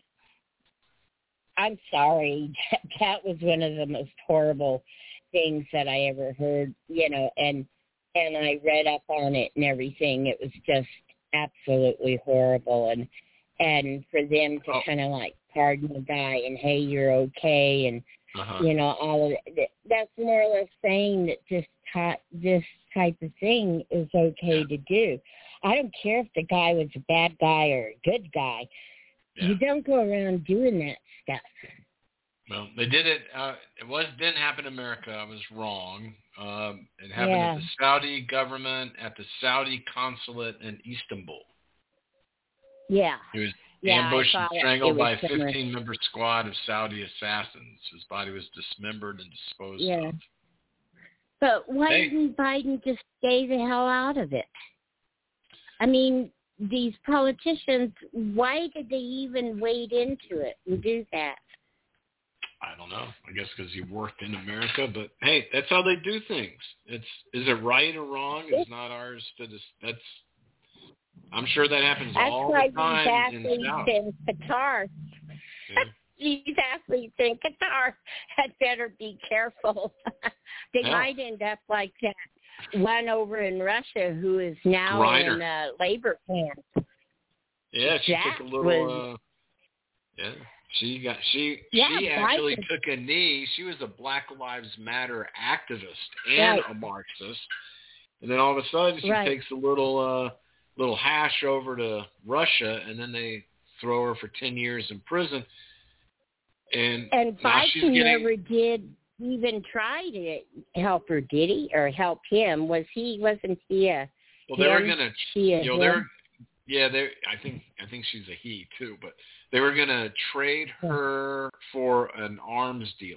I'm sorry. That, that was one of the most horrible things that I ever heard, you know, and and I read up on it and everything. It was just absolutely horrible. And and for them to oh. kind of like pardon the guy and, hey, you're okay, and, uh-huh. you know, all of it. That's more or less saying that this, ty- this type of thing is okay to do. I don't care if the guy was a bad guy or a good guy. Yeah. You don't go around doing that stuff. Well, they did it. Uh, it was didn't happen in America. I was wrong. Um, it happened yeah. at the Saudi government, at the Saudi consulate in Istanbul. Yeah. He was yeah, ambushed and strangled by a fifteen-member similar. squad of Saudi assassins. His body was dismembered and disposed yeah. of. But why hey. didn't Biden just stay the hell out of it? I mean, these politicians, why did they even wade into it and do that? I don't know. I guess because he worked in America, but hey, that's how they do things. It's is it right or wrong? It's not ours to just. That's. I'm sure that happens that's all why the time these athletes in South. in Qatar. Yeah. These athletes in Qatar had better be careful. They yeah. might end up like that one over in Russia who is now Griner. in uh, labor camp. Yeah, she that took a little. Was, uh, yeah. She got she yeah, she actually Biden. took a knee. She was a Black Lives Matter activist and right. a Marxist, and then all of a sudden she right. takes a little uh, little hash over to Russia, and then they throw her for ten years in prison. And and now Biden she's getting, never did even try to help her, did he, or help him? Was he? Wasn't he a? Well, they him? were gonna. She a you know, him? they're. Yeah, they. I think. I think she's a he too. But they were gonna trade her for an arms dealer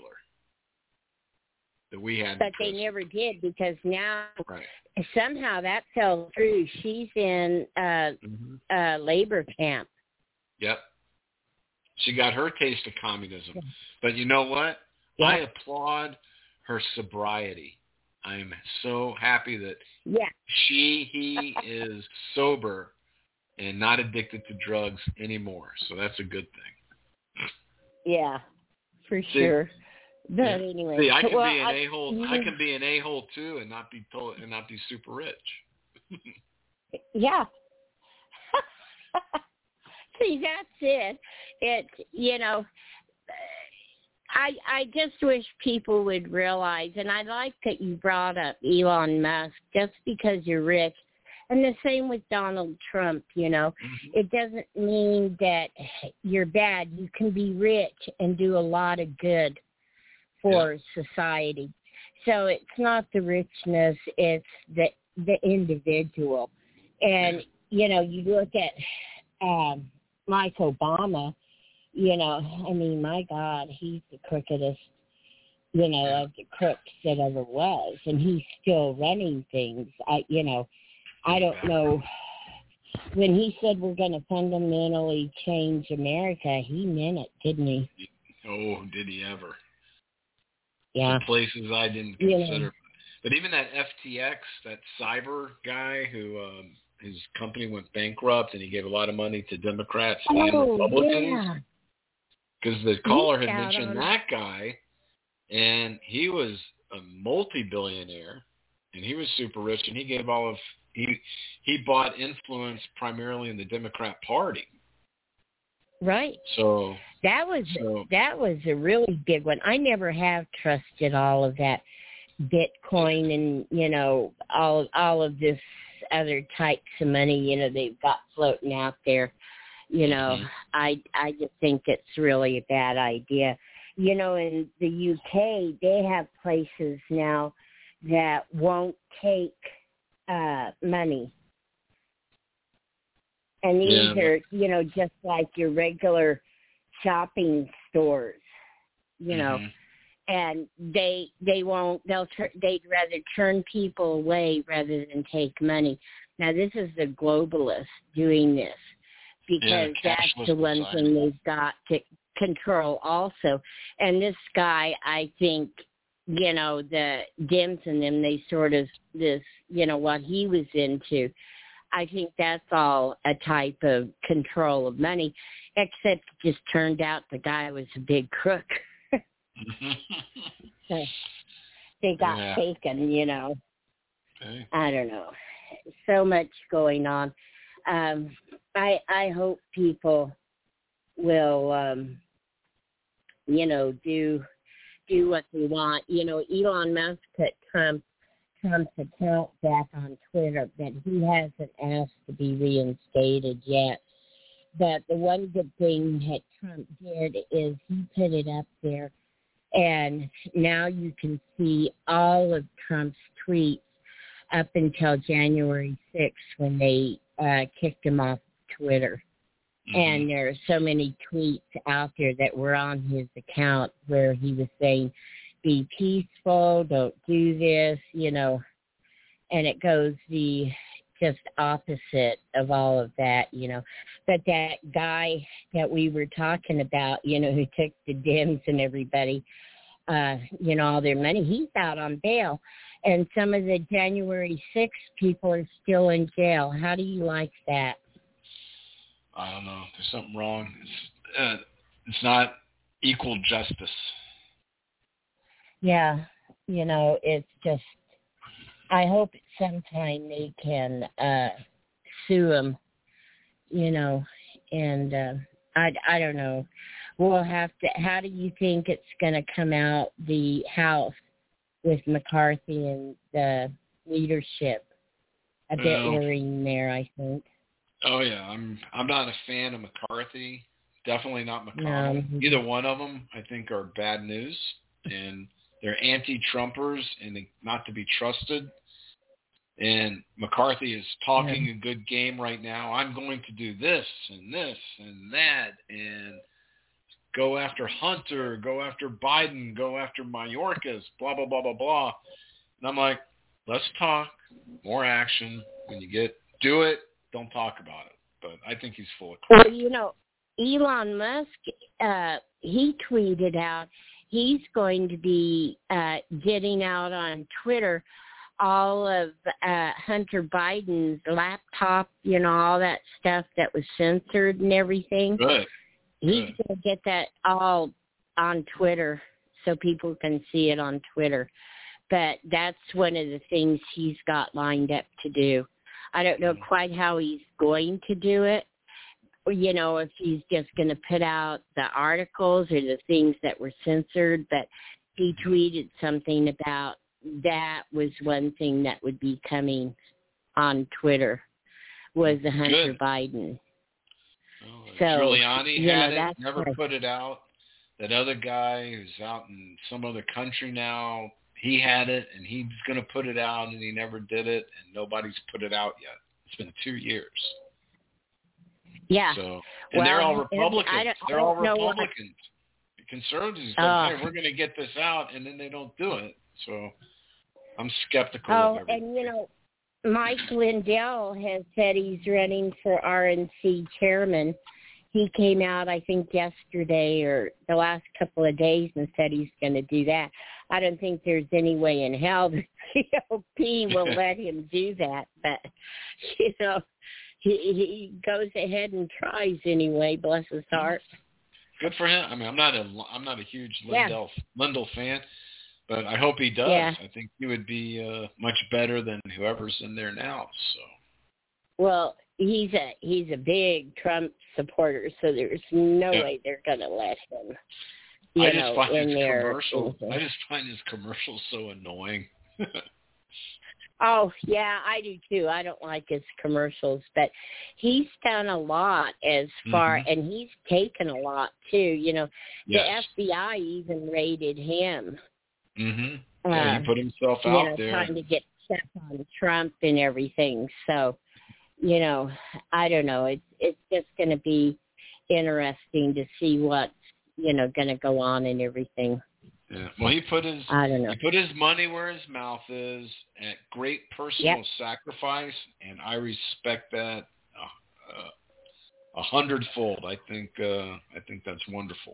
that we had. But they never did because now right. somehow that fell through. She's in uh, mm-hmm. uh, labor camp. Yep. She got her taste of communism. But you know what? Yeah. I applaud her sobriety. I'm so happy that yeah. she, he is sober and not addicted to drugs anymore. So that's a good thing. Yeah, for See, sure. But yeah. anyway, See, I can well, be an I, a-hole. you, I can be an a-hole too, and not be told, and not be super rich. yeah. See, that's it. It, you know, I I just wish people would realize, and I like that you brought up Elon Musk, just because you're rich. And the same with Donald Trump, you know. Mm-hmm. It doesn't mean that you're bad. You can be rich and do a lot of good for yeah. society. So it's not the richness, it's the the individual. And, yeah. you know, you look at um, Mike Obama, you know, I mean, my God, he's the crookedest, you know, yeah. of the crooks that ever was. And he's still running things. I, you know, I don't know. When he said we're going to fundamentally change America, he meant it, didn't he? Oh, did he ever? Yeah. The places I didn't consider. Yeah. But even that F T X, that cyber guy who um, his company went bankrupt and he gave a lot of money to Democrats oh, and Republicans. Because yeah. the caller had mentioned that guy, and he was a multi-billionaire, and he was super rich, and he gave all of he he bought influence primarily in the Democrat Party. Right. So that was so, that was a really big one. I never have trusted all of that Bitcoin and, you know, all all of this other types of money, you know, they've got floating out there. You know, Mm-hmm. I I just think it's really a bad idea. You know, in the U K, they have places now that won't take uh, money. And these Yeah. are, you know, just like your regular shopping stores, you know, Mm-hmm. and they they won't, they'll, tur- they'd rather turn people away rather than take money. Now, this is the globalists doing this because Yeah, that's cashless the one society. thing they've got to control also. And this guy, I think, you know, the Dems and them, they sort of, this, you know, what he was into, I think that's all a type of control of money, except it just turned out the guy was a big crook. So they got Yeah. taken, you know. Okay. I don't know. So much going on. Um, I I hope people will, um, you know, do do what they want. You know, Elon Musk put Trump Trump's account back on Twitter, but he hasn't asked to be reinstated yet. But the one good thing that Trump did is he put it up there, and now you can see all of Trump's tweets up until January sixth when they uh, kicked him off Twitter. Mm-hmm. And there are so many tweets out there that were on his account where he was saying, be peaceful, don't do this, you know, and it goes the just opposite of all of that, you know. But that guy that we were talking about, you know, who took the Dems and everybody, uh, you know, all their money, he's out on bail. And some of the January sixth people are still in jail. How do you like that? I don't know. There's something wrong. It's, uh, it's not equal justice. Yeah, you know, it's just, I hope sometime they can uh, sue him, you know, and uh, I, I don't know. We'll have to, how do you think it's going to come out, the House, with McCarthy and the leadership? A bit Well, worrying there, I think. Oh, yeah. I'm I'm not a fan of McCarthy. Definitely not McConnell. No. Either one of them, I think, are bad news. And they're anti-Trumpers and not to be trusted. And McCarthy is talking Yeah. a good game right now. I'm going to do this and this and that and go after Hunter, go after Biden, go after Mayorkas, blah, blah, blah, blah, blah. And I'm like, let's talk. More action. When you get, do it. Don't talk about it. But I think he's full of crap. Well, you know, Elon Musk, uh, he tweeted out he's going to be uh, getting out on Twitter all of uh, Hunter Biden's laptop, you know, all that stuff that was censored and everything. Good. He's Good. going to get that all on Twitter so people can see it on Twitter. But that's one of the things he's got lined up to do. I don't know quite how he's going to do it, or, you know, if he's just going to put out the articles or the things that were censored, but he tweeted something about that was one thing that would be coming on Twitter, was the Hunter Good. Biden. Oh, So, Giuliani you had know, it, that's never like, put it out. That other guy who's out in some other country now, he had it, and he's going to put it out, and he never did it, and nobody's put it out yet. It's been two years. yeah. So, and Well, they're all and Republicans. I don't- I They're all don't know what- Republicans. Conservatives say, Oh. hey, we're going to get this out, and then they don't do it. So I'm skeptical Oh, of everything. and, you know, Mike Lindell has said he's running for R N C chairman. He came out, I think, yesterday or the last couple of days and said he's going to do that. I don't think there's any way in hell the G O P will let him do that. But, you know, he, he goes ahead and tries anyway, bless his heart. Good for him. I mean, I'm not a I'm not a huge Yeah. Lindell Lindell fan, but I hope he does. Yeah. I think he would be uh, much better than whoever's in there now. So. Well, he's a he's a big Trump supporter, so there's no Yeah. way they're going to let him. You I know, just find in his there. commercial. I just find his commercials so annoying. Oh, yeah, I do too. I don't like his commercials, but he's done a lot as far, mm-hmm. and he's taken a lot too. You know, yes. the F B I even raided him. Mhm. Yeah, uh, he put himself out you know, there, trying to get stuff on Trump and everything. So, you know, I don't know. It's it's just going to be interesting to see what's you know going to go on and everything. Yeah. Well, he put his I don't know. He put his money where his mouth is, at great personal yep. sacrifice, and I respect that uh, uh, a hundredfold. I think uh, I think that's wonderful.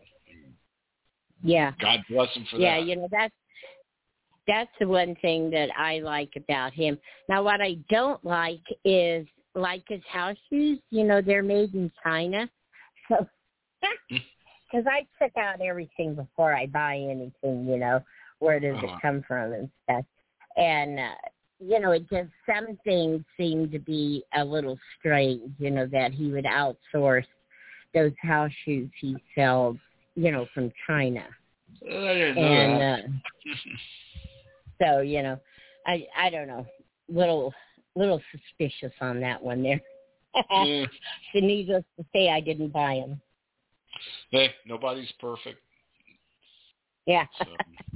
Yeah. God bless him for yeah, that. Yeah, you know that's that's the one thing that I like about him. Now, what I don't like is like his house shoes. You know, they're made in China, so. Because I check out everything before I buy anything, you know, where does uh-huh. it come from and stuff. And, uh, you know, it just, some things seem to be a little strange, you know, that he would outsource those house shoes he sells, you know, from China. I didn't know and, that. Uh, so, you know, I I don't know, little, little suspicious on that one there. yeah. So needless to say, I didn't buy them. Hey, nobody's perfect. Yeah. So.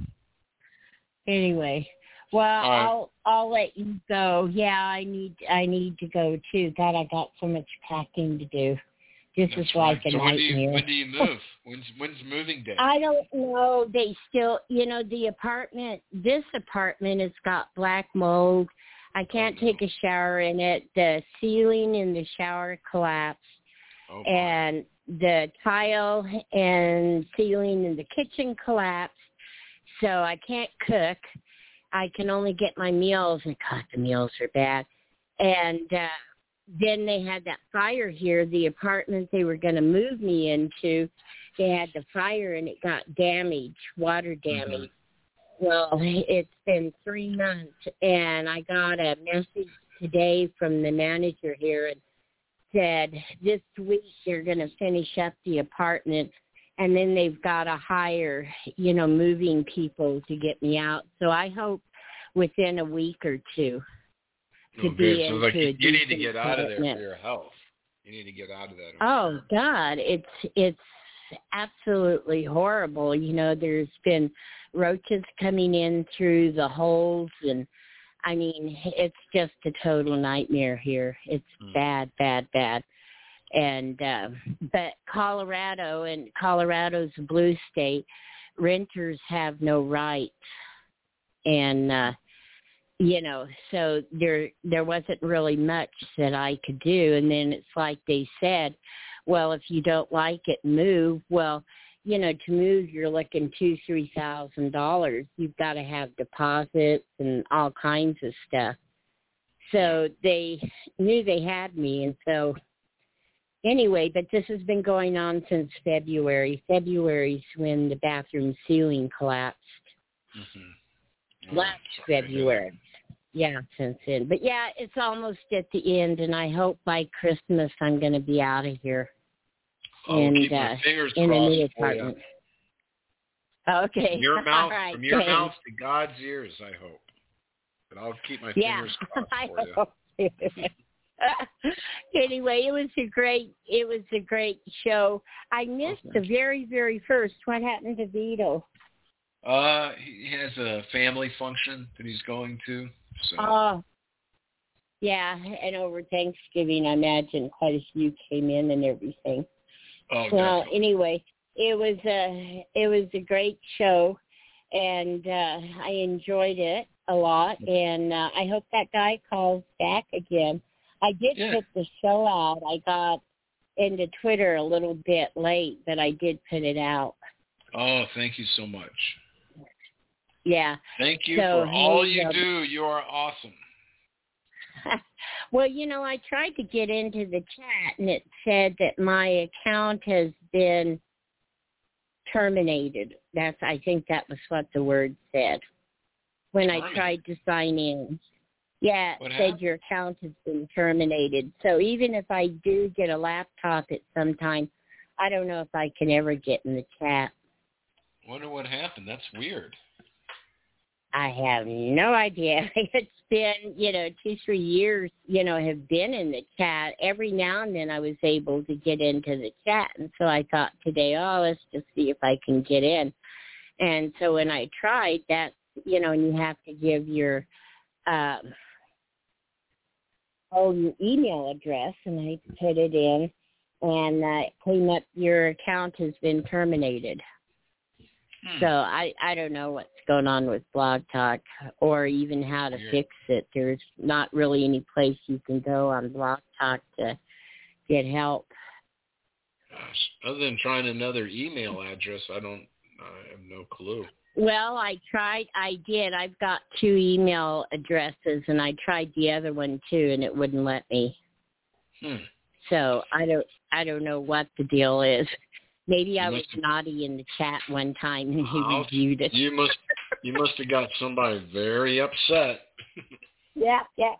Anyway, well, right. I'll I'll let you go. Yeah, I need I need to go too. God, I got so much packing to do. This That's is like right. a so when nightmare. do you when do you move? When's when's moving day? I don't know. They still, you know, the apartment. This apartment has got black mold. I can't oh, no. take a shower in it. The ceiling in the shower collapsed, oh, and the tile and ceiling in the kitchen collapsed, so I can't cook. I can only get my meals, and God, the meals are bad. And uh, then they had that fire here. The apartment they were going to move me into, they had the fire, and it got damaged, water damage. Mm-hmm. Well, it's been three months, and I got a message today from the manager here, and said this week they're going to finish up the apartment, and then they've got to hire, you know, moving people to get me out. So I hope within a week or two to oh, be good. So into like you, a you need to get out of there apartment. for your health. You need to get out of that. Oh God, it's it's absolutely horrible. You know, there's been roaches coming in through the holes, and I mean, it's just a total nightmare here. It's mm. bad, bad, bad. And, uh, but Colorado, and Colorado's a blue state, renters have no rights. And, uh, you know, so there, there wasn't really much that I could do. And then it's like they said, well, if you don't like it, move. Well, you know, to move, you're looking two, three thousand dollars. You've got to have deposits and all kinds of stuff. So they knew they had me, and so anyway. But this has been going on since February. February's when the bathroom ceiling collapsed. Mm-hmm. Last February. Yeah, since then. But yeah, it's almost at the end, and I hope by Christmas I'm going to be out of here. Oh, and keep uh, my fingers in crossed a new for apartment. you. Okay. From your mouth, right, from your thanks. mouth to God's ears, I hope. But I'll keep my yeah, fingers crossed I for you. hope too. Anyway, it was a great, it was a great show. I missed okay. the very, very first. What happened to Vito? Uh, he has a family function that he's going to. So. Oh, yeah, and over Thanksgiving, I imagine quite a few came in and everything. Oh, well, definitely. anyway, it was a it was a great show, and uh, I enjoyed it a lot. And uh, I hope that guy calls back again. I did yeah. put the show out. I got into Twitter a little bit late, but I did put it out. Oh, thank you so much. Yeah. Thank you so, for all hey, you uh, do. You are awesome. Well, you know, I tried to get into the chat, and it said that my account has been terminated. That's, I think that was what the word said when terminated. I tried to sign in. Yeah, it what said happened? your account has been terminated. So even if I do get a laptop at some time, I don't know if I can ever get in the chat. Wonder what happened. That's weird. I have no idea. It's been, you know, two, three years, you know, have been in the chat. Every now and then I was able to get into the chat. And so I thought today, oh, let's just see if I can get in. And so when I tried that, you know, and you have to give your, um, oh, your email address, and I put it in, and uh, it came up, your account has been terminated. Hmm. So I, I don't know what's going on with Blog Talk or even how to yeah. fix it. There's not really any place you can go on Blog Talk to get help. Gosh, other than trying another email address, I don't, I have no clue. Well, I tried, I did. I've got two email addresses, and I tried the other one too, and it wouldn't let me. Hmm. So I don't, I don't know what the deal is. Maybe I was naughty in the chat one time and he oh, reviewed it. You must you must have got somebody very upset. Yeah, yeah.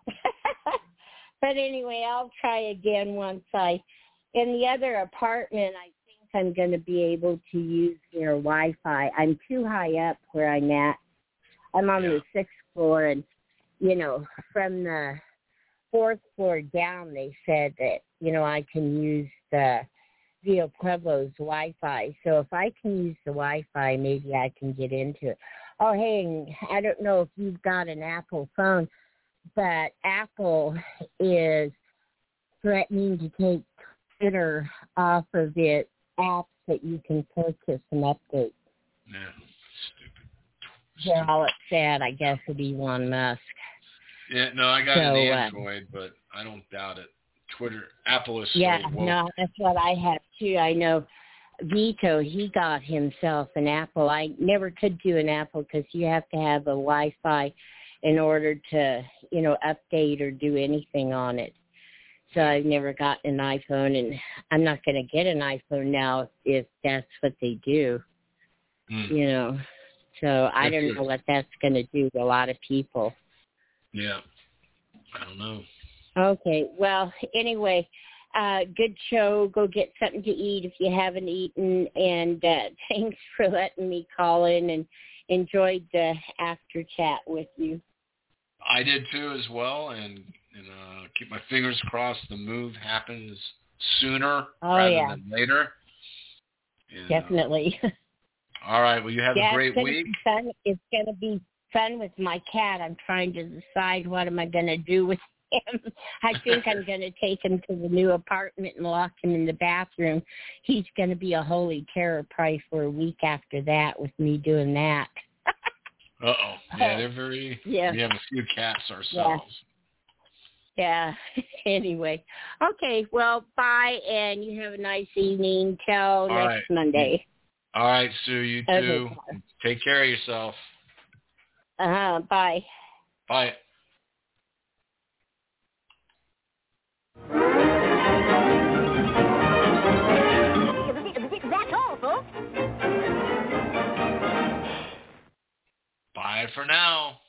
But anyway, I'll try again once I, in the other apartment, I think I'm going to be able to use their Wi-Fi. I'm too high up where I'm at. I'm on yeah. the sixth floor, and, you know, from the fourth floor down, they said that, you know, I can use the Vio Pueblo's Wi-Fi. So if I can use the Wi-Fi, maybe I can get into it. Oh, hey, I don't know if you've got an Apple phone, but Apple is threatening to take Twitter off of its apps that you can purchase and update. Yeah, stupid. They're all upset, I guess, with Elon Musk. Yeah, no, I got so, an Android, uh, but I don't doubt it. Twitter, Apple is so yeah, woke. no, that's what I have too. I know Vito, he got himself an Apple. I never could do an Apple because you have to have a Wi-Fi in order to, you know, update or do anything on it. So I've never gotten an iPhone, and I'm not going to get an iPhone now if that's what they do, mm. you know. So I don't know what that's going to do to a lot of people. Yeah, I don't know. Okay, well, anyway, uh, good show. Go get something to eat if you haven't eaten, and uh, thanks for letting me call in, and enjoyed the after chat with you. I did too as well, and, and uh, keep my fingers crossed the move happens sooner oh, rather yeah. than later. And, Definitely. Uh, all right, well, you have yeah, a great it's week. Fun. It's going to be fun with my cat. I'm trying to decide what am I going to do with him. I think I'm going to take him to the new apartment and lock him in the bathroom. He's going to be a holy terror probably for a week after that with me doing that. Uh-oh. Yeah, they're very, yeah. we have a few cats ourselves. Yeah. yeah. Anyway. Okay, well, bye, and you have a nice evening. Till All next right. Monday. All right, Sue, you too. Okay. Take care of yourself. Uh-huh, bye. Bye. That's all, folks. Bye for now.